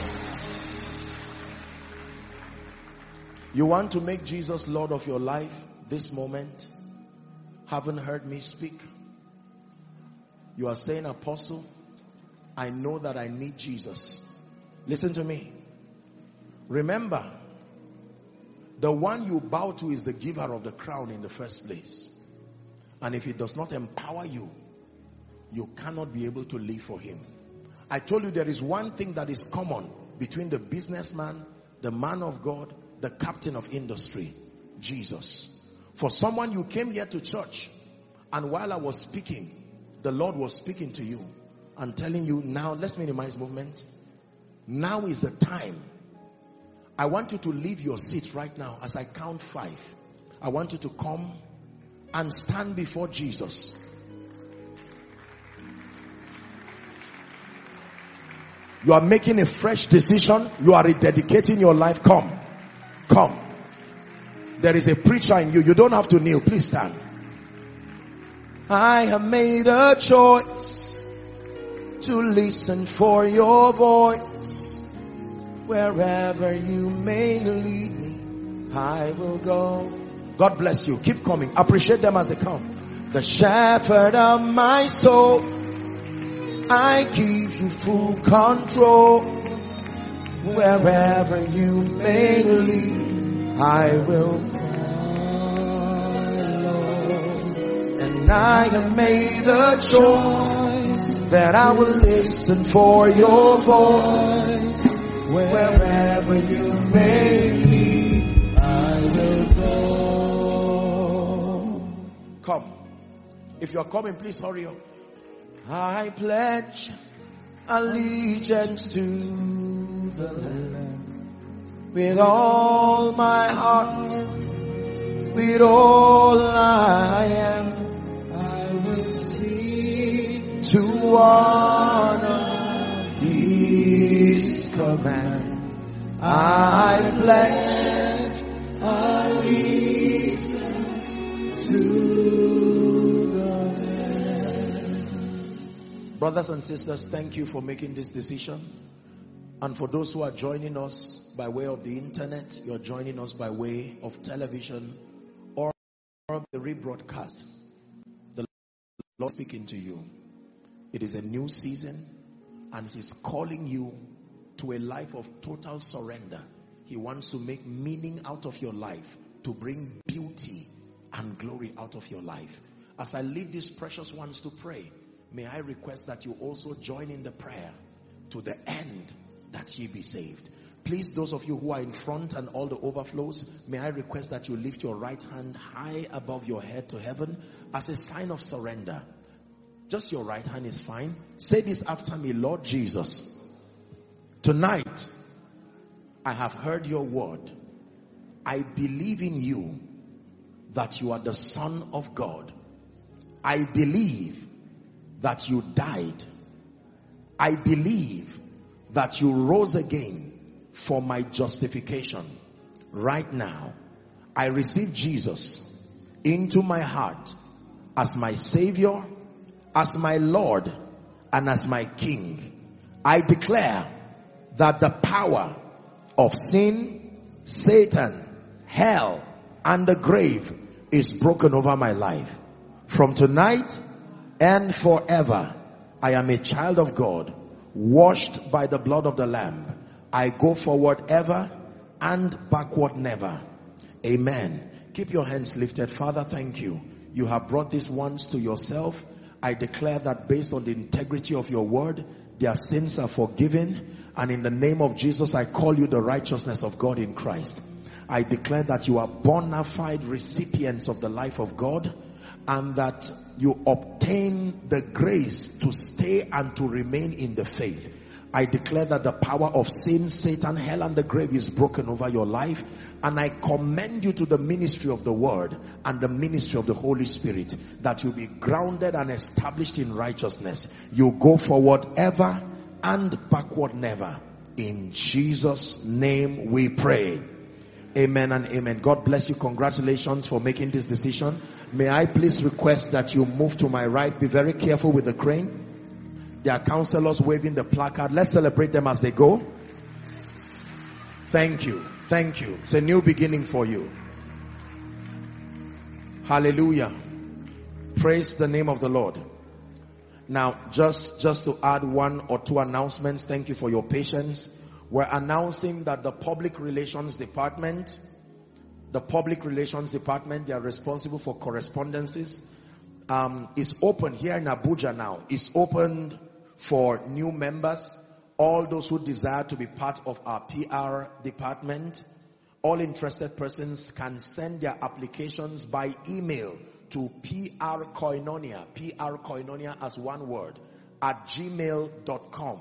You want to make Jesus Lord of your life this moment? Haven't heard me speak? You are saying, Apostle, I know that I need Jesus. Listen to me. Remember, the one you bow to is the giver of the crown in the first place. And if he does not empower you, you cannot be able to live for him. I told you there is one thing that is common between the businessman, the man of God, the captain of industry, Jesus. For someone, you came here to church, and while I was speaking, the Lord was speaking to you and telling you, now let's minimize movement. Now is the time. I want you to leave your seat right now as I count five. I want you to come and stand before Jesus. You are making a fresh decision. You are rededicating your life. Come. Come. There is a preacher in you. You don't have to kneel. Please stand. I have made a choice to listen for your voice. Wherever you may lead me, I will go. God bless you. Keep coming. Appreciate them as they come. The shepherd of my soul, I give you full control. Wherever you may lead, I will follow. And I have made a choice that I will listen for your voice. Wherever you may lead, I will go. Come. If you are coming, please hurry up. I pledge allegiance to the Lamb with all my heart, with all I am. I will seek to honor His command. I pledge allegiance to the Lamb. Brothers and sisters, thank you for making this decision. And for those who are joining us by way of the internet, you are joining us by way of television or the rebroadcast, the Lord speaking to you. It is a new season, and He's calling you to a life of total surrender. He wants to make meaning out of your life, to bring beauty and glory out of your life. As I lead these precious ones to pray, may I request that you also join in the prayer to the end that ye be saved. Please, those of you who are in front and all the overflows, may I request that you lift your right hand high above your head to heaven as a sign of surrender. Just your right hand is fine. Say this after me. Lord Jesus, tonight I have heard your word. I believe in you that you are the Son of God. I believe that you died. I believe that you rose again for my justification. Right now, I receive Jesus into my heart as my Savior, as my Lord, and as my King. I declare that the power of sin, Satan, hell, and the grave is broken over my life. From tonight and forever, I am a child of God, washed by the blood of the Lamb. I go forward ever and backward never. Amen. Keep your hands lifted. Father, thank you. You have brought these ones to yourself. I declare that based on the integrity of your word, their sins are forgiven. And in the name of Jesus, I call you the righteousness of God in Christ. I declare that you are bona fide recipients of the life of God, and that you obtain the grace to stay and to remain in the faith. I declare that the power of sin, Satan, hell, and the grave is broken over your life. And I commend you to the ministry of the word and the ministry of the Holy Spirit, that you be grounded and established in righteousness. You go forward ever and backward never. In Jesus' name we pray. Amen and amen. God bless you. Congratulations for making this decision. May I please request that you move to my right. Be very careful with the crane. There are counselors waving the placard. Let's celebrate them as they go. Thank you. Thank you. It's a new beginning for you. Hallelujah. Praise the name of the Lord. Now, just, just to add one or two announcements. Thank you for your patience. We're announcing that the public relations department, the public relations department, they are responsible for correspondences, um, is open here in Abuja now. It's opened for new members, all those who desire to be part of our P R department. All interested persons can send their applications by email to prkoinonia, prkoinonia as one word, at gmail dot com.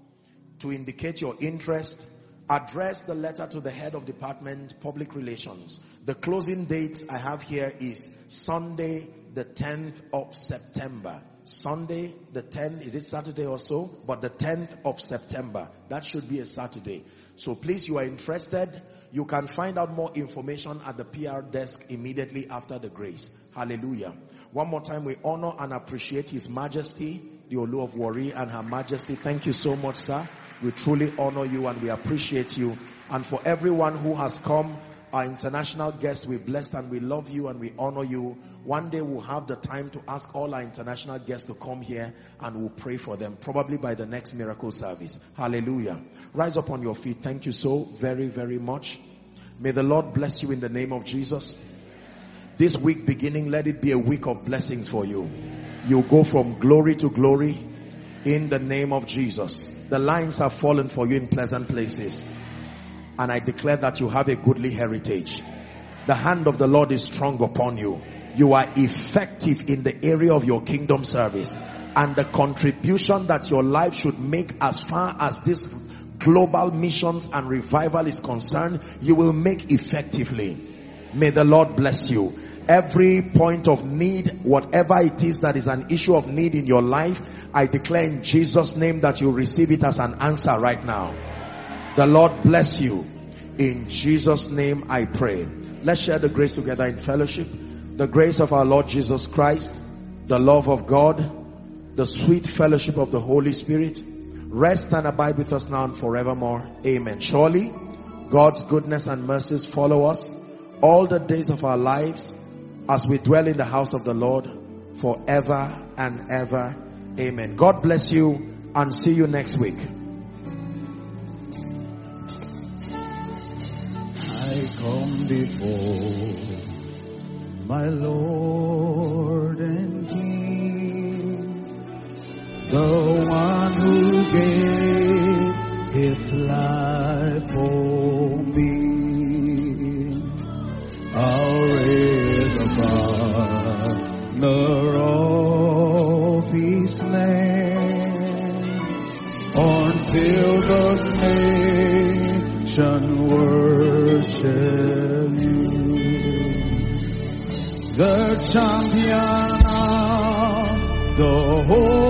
To indicate your interest, address the letter to the head of department, public relations. The closing date I have here is Sunday, the tenth of September. Sunday, the tenth, is it Saturday or so? But the tenth of September. That should be a Saturday. So please, you are interested, you can find out more information at the P R desk immediately after the grace. Hallelujah. One more time, we honor and appreciate His Majesty, the Olu of Warri, and Her Majesty. Thank you so much, sir. We truly honor you and we appreciate you. And for everyone who has come, our international guests, we bless and we love you and we honor you. One day we'll have the time to ask all our international guests to come here and we'll pray for them, probably by the next miracle service. Hallelujah. Rise up on your feet. Thank you so very, very much. May the Lord bless you in the name of Jesus. This week beginning, let it be a week of blessings for you. You go from glory to glory in the name of Jesus. The lines have fallen for you in pleasant places. And I declare that you have a goodly heritage. The hand of the Lord is strong upon you. You are effective in the area of your kingdom service. And the contribution that your life should make as far as this global missions and revival is concerned, you will make effectively. May the Lord bless you. Every point of need, whatever it is that is an issue of need in your life, I declare in Jesus' name that you receive it as an answer right now. The Lord bless you. In Jesus' name I pray. Let's share the grace together in fellowship. The grace of our Lord Jesus Christ, the love of God, the sweet fellowship of the Holy Spirit, rest and abide with us now and forevermore. Amen. Surely, God's goodness and mercies follow us all the days of our lives as we dwell in the house of the Lord forever and ever. Amen. God bless you and see you next week. I come before my Lord and King, the one who gave His life for me. I'll raise the banner of His name until the nation worship You. The champion of the whole